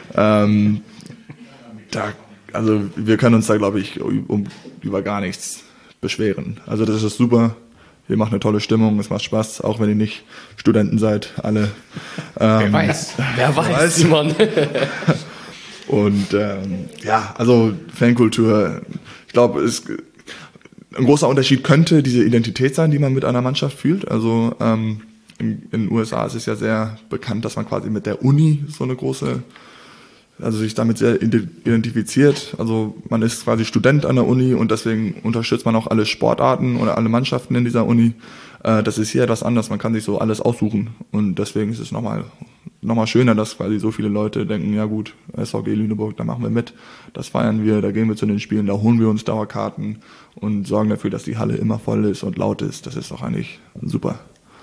Also wir können uns da, glaube ich, über gar nichts beschweren. Also das ist super. Ihr macht eine tolle Stimmung, es macht Spaß, auch wenn ihr nicht Studenten seid, alle. Wer weiß, Simon. Und also Fankultur, ich glaube, ein großer Unterschied könnte diese Identität sein, die man mit einer Mannschaft fühlt. Also in den USA ist es ja sehr bekannt, dass man quasi mit der Uni so eine große, also sich damit sehr identifiziert. Also man ist quasi Student an der Uni und deswegen unterstützt man auch alle Sportarten oder alle Mannschaften in dieser Uni. Das ist hier etwas anders, man kann sich so alles aussuchen und deswegen ist es nochmal schöner, dass quasi so viele Leute denken, ja gut, SVG Lüneburg, da machen wir mit, das feiern wir, da gehen wir zu den Spielen, da holen wir uns Dauerkarten und sorgen dafür, dass die Halle immer voll ist und laut ist. Das ist doch eigentlich super.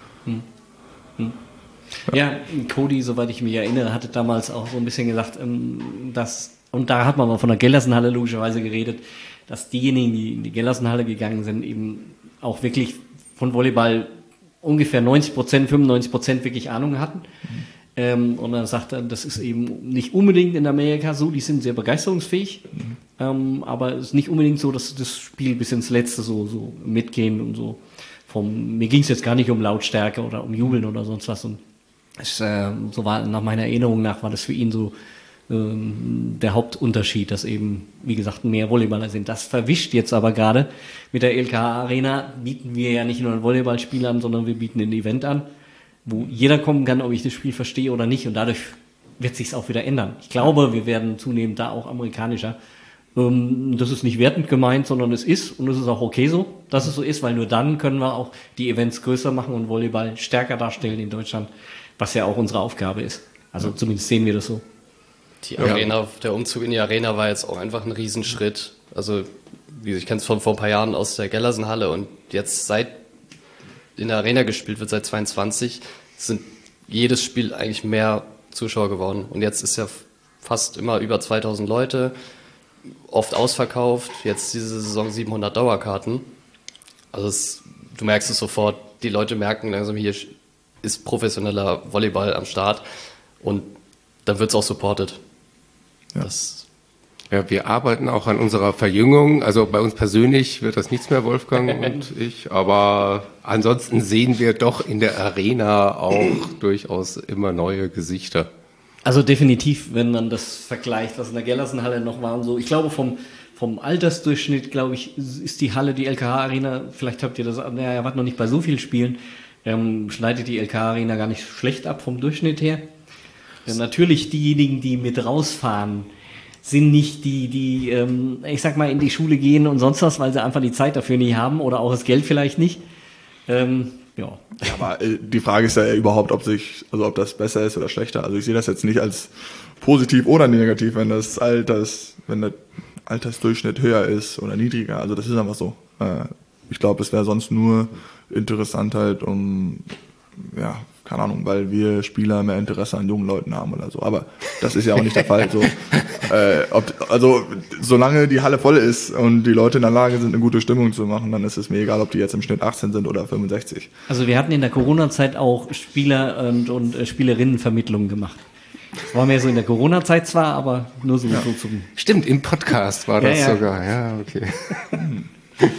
Ja, Cody, soweit ich mich erinnere, hatte damals auch so ein bisschen gesagt, dass, und da hat man mal von der Gellersenhalle logischerweise geredet, dass diejenigen, die in die Gellersenhalle gegangen sind, eben auch wirklich von Volleyball ungefähr 90%, 95% wirklich Ahnung hatten. Und dann sagt er, das ist eben nicht unbedingt in Amerika so, die sind sehr begeisterungsfähig, aber es ist nicht unbedingt so, dass das Spiel bis ins Letzte so mitgehen und so. Mir ging es jetzt gar nicht um Lautstärke oder um Jubeln oder sonst was. Und so war nach meiner Erinnerung nach, war das für ihn so der Hauptunterschied, dass eben, wie gesagt, mehr Volleyballer sind. Das verwischt jetzt aber gerade. Mit der LKH Arena bieten wir ja nicht nur ein Volleyballspiel an, sondern wir bieten ein Event an, wo jeder kommen kann, ob ich das Spiel verstehe oder nicht. Und dadurch wird sich's auch wieder ändern. Ich glaube, wir werden zunehmend da auch amerikanischer. Das ist nicht wertend gemeint, sondern es ist, und es ist auch okay so, dass es so ist, weil nur dann können wir auch die Events größer machen und Volleyball stärker darstellen in Deutschland, was ja auch unsere Aufgabe ist. Also zumindest sehen wir das so. Die Arena, der Umzug in die Arena war jetzt auch einfach ein Riesenschritt. Also, ich kenne es von vor ein paar Jahren aus der Gellersenhalle und jetzt seit in der Arena gespielt wird, seit 22, sind jedes Spiel eigentlich mehr Zuschauer geworden. Und jetzt ist ja fast immer über 2000 Leute, oft ausverkauft, jetzt diese Saison 700 Dauerkarten. Also du merkst es sofort, die Leute merken langsam, hier ist professioneller Volleyball am Start und dann wird es auch supported. Ja, wir arbeiten auch an unserer Verjüngung. Also bei uns persönlich wird das nichts mehr, Wolfgang und ich. Aber ansonsten sehen wir doch in der Arena auch durchaus immer neue Gesichter. Also definitiv, wenn man das vergleicht, was in der Gellersenhalle noch war und so. Ich glaube, vom Altersdurchschnitt, glaube ich, ist die Halle, die LKH-Arena, vielleicht habt ihr das, ihr wart noch nicht bei so vielen Spielen, schneidet die LKH-Arena gar nicht schlecht ab vom Durchschnitt her. Natürlich diejenigen, die mit rausfahren, sind nicht die ich sag mal, in die Schule gehen und sonst was, weil sie einfach die Zeit dafür nicht haben oder auch das Geld vielleicht nicht. Ja, aber die Frage ist ja überhaupt, ob das besser ist oder schlechter. Also ich sehe das jetzt nicht als positiv oder negativ, wenn der Altersdurchschnitt höher ist oder niedriger. Also das ist einfach so. Ich glaube, es wäre sonst nur interessant halt keine Ahnung, weil wir Spieler mehr Interesse an jungen Leuten haben oder so. Aber das ist ja auch nicht der Fall. So, solange die Halle voll ist und die Leute in der Lage sind, eine gute Stimmung zu machen, dann ist es mir egal, ob die jetzt im Schnitt 18 sind oder 65. Also wir hatten in der Corona-Zeit auch Spieler und Spielerinnenvermittlungen gemacht. Das war mehr so in der Corona-Zeit zwar, aber nur so zum... Stimmt, im Podcast war das sogar. Ja, okay.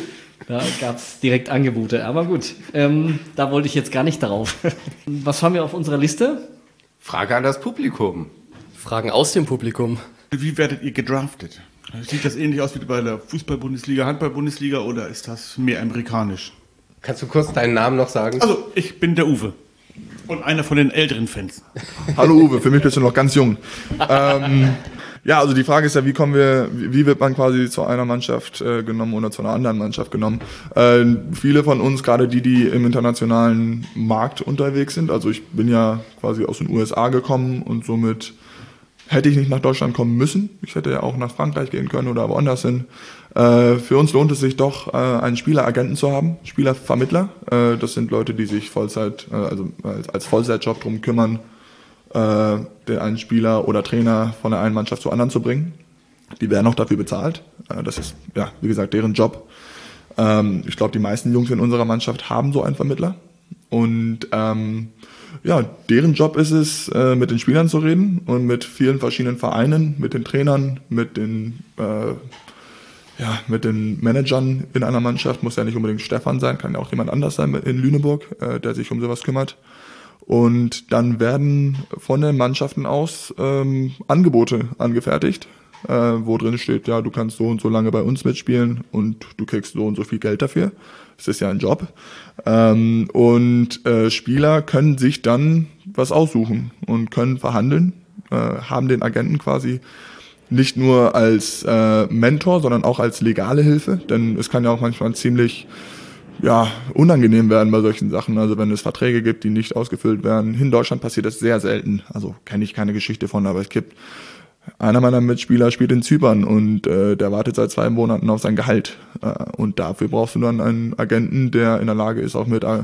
Da gab es direkt Angebote. Aber gut, da wollte ich jetzt gar nicht darauf. Was haben wir auf unserer Liste? Frage an das Publikum. Fragen aus dem Publikum. Wie werdet ihr gedraftet? Sieht das ähnlich aus wie bei der Fußball-Bundesliga, Handball-Bundesliga oder ist das mehr amerikanisch? Kannst du kurz deinen Namen noch sagen? Also, ich bin der Uwe und einer von den älteren Fans. Hallo Uwe, für mich bist du noch ganz jung. Ja, also die Frage ist ja, wie wird man quasi zu einer Mannschaft genommen oder zu einer anderen Mannschaft genommen? Viele von uns, gerade die im internationalen Markt unterwegs sind, also ich bin ja quasi aus den USA gekommen und somit hätte ich nicht nach Deutschland kommen müssen. Ich hätte ja auch nach Frankreich gehen können oder woanders hin. Für uns lohnt es sich doch, einen Spieleragenten zu haben, Spielervermittler. Das sind Leute, die sich Vollzeit, also als Vollzeitjob drum kümmern, den einen Spieler oder Trainer von der einen Mannschaft zur anderen zu bringen. Die werden auch dafür bezahlt. Das ist, ja, wie gesagt, deren Job. Ich glaube, die meisten Jungs in unserer Mannschaft haben so einen Vermittler. Und ja, deren Job ist es, mit den Spielern zu reden und mit vielen verschiedenen Vereinen, mit den Trainern, mit den Managern in einer Mannschaft. Muss ja nicht unbedingt Stefan sein, kann ja auch jemand anders sein in Lüneburg, der sich um sowas kümmert. Und dann werden von den Mannschaften aus Angebote angefertigt, wo drin steht, ja, du kannst so und so lange bei uns mitspielen und du kriegst so und so viel Geld dafür. Das ist ja ein Job. Spieler können sich dann was aussuchen und können verhandeln, haben den Agenten quasi nicht nur als Mentor, sondern auch als legale Hilfe, denn es kann ja auch manchmal ziemlich unangenehm werden bei solchen Sachen. Also wenn es Verträge gibt, die nicht ausgefüllt werden. In Deutschland passiert das sehr selten. Also kenne ich keine Geschichte von, aber es gibt einer meiner Mitspieler spielt in Zypern und der wartet seit 2 Monaten auf sein Gehalt. Und dafür brauchst du dann einen Agenten, der in der Lage ist, auch mit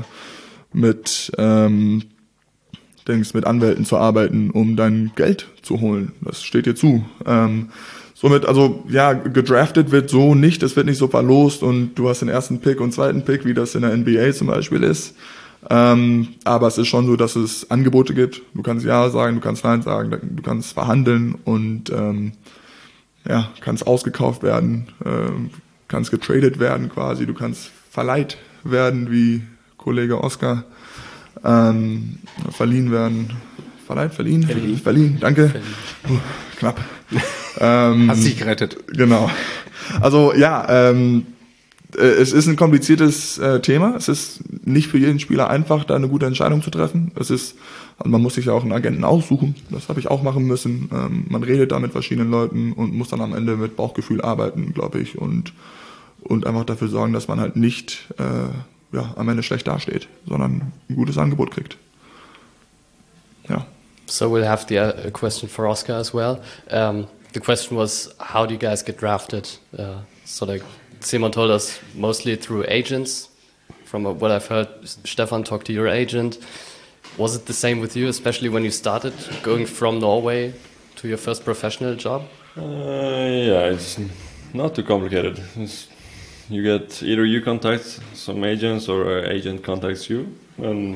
Anwälten zu arbeiten, um dein Geld zu holen. Das steht dir zu. Somit, also ja, gedraftet wird so nicht, es wird nicht so verlost und du hast den ersten Pick und zweiten Pick, wie das in der NBA zum Beispiel ist. Aber es ist schon so, dass es Angebote gibt. Du kannst Ja sagen, du kannst Nein sagen, du kannst verhandeln und kannst ausgekauft werden, kannst getradet werden quasi, du kannst verleiht werden, wie Kollege Oskar, verliehen werden. Verliehen, danke. Knapp. Hast dich gerettet. Genau. Also ja, es ist ein kompliziertes Thema. Es ist nicht für jeden Spieler einfach, da eine gute Entscheidung zu treffen. Man muss sich ja auch einen Agenten aussuchen. Das habe ich auch machen müssen. Man redet da mit verschiedenen Leuten und muss dann am Ende mit Bauchgefühl arbeiten, glaube ich, und einfach dafür sorgen, dass man halt nicht am Ende schlecht dasteht, sondern ein gutes Angebot kriegt. Ja. So we'll have the question for Oscar as well. The question was, how do you guys get drafted? Simon told us mostly through agents. From what I've heard, Stefan talked to your agent. Was it the same with you, especially when you started going from Norway to your first professional job? Yeah, it's not too complicated. You get either you contact some agents or an agent contacts you. And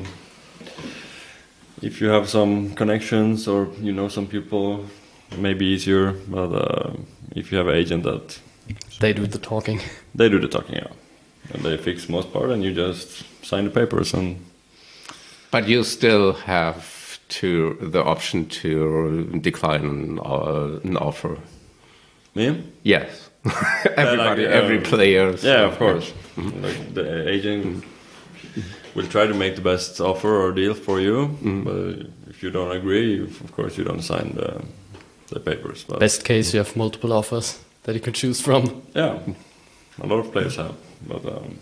if you have some connections or you know some people, it may be easier. But if you have an agent that they do the talking. They do the talking, yeah. And they fix most part, and you just sign the papers. But you still have the option to decline an offer. Me? Yes. Everybody, every player. Yeah, of course. Mm-hmm. Like the agent will try to make the best offer or deal for you. Mm-hmm. But if you don't agree, of course you don't sign the papers. But best case, you have multiple offers that you can choose from. Yeah, a lot of players have, but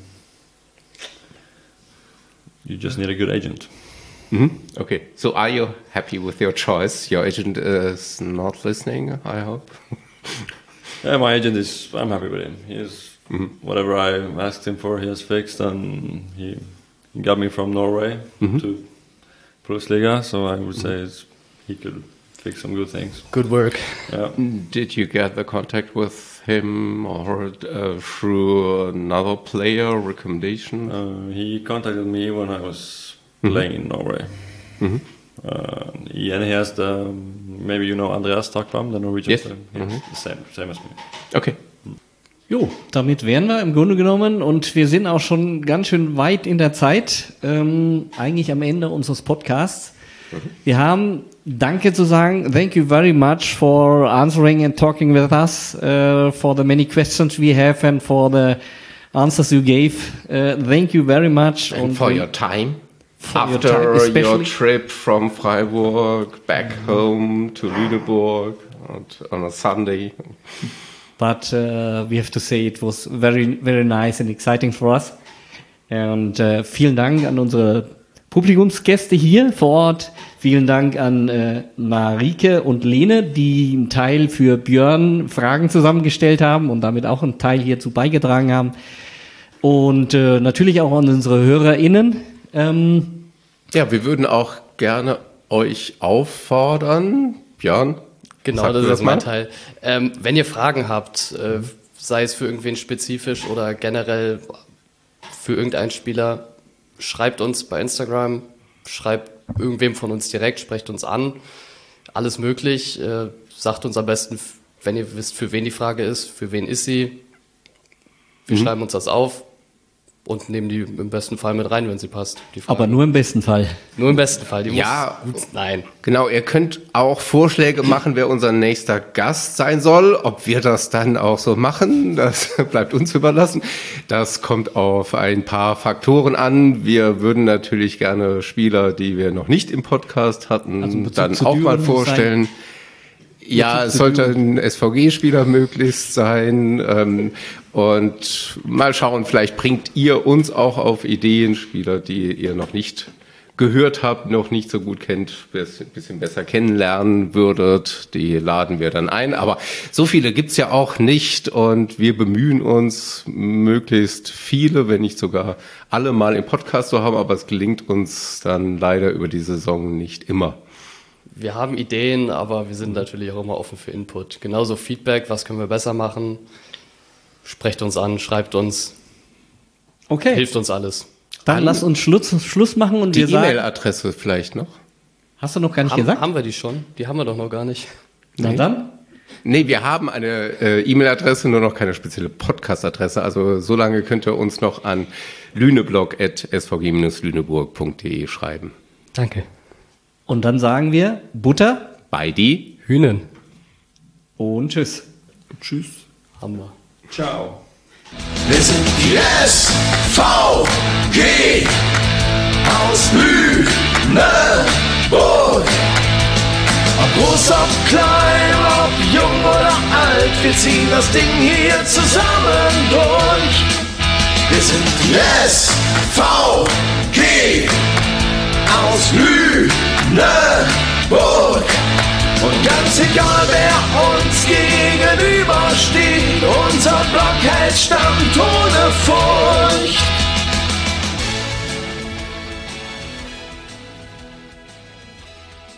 you just need a good agent. Mm-hmm. Okay, so are you happy with your choice? Your agent is not listening, I hope. Yeah, my agent I'm happy with him. Whatever I asked him for, he has fixed, and he got me from Norway to Plusliga, so I would say he could fix some good things. Good work. Yeah. Did you get the contact with him or through another player recommendation? He contacted me when I was playing in Norway. Mm-hmm. He has maybe you know Andreas Takvam, the Norwegian player. The same as me. Okay. Jo, damit wären wir im Grunde genommen und wir sind auch schon ganz schön weit in der Zeit, eigentlich am Ende unseres Podcasts. Wir haben Danke zu sagen. Thank you very much for answering and talking with us, for the many questions we have and for the answers you gave. Thank you very much. And for your time. your After time, your especially. trip from Freiburg back home to Lüneburg on a Sunday. But we have to say it was very, very nice and exciting for us. Und vielen Dank an unsere Publikumsgäste hier vor Ort. Vielen Dank an Marike und Lene, die einen Teil für Björn Fragen zusammengestellt haben und damit auch einen Teil hierzu beigetragen haben. Und natürlich auch an unsere HörerInnen. Ja, wir würden auch gerne euch auffordern, Björn. Genau, sag das du ist mein mal. Teil. Wenn ihr Fragen habt, sei es für irgendwen spezifisch oder generell für irgendeinen Spieler, schreibt uns bei Instagram, schreibt irgendwem von uns direkt, sprecht uns an. Alles möglich. Sagt uns am besten, wenn ihr wisst, für wen die Frage ist, für wen ist sie. Wir schreiben uns das auf und nehmen die im besten Fall mit rein, wenn sie passt. Die Frage. Aber nur im besten Fall. Nur im besten Fall. Die Ja. muss gut, nein. Genau, ihr könnt auch Vorschläge machen, wer unser nächster Gast sein soll. Ob wir das dann auch so machen, das bleibt uns überlassen. Das kommt auf ein paar Faktoren an. Wir würden natürlich gerne Spieler, die wir noch nicht im Podcast hatten, Also in Bezug dann zu auch mal Düren vorstellen. Ja, es sollte ein SVG-Spieler möglichst sein. Und mal schauen, vielleicht bringt ihr uns auch auf Ideen, Spieler, die ihr noch nicht gehört habt, noch nicht so gut kennt, ein bisschen besser kennenlernen würdet. Die laden wir dann ein. Aber so viele gibt's ja auch nicht und wir bemühen uns, möglichst viele, wenn nicht sogar alle mal im Podcast zu haben, aber es gelingt uns dann leider über die Saison nicht immer. Wir haben Ideen, aber wir sind natürlich auch immer offen für Input. Genauso Feedback, was können wir besser machen? Sprecht uns an, schreibt uns, Okay, hilft uns alles. dann lass uns Schluss machen und Die wir sagen... E-Mail-Adresse vielleicht noch? Hast du noch gar nicht gesagt? Haben wir die schon? Die haben wir doch noch gar nicht. Na dann. Nee, wir haben eine E-Mail-Adresse, nur noch keine spezielle Podcast-Adresse. Also so lange könnt ihr uns noch an lüneblog@svg-lüneburg.de schreiben. Danke. Und dann sagen wir Butter Bei die Hühnen. und Tschüss. Tschüss. Haben wir. Ciao. Wir sind die SVG aus Lüneburg. Ob groß, ob klein, ob jung oder alt, wir ziehen das Ding hier zusammen durch. Wir sind die SVG aus Lüneburg.